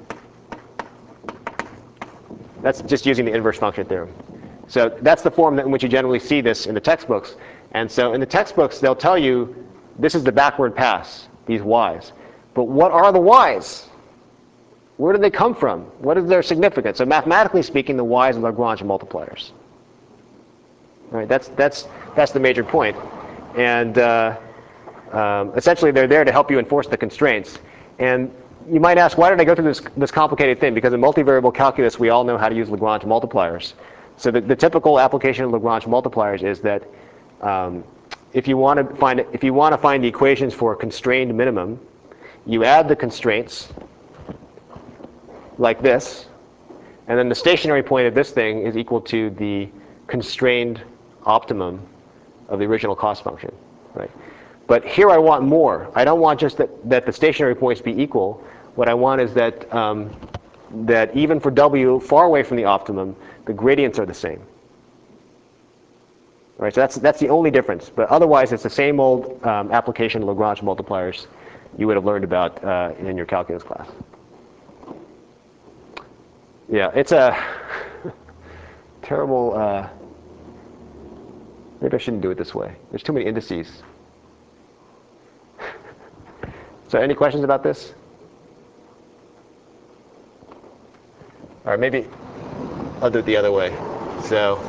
That's just using the inverse function theorem. So that's the form that in which you generally see this in the textbooks. And so in the textbooks, they'll tell you this is the backward pass, these y's. But what are the y's? Where do they come from? What is their significance? So mathematically speaking, the y's are Lagrange multipliers. All right, that's, that's, that's the major point. And uh, um, essentially, they're there to help you enforce the constraints. And you might ask, why did I go through this, this complicated thing? Because in multivariable calculus, we all know how to use Lagrange multipliers. So the, the typical application of Lagrange multipliers is that um, if you want to find if you want to find the equations for a constrained minimum, you add the constraints like this, And then the stationary point of this thing is equal to the constrained optimum of the original cost function, right? But here I want more. I don't want just that, that the stationary points be equal. What I want is that, um, that even for W far away from the optimum, the gradients are the same. Right, so that's, that's the only difference. But otherwise, it's the same old um, application of Lagrange multipliers you would have learned about uh, in your calculus class. Yeah, it's a terrible, uh, maybe I shouldn't do it this way. There's too many indices. So any questions about this? All right, maybe I'll do it the other way. So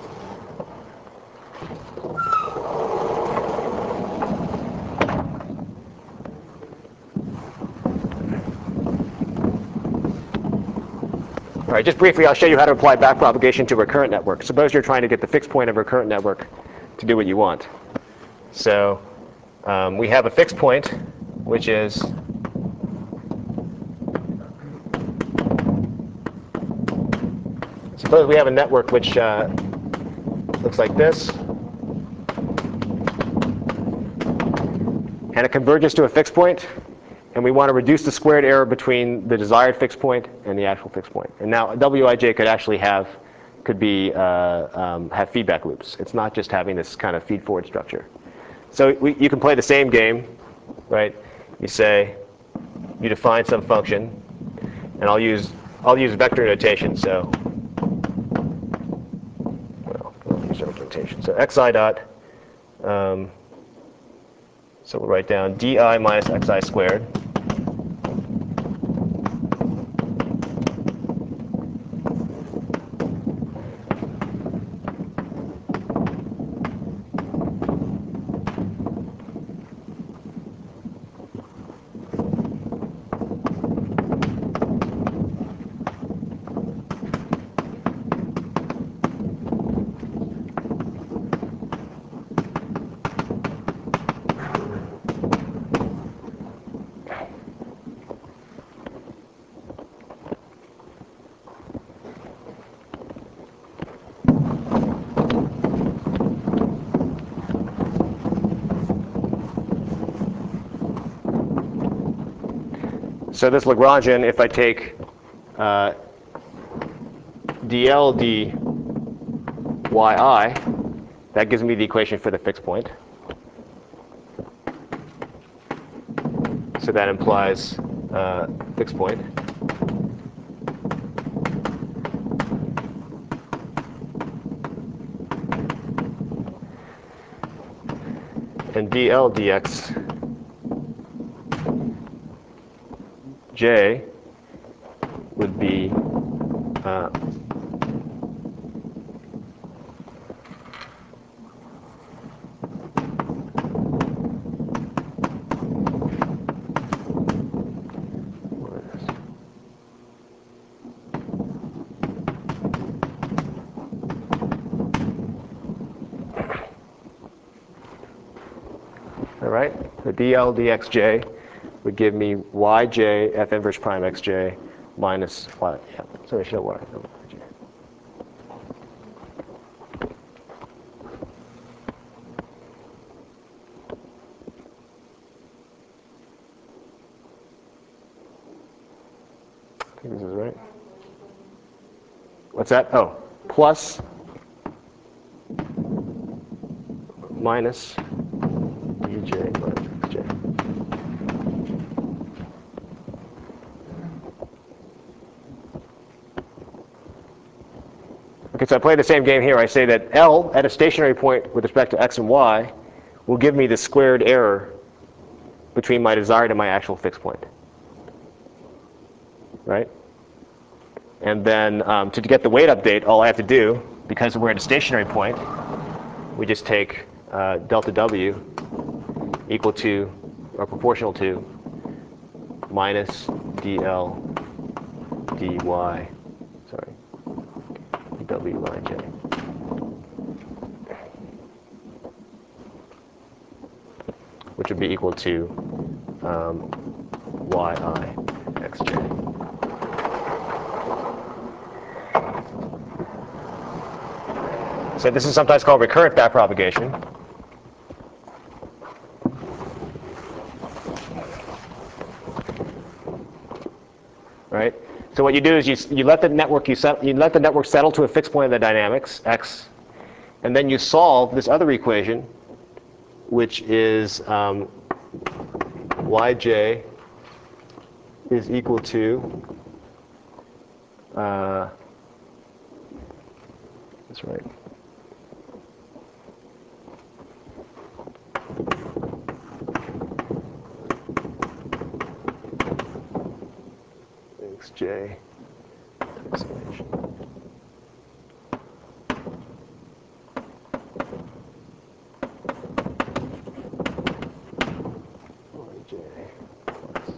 all right, just briefly, I'll show you how to apply backpropagation to a recurrent network. Suppose you're trying to get the fixed point of a recurrent network to do what you want. So um, we have a fixed point, which is suppose we have a network which uh, looks like this, and it converges to a fixed point. And we want to reduce the squared error between the desired fixed point and the actual fixed point. And now Wij could actually have, could be, uh, um, have feedback loops. It's not just having this kind of feed-forward structure. So we, you can play the same game, right? You say, you define some function, and I'll use, I'll use vector notation. So, well, I'll use vector notation. So xi dot. Um, so we'll write down di minus xi squared. So this Lagrangian, if I take uh, dl dy, that gives me the equation for the fixed point. So that implies uh, fixed point. And dl dx j would be uh, all right, the dl dxj would give me yj f inverse prime xj minus y. Yeah, so I show y. I think this is right. What's that? Oh, plus minus dj minus xj. Okay, so I play the same game here. I say that L at a stationary point with respect to x and y will give me the squared error between my desired and my actual fixed point. Right? And then um, to get the weight update, all I have to do, because we're at a stationary point, we just take uh, delta W equal to, or proportional to, minus dl dy, sorry, wij, which would be equal to um, yi xj. So this is sometimes called recurrent backpropagation. Right? So what you do is you, you let the network you, set, you let the network settle to a fixed point of the dynamics, x, and then you solve this other equation, which is um, yj is equal to uh, that's right. xj summation. yj plus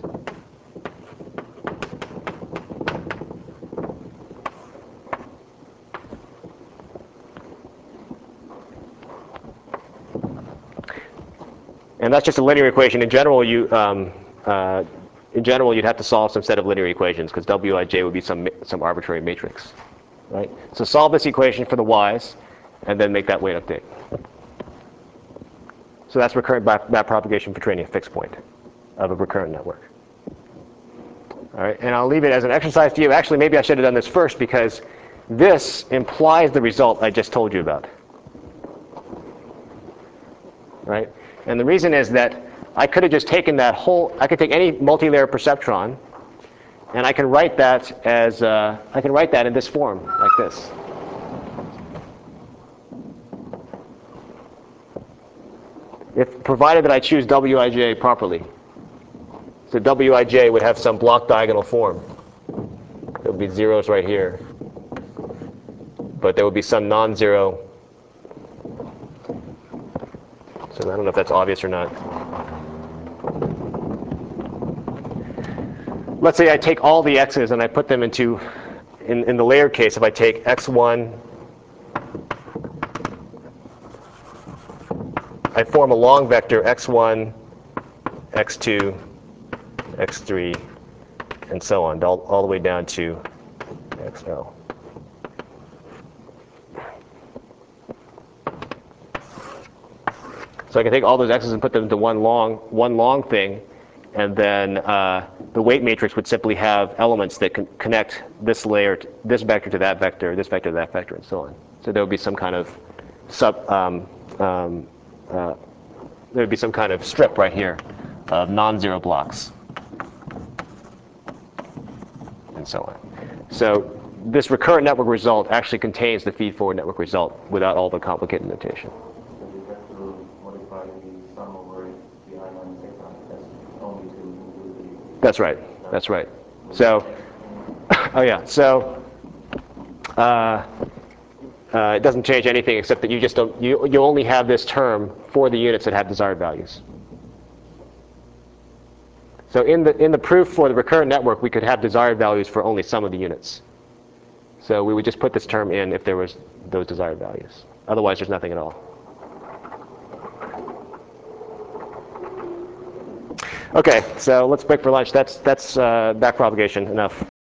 and that's just a linear equation. In general, you um, uh, in general you'd have to solve some set of linear equations because wij would be some some arbitrary matrix, right? So solve this equation for the y's, and then make that weight update. So that's recurrent back, backpropagation for training a fixed point of a recurrent network. All right, and I'll leave it as an exercise to you. Actually, maybe I should have done this first because this implies the result I just told you about. Right? And the reason is that I could have just taken that whole, I could take any multi-layer perceptron, and I can write that as, uh, I can write that in this form, like this. If provided that I choose wij properly. So wij would have some block diagonal form. There would be zeros right here. But there would be some non-zero. So I don't know if that's obvious or not. Let's say I take all the x's and I put them into, in, in the layered case, if I take x one, I form a long vector x one, x two, x three, and so on, all, all the way down to xl. So I can take all those x's and put them into one long, one long thing, and then uh, the weight matrix would simply have elements that can connect this layer, to, this vector to that vector, this vector to that vector, and so on. So there would be some kind of sub, um, um, uh, there would be some kind of strip right here of non-zero blocks, and so on. So this recurrent network result actually contains the feed-forward network result without all the complicated notation. That's right. That's right. So, oh yeah. So, uh, uh, it doesn't change anything except that you just don't. You you only have this term for the units that have desired values. So in the in the proof for the recurrent network, we could have desired values for only some of the units. So we would just put this term in if there was those desired values. Otherwise, there's nothing at all. Okay, so let's break for lunch. That's that's uh, backpropagation enough.